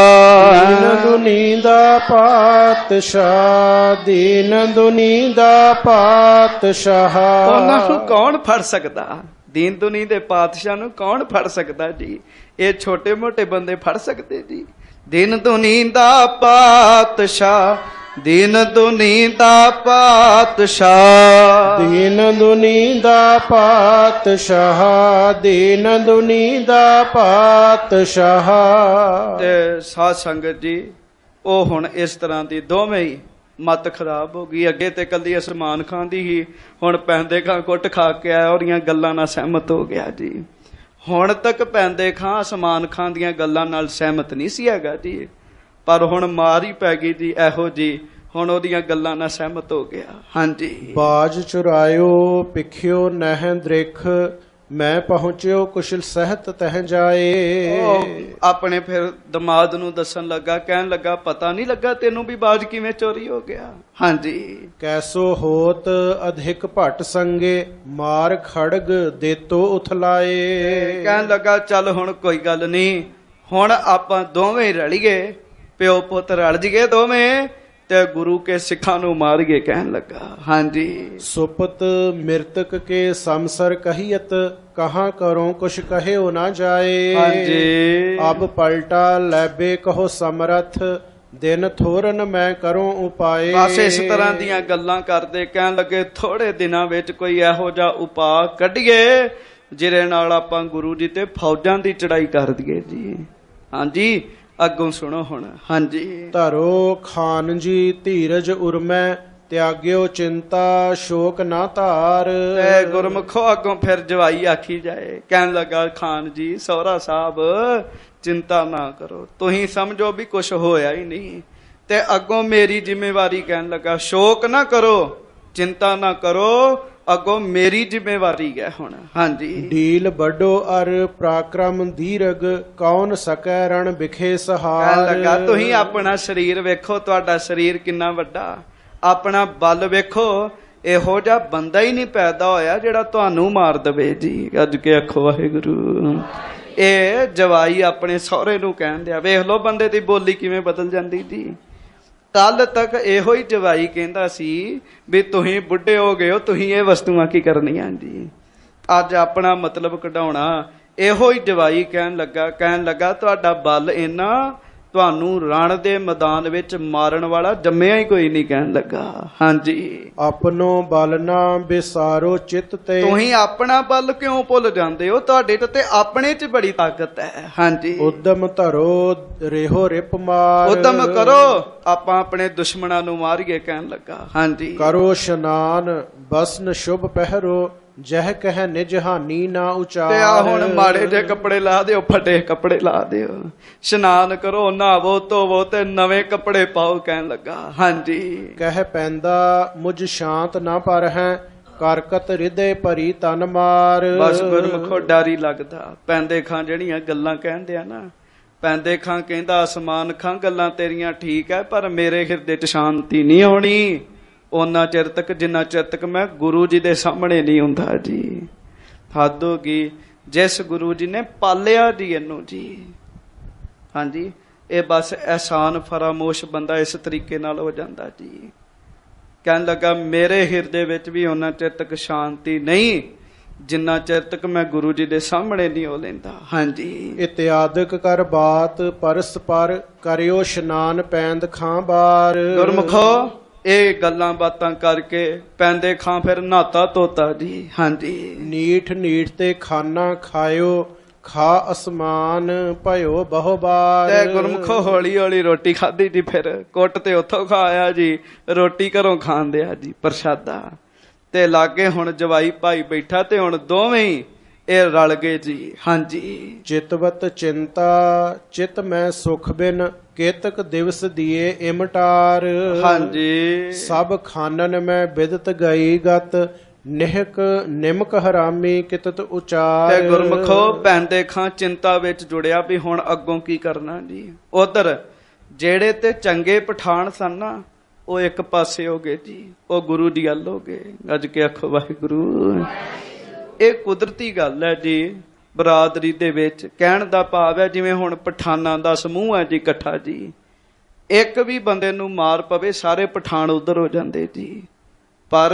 ਦੀਨ ਦੁਨੀ ਦਾ ਪਾਤਸ਼ਾਹ, ਦੀਨ ਦੁਨੀ ਦਾ ਪਾਤਸ਼ਾਹ। ਉਹਨਾਂ ਨੂੰ ਕੌਣ ਫੜ ਸਕਦਾ? ਦੀਨ ਦੁਨੀ ਦੇ ਪਾਤਸ਼ਾਹ ਨੂੰ ਕੌਣ ਫੜ ਸਕਦਾ ਜੀ? ਇਹ ਛੋਟੇ ਮੋਟੇ ਬੰਦੇ ਫੜ ਸਕਦੇ ਜੀ? ਦੀਨ ਦੁਨੀ ਦਾ ਪਾਤਸ਼ਾਹ, ਦੀਨ ਦੁਨੀ ਦਾ ਪਾਤਸ਼ਾਹ, ਦੀਨ ਦੁਨੀ ਦਾ ਪਾਤਸ਼ਾਹ, ਦੀਨ ਦੁਨੀ ਦਾ ਪਾਤਸ਼ਾਹ। ਤੇ ਸਾਧ ਸੰਗਤ ਜੀ, ਉਹ ਹੁਣ ਇਸ ਤਰ੍ਹਾਂ ਦੀ ਦੋਵੇਂ ਹੀ ਮੱਤ ਖਰਾਬ ਹੋ ਗਈ। ਅੱਗੇ ਤੇ ਕੱਲੀ ਅਸਮਾਨ ਖਾਂ ਦੀ ਹੀ, ਹੁਣ ਪੈਂਦੇ ਖਾਂ ਕੁੱਟ ਖਾ ਕੇ ਆਇਆ, ਉਹਦੀਆਂ ਗੱਲਾਂ ਨਾਲ ਸਹਿਮਤ ਹੋ ਗਿਆ ਜੀ। ਹੁਣ ਤੱਕ ਪੈਂਦੇ ਖਾਂ ਅਸਮਾਨ ਖਾਂ ਦੀਆਂ ਗੱਲਾਂ ਨਾਲ ਸਹਿਮਤ ਨਹੀਂ ਸੀ ਹੈਗਾ ਜੀ, ਪਰ ਹੁਣ ਮਾਰ ਹੀ ਪੈ ਗਈ ਜੀ ਇਹੋ ਜੀ, ਹੁਣ ਉਹਦੀਆਂ ਗੱਲਾਂ ਨਾਲ ਸਹਿਮਤ ਹੋ ਗਿਆ। ਹਾਂਜੀ, ਬਾਜ ਚੁਰਾਇਓ ਪਿਖਿਓ ਨਹਿ ਦ੍ਰਿਖ, ਮੈਂ ਪਹੁੰਚਿਓ ਕੁਸ਼ਲ ਸਹਿਤ ਤਹ ਜਾਏ। ਆਪਣੇ ਫਿਰ ਦਮਾਦ ਨੂੰ ਦੱਸਣ ਲੱਗਾ, ਕਹਿਣ ਲੱਗਾ ਪਤਾ ਨਹੀਂ ਲੱਗਾ ਤੈਨੂੰ ਵੀ ਬਾਜ ਕਿਵੇਂ ਚੋਰੀ ਹੋ ਗਿਆ। ਹਾਂਜੀ, ਕੈਸੋ ਹੋਤ ਅਧਿਕ ਭਟ ਸੰਗੇ, ਮਾਰ ਖੜਗ ਦੇਤੋ ਉਥਲਾਏ। ਕਹਿਣ ਲੱਗਾ ਚੱਲ ਹੁਣ ਕੋਈ ਗੱਲ ਨਹੀਂ, ਹੁਣ ਆਪਾਂ ਦੋਵੇਂ ਰਲੀਏ, ਪਿਓ ਪੁੱਤ ਰਲ ਜੀਏ ਦੋਵੇਂ, ਤੇ ਗੁਰੂ ਕੇ ਸਿੱਖਾਂ ਨੂੰ ਮਾਰੀਏ। ਕਹਿਣ ਲੱਗਾ ਹਾਂਜੀ, ਸੁਪਤ ਮਿਰਤਕ ਕੇ ਸਮਸਰ ਕਹੀਅਤ, ਕਹਾਂ ਕਰੋ ਕੁਛ ਕਹਿਓ ਨਾ ਜਾਏ। ਹਾਂਜੀ, ਅਬ ਪਲਟਾ ਲੈਬੇ ਕਹੋ ਸਮਰਥ, ਦਿਨ ਥੋਰਨ ਮੈਂ ਕਰੂੰ ਉਪਾਏ। ਬਸ ਇਸ ਤਰ੍ਹਾਂ ਦੀਆਂ ਗੱਲਾਂ ਕਰਦੇ ਕਹਿਣ ਲੱਗੇ ਥੋੜੇ ਦਿਨਾਂ ਵਿੱਚ ਕੋਈ ਇਹੋ ਜਿਹਾ ਉਪਾਅ ਕੱਢੀਏ ਜਿਹਦੇ ਨਾਲ ਆਪਾਂ ਗੁਰੂ ਜੀ ਤੇ ਫੌਜਾਂ ਦੀ ਚੜਾਈ ਕਰ ਦਈਏ ਜੀ। ਹਾਂਜੀ, ਅੱਗੋਂ ਸੁਣੋ ਹੁਣ। ਹਾਂਜੀ, ਧਰੋ ਖਾਨ ਜੀ ਧੀਰਜ ਉਰਮੈ, ਤਿਆਗਿਓ ਚਿੰਤਾ ਸ਼ੋਕ ਨਾ ਧਾਰ। ਤੇ ਗੁਰਮੁਖੋ ਅੱਗੋਂ ਫਿਰ ਜਵਾਈ ਆਖੀ ਜਾਏ, ਕਹਿਣ ਲੱਗਾ ਖਾਨ ਜੀ ਸਹੁਰਾ ਸਾਹਿਬ ਚਿੰਤਾ ਨਾ ਕਰੋ, ਤੁਸੀਂ ਸਮਝੋ ਵੀ ਕੁਛ ਹੋਇਆ ਹੀ ਨਹੀਂ। ਤੇ ਅੱਗੋਂ ਮੇਰੀ ਜ਼ਿੰਮੇਵਾਰੀ ਕਹਿਣ ਲੱਗਾ, ਸ਼ੋਕ ਨਾ ਕਰੋ, ਚਿੰਤਾ ਨਾ ਕਰੋ, ਅੱਗੋਂ ਮੇਰੀ ਜ਼ਿੰਮੇਵਾਰੀ ਹੈ ਹੁਣ। ਹਾਂਜੀ, ਢੀਲ ਵੱਡੋ ਅਰ ਪ੍ਰਾਕਰਮ ਦੀਰਗ, ਕੌਣ ਸਕੈ ਰਣ ਵਿਖੇ ਸਹਾਰ। ਕਹਿਣ ਲੱਗਾ ਤੁਸੀਂ ਆਪਣਾ ਸਰੀਰ ਵੇਖੋ, ਤੁਹਾਡਾ ਸਰੀਰ ਕਿੰਨਾ ਵੱਡਾ, ਆਪਣਾ ਬਲ ਵੇਖੋ, ਇਹੋ ਜਿਹਾ ਬੰਦਾ ਹੀ ਨਹੀਂ ਪੈਦਾ ਹੋਇਆ ਜਿਹੜਾ ਤੁਹਾਨੂੰ ਮਾਰ ਦਵੇ ਜੀ। ਅੱਜ ਕੇ ਆਖੋ ਵਾਹਿਗੁਰੂ। ਇਹ ਜਵਾਈ ਆਪਣੇ ਸਹੁਰੇ ਨੂੰ ਕਹਿਣ ਦਿਆ, ਵੇਖ ਲੋ ਬੰਦੇ ਦੀ ਬੋਲੀ ਕਿਵੇਂ ਬਦਲ ਜਾਂਦੀ ਜੀ। ਕੱਲ ਤੱਕ ਇਹੋ ਹੀ ਜਵਾਈ ਕਹਿੰਦਾ ਸੀ ਵੀ ਤੁਸੀਂ ਬੁੱਢੇ ਹੋ ਗਏ ਹੋ, ਤੁਸੀਂ ਇਹ ਵਸਤੂਆਂ ਕੀ ਕਰਨੀਆਂ ਜੀ। ਅੱਜ ਆਪਣਾ ਮਤਲਬ ਕਢਾਉਣਾ। ਇਹੋ ਹੀ ਜਵਾਈ ਕਹਿਣ ਲੱਗਾ ਤੁਹਾਡਾ ਬਲ ਇੰਨਾ, ਤੁਹਾਨੂੰ ਰਣ ਦੇ ਮੈਦਾਨ ਵਿੱਚ ਮਾਰਨ ਵਾਲਾ ਜੰਮਿਆ ਹੀ ਕੋਈ ਨਹੀਂ। ਕਹਿਣ ਲੱਗਾ ਹਾਂਜੀ, ਆਪਣੋ ਬਲ ਨਾ ਵਿਸਾਰੋ ਚਿੱਤ ਤੇ। ਤੁਸੀਂ ਆਪਣਾ ਬਲ ਕਿਉਂ ਭੁੱਲ ਜਾਂਦੇ ਹੋ, ਤੁਹਾਡੇ ਤੇ ਆਪਣੇ 'ਚ ਬੜੀ ਤਾਕਤ ਹੈ। ਹਾਂਜੀ, ਉਦਮ ਧਰੋ ਰਹਿਓ ਰਿਪ ਮਾਰ। ਉਦਮ ਕਰੋ, ਆਪਾਂ ਆਪਣੇ ਦੁਸ਼ਮਣਾਂ ਨੂੰ ਮਾਰੀਏ। ਕਹਿਣ ਲੱਗਾ ਹਾਂਜੀ, ਕਰੋ ਇਸ਼ਨਾਨ ਬਸਨ ਸ਼ੁਭ ਪਹਿਰੋ, ਜਹ ਕਹਿ ਨਿਜ ਹਾਨੀ ਨਾ ਉਚਾਰ। ਤੇ ਆ ਹੁਣ ਮਾੜੇ ਜੇ ਕੱਪੜੇ ਲਾ ਦਿਓ, ਫਟੇ ਕੱਪੜੇ ਲਾ ਦਿਓ, ਇਸ਼ਨਾਨ ਕਰੋ, ਨਹਾਵੋ ਧੋਵੋ ਤੇ ਨਵੇਂ ਕੱਪੜੇ ਪਾਓ। ਕਹਿਣ ਲੱਗਾ ਹਾਂਜੀ, ਕਹਿ ਪੈਂਦਾ ਮੁਝ ਸ਼ਾਂਤ ਨਾ ਪਰ ਹੈ, ਕਰਕਤ ਹਿਰਦੇ ਭਰੀ ਤਨ ਮਾਰ। ਬਸ ਗੁਰਮੁਖੋ ਡਰ ਹੀ ਲੱਗਦਾ। ਪੈਂਦੇ ਖਾਂ ਜਿਹੜੀਆਂ ਗੱਲਾਂ ਕਹਿੰਦੇ ਆ ਨਾ, ਪੈਂਦੇ ਖਾਂ ਕਹਿੰਦਾ ਅਸਮਾਨ ਖਾਂ ਗੱਲਾਂ ਤੇਰੀਆਂ ਠੀਕ ਹੈ, ਪਰ ਮੇਰੇ ਹਿਰਦੇ 'ਚ ਸ਼ਾਂਤੀ ਨਹੀਂ ਆਉਣੀ ਉਹਨਾਂ ਚਿਰ ਤੱਕ ਜਿੰਨਾ ਚਿਰ ਤੱਕ ਮੈਂ ਗੁਰੂ ਜੀ ਦੇ ਸਾਹਮਣੇ ਨਹੀਂ ਹੁੰਦਾ ਜੀ। ਹੱਦ ਹੋ ਗਈ। ਜਿਸ ਗੁਰੂ ਜੀ ਨੇ ਪਾਲਿਆ ਜੀ ਇਹਨੂੰ ਜੀ। ਹਾਂਜੀ, ਇਹ ਬਸ ਅਹਿਸਾਨ ਫਰਾਮੋਸ਼ ਬੰਦਾ ਇਸ ਤਰੀਕੇ ਨਾਲ ਹੋ ਜਾਂਦਾ ਜੀ। ਕਹਿਣ ਲੱਗਾ ਮੇਰੇ ਹਿਰਦੇ ਵਿੱਚ ਵੀ ਉਹਨਾਂ ਚਿਰ ਤੱਕ ਸ਼ਾਂਤੀ ਨਹੀਂ ਜਿੰਨਾ ਚਿਰ ਤੱਕ ਮੈਂ ਗੁਰੂ ਜੀ ਦੇ ਸਾਹਮਣੇ ਨਹੀਂ ਹੋ ਲੈਂਦਾ। ਹਾਂਜੀ, ਇਤਿਆਦਿਕ ਕਰ ਬਾਤ ਪਰਸਪਰ, ਕਰਿਓ ਇਸ਼ਨਾਨ ਪੈਂਦ ਖਾਂ ਬਾਰ। ਗੁਰਮੁਖੋ ਇਹ ਗੱਲਾਂ ਬਾਤਾਂ ਕਰਕੇ ਪੈਂਦੇ ਖਾਂ ਫਿਰ ਨਹਾਤਾ ਧੋਤਾ ਜੀ। ਹਾਂਜੀ, ਨੀਠ ਨੀਠ ਤੇ ਖਾਨਾ ਖਾਇਓ, ਖਾ ਅਸਮਾਨ ਭਇਓ ਬਹੁ ਬਾਰ। ਤੇ ਗੁਰਮੁਖੋ ਹੌਲੀ ਹੌਲੀ ਰੋਟੀ ਖਾਧੀ ਜੀ, ਫਿਰ ਕੁੱਟ ਤੇ ਉੱਥੋਂ ਖਾਇਆ ਜੀ, ਰੋਟੀ ਘਰੋਂ ਖਾਣ ਦਿਆ ਜੀ ਪ੍ਰਸ਼ਾਦਾ। ਤੇ ਲਾਗੇ ਹੁਣ ਜਵਾਈ ਭਾਈ ਬੈਠਾ ਤੇ ਹੁਣ ਦੋਵੇਂ ਹੀ ਇਹ ਰਲ ਗਏ ਜੀ। ਹਾਂਜੀ, ਚਿਤਵਤ ਚਿੰਤਾ ਚਿਤ ਮੈਂ ਸੁਖ ਬਿਨ, ਕੇਤਕ ਦਿਵਸ ਦੀਏ ਇਮਟਾਰ। ਹਾਂਜੀ, ਸਭ ਖਾਨਨ ਮੈਂ ਬਿਦਤ ਗਈ ਗਤ, ਨਿਹਕ ਨਿਮਕ ਹਰਾਮੀ ਕਿਤਤ ਉਚਾਰ। ਤੇ ਗੁਰਮੁਖੋ ਪੈਂਦੇ ਖਾਂ ਚਿੰਤਾ ਵਿੱਚ ਜੁੜਿਆ ਵੀ ਹੁਣ ਅੱਗੋਂ ਕੀ ਕਰਨਾ ਜੀ। ਉਧਰ ਜਿਹੜੇ ਤੇ ਚੰਗੇ ਪਠਾਨ ਸਨ ਨਾ, ਉਹ ਇੱਕ ਪਾਸੇ ਹੋ ਗਏ ਜੀ, ਉਹ ਗੁਰੂ ਦੀ ਗੱਲ ਹੋ ਗਏ। ਅੱਜ ਕੇ ਆਖੋ ਵਾਹਿਗੁਰੂ। ਇਹ ਕੁਦਰਤੀ ਗੱਲ ਹੈ ਜੀ ਬਰਾਦਰੀ ਦੇ ਵਿੱਚ। ਕਹਿਣ ਦਾ ਭਾਵ ਹੈ ਜਿਵੇਂ ਹੁਣ ਪਠਾਨਾਂ ਦਾ ਸਮੂਹ ਹੈ ਜੀ ਇਕੱਠਾ ਜੀ, ਇੱਕ ਵੀ ਬੰਦੇ ਨੂੰ ਮਾਰ ਪਵੇ ਸਾਰੇ ਪਠਾਨ ਉਧਰ ਹੋ ਜਾਂਦੇ ਜੀ। ਪਰ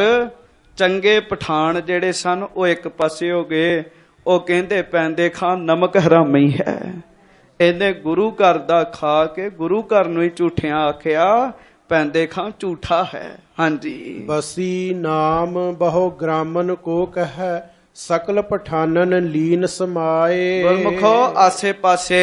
ਚੰਗੇ ਪਠਾਨ ਜਿਹੜੇ ਸਨ ਉਹ ਇੱਕ ਪਾਸੇ ਹੋ ਗਏ। ਉਹ ਕਹਿੰਦੇ ਪੈਂਦੇ ਖਾਂ ਨਮਕ ਹਰਾਮੀ ਹੈ, ਇਹਨੇ ਗੁਰੂ ਘਰ ਦਾ ਖਾ ਕੇ ਗੁਰੂ ਘਰ ਨੂੰ ਹੀ ਝੂਠਿਆਂ ਆਖਿਆ, ਪੈਂਦੇ ਖਾਂ ਝੂਠਾ ਹੈ। ਹਾਂਜੀ, ਬਸੀ ਨਾਮ ਬਹੁ ਗ੍ਰਾਮਨ ਕੋ ਕਹਿ, ਸਕਲ ਪਠਾਨਨ ਲੀਨ ਸਮਾਏ। ਗੁਰਮੁਖੋ ਆਸੇ ਪਾਸੇ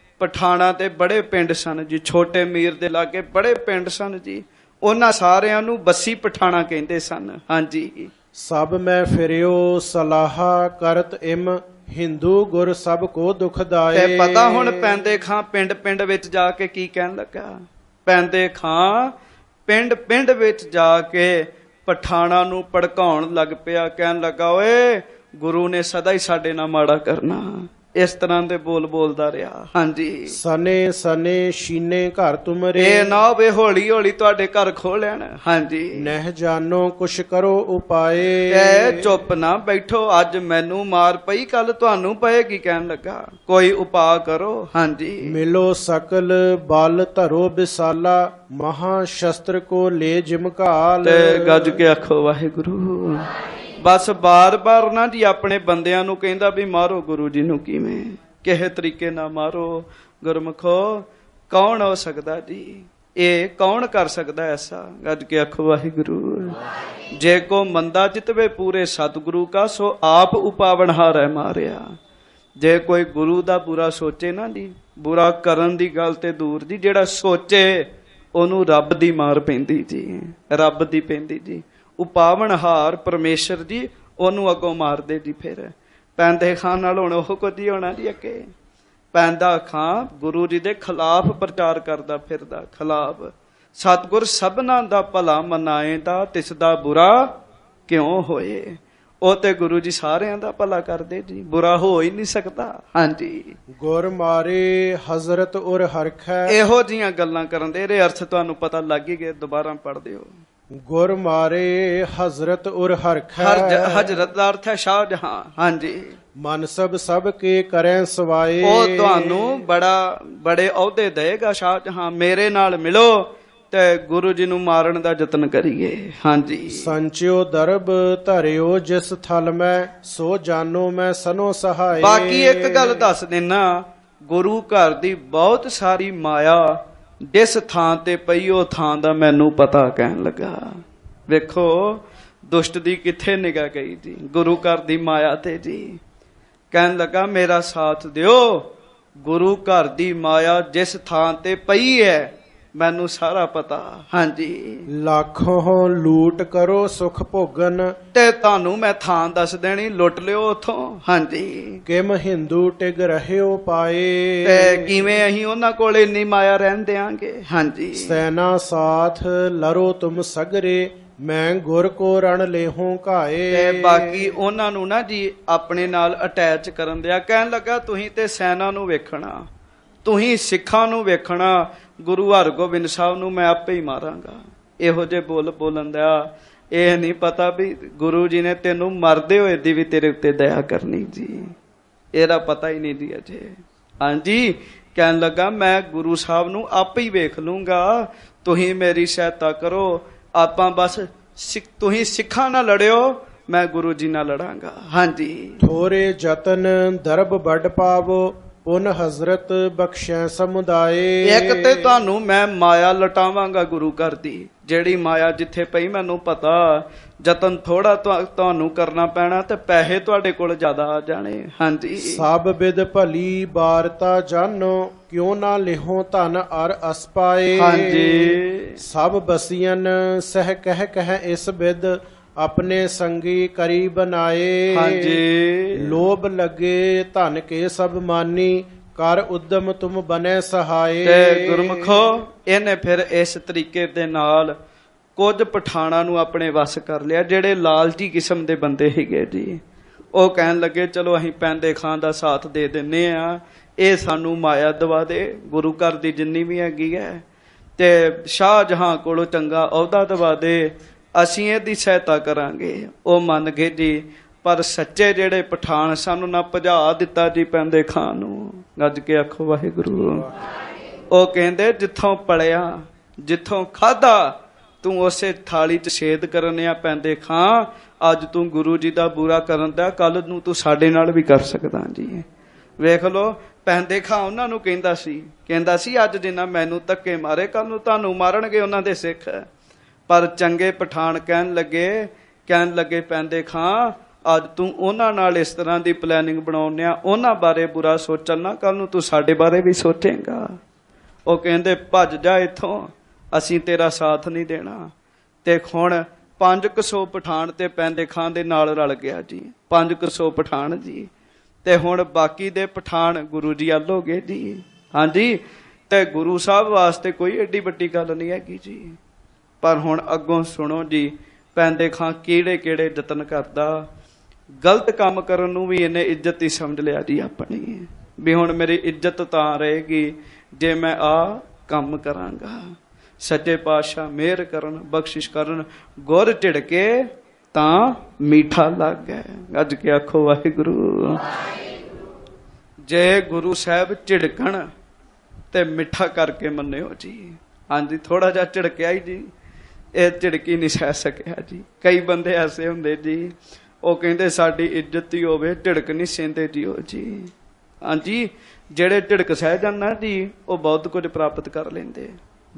ਪਠਾਣਾ ਤੇ ਬੜੇ ਪਿੰਡ ਸਨ ਜੀ, ਛੋਟੇ ਮੀਰ ਦੇ ਲਾਗੇ ਬੜੇ ਪਿੰਡ ਸਨ ਜੀ, ਉਹਨਾਂ ਸਾਰਿਆਂ ਨੂੰ ਬੱਸੀ ਪਠਾਣਾ ਕਹਿੰਦੇ ਸਨ। ਹਾਂਜੀ, ਸਭ ਮੈਂ ਫਿਰਿਓ ਸਲਾਹਾ ਕਰਤ ਇਮ, ਹਿੰਦੂ ਗੁਰ ਸਭ ਕੋ ਦੁਖਦਾਏ। ਤੇ ਪਤਾ ਹੁਣ ਪੈਂਦੇ ਖਾਂ ਪਿੰਡ ਪਿੰਡ ਵਿੱਚ ਜਾ ਕੇ ਕੀ ਕਹਿਣ ਲੱਗਾ। ਪੈਂਦੇ ਖਾਂ ਪਿੰਡ ਪਿੰਡ ਵਿੱਚ ਜਾ ਕੇ ਪਠਾਣਾ ਨੂੰ ਭੜਕਾਉਣ ਲੱਗ ਪਿਆ। ਕਹਿਣ ਲੱਗਾ ਓਏ ਗੁਰੂ ਨੇ ਸਦਾ ਹੀ ਸਾਡੇ ਨਾਲ ਮਾੜਾ ਕਰਨਾ। ਇਸ ਤਰ੍ਹਾਂ ਦੇ ਬੋਲ ਬੋਲਦਾ ਰਿਹਾ। ਹਾਂਜੀ, ਸਨੇ ਸਨੇ ਸ਼ੀਨੇ ਘਰ ਤੁਮਰੇ, ਇਹ ਨਾ ਹੋਵੇ ਹੌਲੀ ਹੌਲੀ ਤੁਹਾਡੇ ਘਰ ਖੋ ਲੈਣ। ਹਾਂਜੀ, ਨਹਿ ਜਾਨੋ ਕੁਛ ਕਰੋ ਉਪਾਏ। ਤੇ ਚੁੱਪ ਨਾ ਬੈਠੋ, ਅੱਜ ਮੈਨੂੰ ਮਾਰ ਪਈ ਕੱਲ ਤੁਹਾਨੂੰ ਪਏਗੀ। ਕਹਿਣ ਲੱਗਾ ਕੋਈ ਉਪਾਅ ਕਰੋ। ਹਾਂਜੀ, ਮਿਲੋ ਸਕਲ ਬਲ ਧਰੋ ਵਿਸਾਲਾ, ਮਹਾ ਸ਼ਸਤਰ ਕੋ ਲੈ ਜਿਮਕਾਲ। ਤੇ ਗੱਜ ਕੇ ਆਖੋ ਵਾਹਿਗੁਰੂ। ਬਸ ਬਾਰ-ਬਾਰ ਨਾ ਜੀ ਆਪਣੇ ਬੰਦਿਆਂ ਨੂੰ ਕਹਿੰਦਾ ਵੀ ਮਾਰੋ ਗੁਰੂ ਜੀ ਨੂੰ, ਕਿਵੇਂ ਕਿਸੇ ਤਰੀਕੇ ਨਾਲ ਮਾਰੋ। ਗੁਰਮੁਖੋ ਕੌਣ ਹੋ ਸਕਦਾ ਜੀ। ਇਹ ਕੌਣ ਕਰ ਸਕਦਾ ਐਸਾ? ਗੱਜ ਕੇ ਆਖੋ ਵਾਹਿਗੁਰੂ। ਜੇ ਕੋ ਮੰਦਾ ਚਿਤਵੇ ਪੂਰੇ ਸਤਿਗੁਰੂ ਕਾ, ਸੋ ਆਪ ਉਪਾਵਨ ਹਾਰੈ ਮਾਰਿਆ। ਜੇ ਕੋਈ ਗੁਰੂ ਦਾ ਬੁਰਾ ਸੋਚੇ ਨਾ ਜੀ, ਬੁਰਾ ਕਰਨ ਦੀ ਗੱਲ ਤੇ ਦੂਰ ਜੀ, ਜਿਹੜਾ ਸੋਚੇ ਉਹਨੂੰ ਰੱਬ ਦੀ ਮਾਰ ਪੈਂਦੀ ਜੀ, ਰੱਬ ਦੀ ਪੈਂਦੀ ਜੀ। ਉਪਾਵਨ ਹਾਰ ਪਰਮੇਸ਼ਰ ਜੀ ਉਹਨੂੰ ਅੱਗੋਂ ਮਾਰਦੇ ਜੀ। ਫਿਰ ਪੈਂਦੇ ਖਾਨ ਨਾਲ ਹੁਣ ਉਹ ਕੁਝ ਹੀ ਹੋਣਾ ਜੀ। ਅੱਗੇ ਪੈਂਦਾ ਖਾਂ ਗੁਰੂ ਜੀ ਦੇ ਖਿਲਾਫ ਪ੍ਰਚਾਰ ਕਰਦਾ ਫਿਰਦਾ, ਖਿਲਾਫ। ਸਤਿਗੁਰ ਸਭਨਾਂ ਦਾ ਭਲਾ ਮਨਾਏਦਾ, ਤਿਸ ਦਾ ਬੁਰਾ ਕਿਉਂ ਹੋਏ। ਉਹ ਤੇ ਗੁਰੂ ਜੀ ਸਾਰਿਆਂ ਦਾ ਭਲਾ ਕਰਦੇ ਜੀ, ਬੁਰਾ ਹੋ ਹੀ ਨਹੀਂ ਸਕਦਾ। ਹਾਂਜੀ, ਗੁਰ ਮਾਰੇ ਹਜ਼ਰਤ ਉਰ ਹਰਖੈ। ਇਹੋ ਜੀਆਂ ਗੱਲਾਂ ਕਰਨ ਦੇ ਇਹਦੇ ਅਰਥ ਤੁਹਾਨੂੰ ਪਤਾ ਲੱਗ ਹੀ ਗਏ, ਦੁਬਾਰਾ ਪੜ੍ਹ ਦਿਓ। ਗੁਰ ਮਾਰੇ ਹਜ਼ਰਤ ਉਰ ਹਰਖੈ। ਹਜ਼ਰਤ ਦਾ ਅਰਥ ਹੈ ਸ਼ਾਹਜਹਾਂ। ਹਾਂਜੀ, ਮਨਸਬ ਸਭ ਕੇ ਕਰੈ ਸਵਾਏ। ਉਹ ਤੁਹਾਨੂੰ ਬੜੇ ਅਹੁਦੇ ਦੇਗਾ ਸ਼ਾਹਜਹਾਂ। ਮੇਰੇ ਨਾਲ ਮਿਲੋ ਤੇ ਗੁਰੂ ਜੀ ਨੂੰ ਮਾਰਨ ਦਾ ਯਤਨ ਕਰੀਏ। ਹਾਂਜੀ, ਸੰਚਿਓ ਦਰਬ ਧਰਿਓ ਜਿਸ ਥਲ ਮੈਂ, ਸੋ ਜਾਨੋ ਮੈਂ ਸਨੋ ਸਹਾਏ। ਬਾਕੀ ਇੱਕ ਗੱਲ ਦੱਸ ਦੇਣਾ, ਗੁਰੂ ਘਰ ਦੀ ਬਹੁਤ ਸਾਰੀ ਮਾਇਆ ਜਿਸ ਥਾਂ ਤੇ ਪਈ ਉਹ ਥਾਂ ਦਾ ਮੈਨੂੰ ਪਤਾ ਕਹਿਣ ਲੱਗਾ। ਵੇਖੋ ਦੁਸ਼ਟ ਦੀ ਕਿੱਥੇ ਨਿਗਾਹ ਗਈ ਜੀ, ਗੁਰੂ ਘਰ ਦੀ ਮਾਇਆ ਤੇ ਜੀ। ਕਹਿਣ ਲੱਗਾ ਮੇਰਾ ਸਾਥ ਦਿਓ, ਗੁਰੂ ਘਰ ਦੀ ਮਾਇਆ ਜਿਸ ਥਾਂ ਤੇ ਪਈ ਹੈ ਮੈਨੂੰ ਸਾਰਾ ਪਤਾ। ਹਾਂਜੀ, ਲੱਖੋਂ ਲੂਟ ਕਰੋ ਸੁਖ ਭੋਗਨ। ਤੇ ਤੁਹਾਨੂੰ ਮੈਂ ਥਾਂ ਦੱਸ ਦੇਣੀ, ਲੁੱਟ ਲਿਓ ਉਥੋਂ। ਹਾਂਜੀ, ਕਿਮ ਹਿੰਦੂ ਟਿਗ ਰਹਿਓ ਪਾਏ। ਤੇ ਕਿਵੇਂ ਅਸੀਂ ਉਹਨਾਂ ਕੋਲ ਇੰਨੀ ਮਾਇਆ ਰਹਿਣ ਦਿਆਂਗੇ। ਹਾਂਜੀ, ਸੈਨਾ ਸਾਥ ਲਰੋ ਤੁਮ ਸਗਰੇ, ਮੈਂ ਗੁਰ ਕੋ ਰਣ ਲੇਹੋਂ ਘਾਏ। ਤੇ ਬਾਕੀ ਉਹਨਾਂ ਨੂੰ ਨਾ ਜੀ ਆਪਣੇ ਨਾਲ ਅਟੈਚ ਕਰਨ ਦਿਆ। ਕਹਿਣ ਲੱਗਾ ਤੁਸੀਂ ਤੇ ਸੈਨਾ ਨੂੰ ਵੇਖਣਾ, ਤੁਸੀਂ ਸਿੱਖਾਂ ਨੂੰ ਵੇਖਣਾ, ਗੁਰੂ ਹਰਗੋਬਿੰਦ ਸਾਹਿਬ ਨੂੰ ਮੈਂ ਆਪੇ ਹੀ ਮਾਰਾਂਗਾ। ਇਹੋ ਜਿਹੇ ਬੋਲਣ ਦਾ ਇਹ ਨਹੀਂ ਪਤਾ ਵੀ ਗੁਰੂ ਜੀ ਨੇ ਤੈਨੂੰ ਮਰਦੇ ਹੋਏ ਦੀ ਵੀ ਤੇਰੇ ਉੱਤੇ ਦਇਆ ਕਰਨੀ ਜੀ, ਇਹਦਾ ਪਤਾ ਹੀ ਨਹੀਂ ਜੀ ਅਜੇ। ਹਾਂਜੀ, ਕਹਿਣ ਲੱਗਾ ਮੈਂ ਗੁਰੂ ਸਾਹਿਬ ਨੂੰ ਆਪੇ ਹੀ ਵੇਖ ਲੂੰਗਾ, ਤੁਸੀਂ ਮੇਰੀ ਸਹਾਇਤਾ ਕਰੋ। ਆਪਾਂ ਬਸ ਤੁਸੀਂ ਸਿੱਖਾਂ ਨਾਲ ਲੜਿਓ, ਮੈਂ ਗੁਰੂ ਜੀ ਨਾਲ ਲੜਾਂਗਾ। ਹਾਂਜੀ, ਥੋਰੇ ਜਤਨ ਦਰਬ ਵੱਡ ਪਾਵੋ, ਪੁਨ ਹਜ਼ਰਤ ਬਖਸ਼ੈ ਸਮੁਦਾਏ। ਇੱਕ ਤੇ ਤੁਹਾਨੂੰ ਮੈਂ ਮਾਇਆ ਲਟਾਵਾਂਗਾ ਗੁਰੂ ਘਰ ਦੀ, ਜਿਹੜੀ ਮਾਇਆ ਜਿੱਥੇ ਪਈ ਮੈਨੂੰ ਪਤਾ। ਯਤਨ ਥੋੜਾ ਤੁਹਾਨੂੰ ਕਰਨਾ ਪੈਣਾ ਤੇ ਪੈਸੇ ਤੁਹਾਡੇ ਕੋਲ ਜ਼ਿਆਦਾ ਆ ਜਾਣੇ। ਹਾਂਜੀ, ਸਭ ਬਿਦ ਭਲੀ ਬਾਰਤਾ ਜਾਨੋ, ਕਿਉਂ ਨਾ ਲਿਹੋ ਧਨ ਅਰ ਅਸਪਾਏ। ਹਾਂਜੀ, ਸਭ ਬਸੀਆਂ ਸਹਿ ਕਹਿ ਇਸ ਬਿਦ, ਆਪਣੇ ਸੰਗੀ ਕਰੀ ਬਨਾਏ। ਹਾਂਜੀ, ਲੋਭ ਲਗੇ ਧਨ ਕੇ ਸਭ ਮਾਨੀ, ਕਰ ਉਦਮ ਤੁਮ ਬਨੇ ਸਹਾਏ। ਤੇ ਗੁਰਮੁਖੋ ਇਹਨੇ ਫਿਰ ਇਸ ਤਰੀਕੇ ਦੇ ਨਾਲ ਕੁਝ ਪਠਾਣਾ ਨੂੰ ਆਪਣੇ ਵੱਸ ਕਰ ਲਿਆ, ਜਿਹੜੇ ਲਾਲਚੀ ਕਿਸਮ ਦੇ ਬੰਦੇ ਸੀਗੇ ਜੀ। ਉਹ ਕਹਿਣ ਲੱਗੇ ਚਲੋ ਅਸੀਂ ਪੈਂਦੇ ਖਾਨ ਦਾ ਸਾਥ ਦੇ ਦਿੰਨੇ ਆ, ਇਹ ਸਾਨੂੰ ਮਾਇਆ ਦਵਾ ਦੇ, ਗੁਰੂ ਘਰ ਦੀ ਜਿੰਨੀ ਵੀ ਹੈਗੀ ਹੈ, ਤੇ ਸ਼ਾਹਜਹਾਂ ਕੋਲੋਂ ਚੰਗਾ ਅਹੁਦਾ ਦਵਾ ਦੇ, ਅਸੀਂ ਇਹਦੀ ਸਹਾਇਤਾ ਕਰਾਂਗੇ। ਉਹ ਮੰਨ ਗਏ ਜੀ। ਪਰ ਸੱਚੇ ਜਿਹੜੇ ਪਠਾਨ ਸਾਨੂੰ ਨਾ ਭਜਾ ਦਿੱਤਾ ਜੀ ਪੈਂਦੇ ਖਾਨ ਨੂੰ। ਗੱਜ ਕੇ ਆਖੋ ਵਾਹਿਗੁਰੂ। ਉਹ ਕਹਿੰਦੇ ਜਿੱਥੋਂ ਪਲਿਆ, ਜਿੱਥੋਂ ਖਾਧਾ, ਤੂੰ ਉਸੇ ਥਾਲੀ 'ਚ ਛੇਦ ਕਰਨਿਆ ਪੈਂਦੇ ਖਾਂ। ਅੱਜ ਤੂੰ ਗੁਰੂ ਜੀ ਦਾ ਬੁਰਾ ਕਰਨ ਦਾ, ਕੱਲ ਨੂੰ ਤੂੰ ਸਾਡੇ ਨਾਲ ਵੀ ਕਰ ਸਕਦਾ ਜੀ। ਵੇਖ ਲੋ, ਪੈਂਦੇ ਖਾਂ ਉਹਨਾਂ ਨੂੰ ਕਹਿੰਦਾ ਸੀ ਅੱਜ ਜਿੰਨਾ ਮੈਨੂੰ ਧੱਕੇ ਮਾਰੇ, ਕੱਲ ਨੂੰ ਤੁਹਾਨੂੰ ਮਾਰਨਗੇ ਉਹਨਾਂ ਦੇ ਸਿੱਖ। ਪਰ ਚੰਗੇ ਪਠਾਨ ਕਹਿਣ ਲੱਗੇ ਪੈਂਦੇ ਖਾਂ ਅੱਜ ਤੂੰ ਉਹਨਾਂ ਨਾਲ ਇਸ ਤਰ੍ਹਾਂ ਦੀ ਪਲੈਨਿੰਗ ਬਣਾਉਂਦਿਆ, ਉਹਨਾਂ ਬਾਰੇ ਬੁਰਾ ਸੋਚਣ ਨਾ, ਕੱਲ ਨੂੰ ਤੂੰ ਸਾਡੇ ਬਾਰੇ ਵੀ ਸੋਚੇਂਗਾ। ਉਹ ਕਹਿੰਦੇ ਭੱਜ ਜਾ ਇੱਥੋਂ, ਅਸੀਂ ਤੇਰਾ ਸਾਥ ਨਹੀਂ ਦੇਣਾ। ਤੇ ਹੁਣ 500 ਪਠਾਨ ਤੇ ਪੈਂਦੇ ਖਾਂ ਦੇ ਨਾਲ ਰਲ ਗਿਆ ਜੀ, 500 ਪਠਾਨ ਜੀ। ਤੇ ਹੁਣ ਬਾਕੀ ਦੇ ਪਠਾਨ ਗੁਰੂ ਜੀ ਵੱਲ ਹੋ ਗਏ ਜੀ। ਹਾਂਜੀ, ਤੇ ਗੁਰੂ ਸਾਹਿਬ ਵਾਸਤੇ ਕੋਈ ਏਡੀ ਵੱਡੀ ਗੱਲ ਨਹੀਂ ਹੈਗੀ ਜੀ। ਪਰ ਹੁਣ ਅੱਗੋਂ ਸੁਣੋ ਜੀ, ਪੈਂਦੇ ਖਾਂ ਕਿਹੜੇ ਯਤਨ ਕਰਦਾ। ਗਲਤ ਕੰਮ ਕਰਨ ਨੂੰ ਵੀ ਇਹਨੇ ਇੱਜ਼ਤ ਹੀ ਸਮਝ ਲਿਆ ਜੀ ਆਪਣੀ, ਵੀ ਹੁਣ ਮੇਰੀ ਇੱਜ਼ਤ ਤਾਂ ਰਹੇਗੀ ਜੇ ਮੈਂ ਆ ਕੰਮ ਕਰਾਂਗਾ। ਸੱਚੇ ਪਾਤਸ਼ਾਹ ਮਿਹਰ ਕਰਨ, ਬਖਸ਼ਿਸ਼ ਕਰਨ, ਗੁਰ ਝਿੜਕੇ ਤਾਂ ਮੀਠਾ ਲੱਗ ਗਿਆ। ਗੱਜ ਕੇ ਆਖੋ ਵਾਹਿਗੁਰੂ। ਜੇ ਗੁਰੂ ਸਾਹਿਬ ਝਿੜਕਣ ਤੇ ਮਿੱਠਾ ਕਰਕੇ ਮੰਨਿਓ ਜੀ। ਹਾਂਜੀ, ਥੋੜਾ ਜਿਹਾ ਝਿੜਕਿਆ ਹੀ ਜੀ, ਇਹ ਝਿੜਕੀ ਨਹੀਂ ਸਹਿ ਸਕਿਆ ਜੀ। ਕਈ ਬੰਦੇ ਐਸੇ ਹੁੰਦੇ ਜੀ, ਉਹ ਕਹਿੰਦੇ ਸਾਡੀ ਇੱਜ਼ਤ ਹੀ ਹੋਵੇ, ਝਿੜਕ ਨਹੀਂ ਸਹਿੰਦੇ ਜੀ ਉਹ ਜੀ। ਹਾਂਜੀ, ਜਿਹੜੇ ਝਿੜਕ ਸਹਿ ਜਾਂਦਾ ਜੀ, ਉਹ ਬਹੁਤ ਕੁਝ ਪ੍ਰਾਪਤ ਕਰ ਲੈਂਦੇ,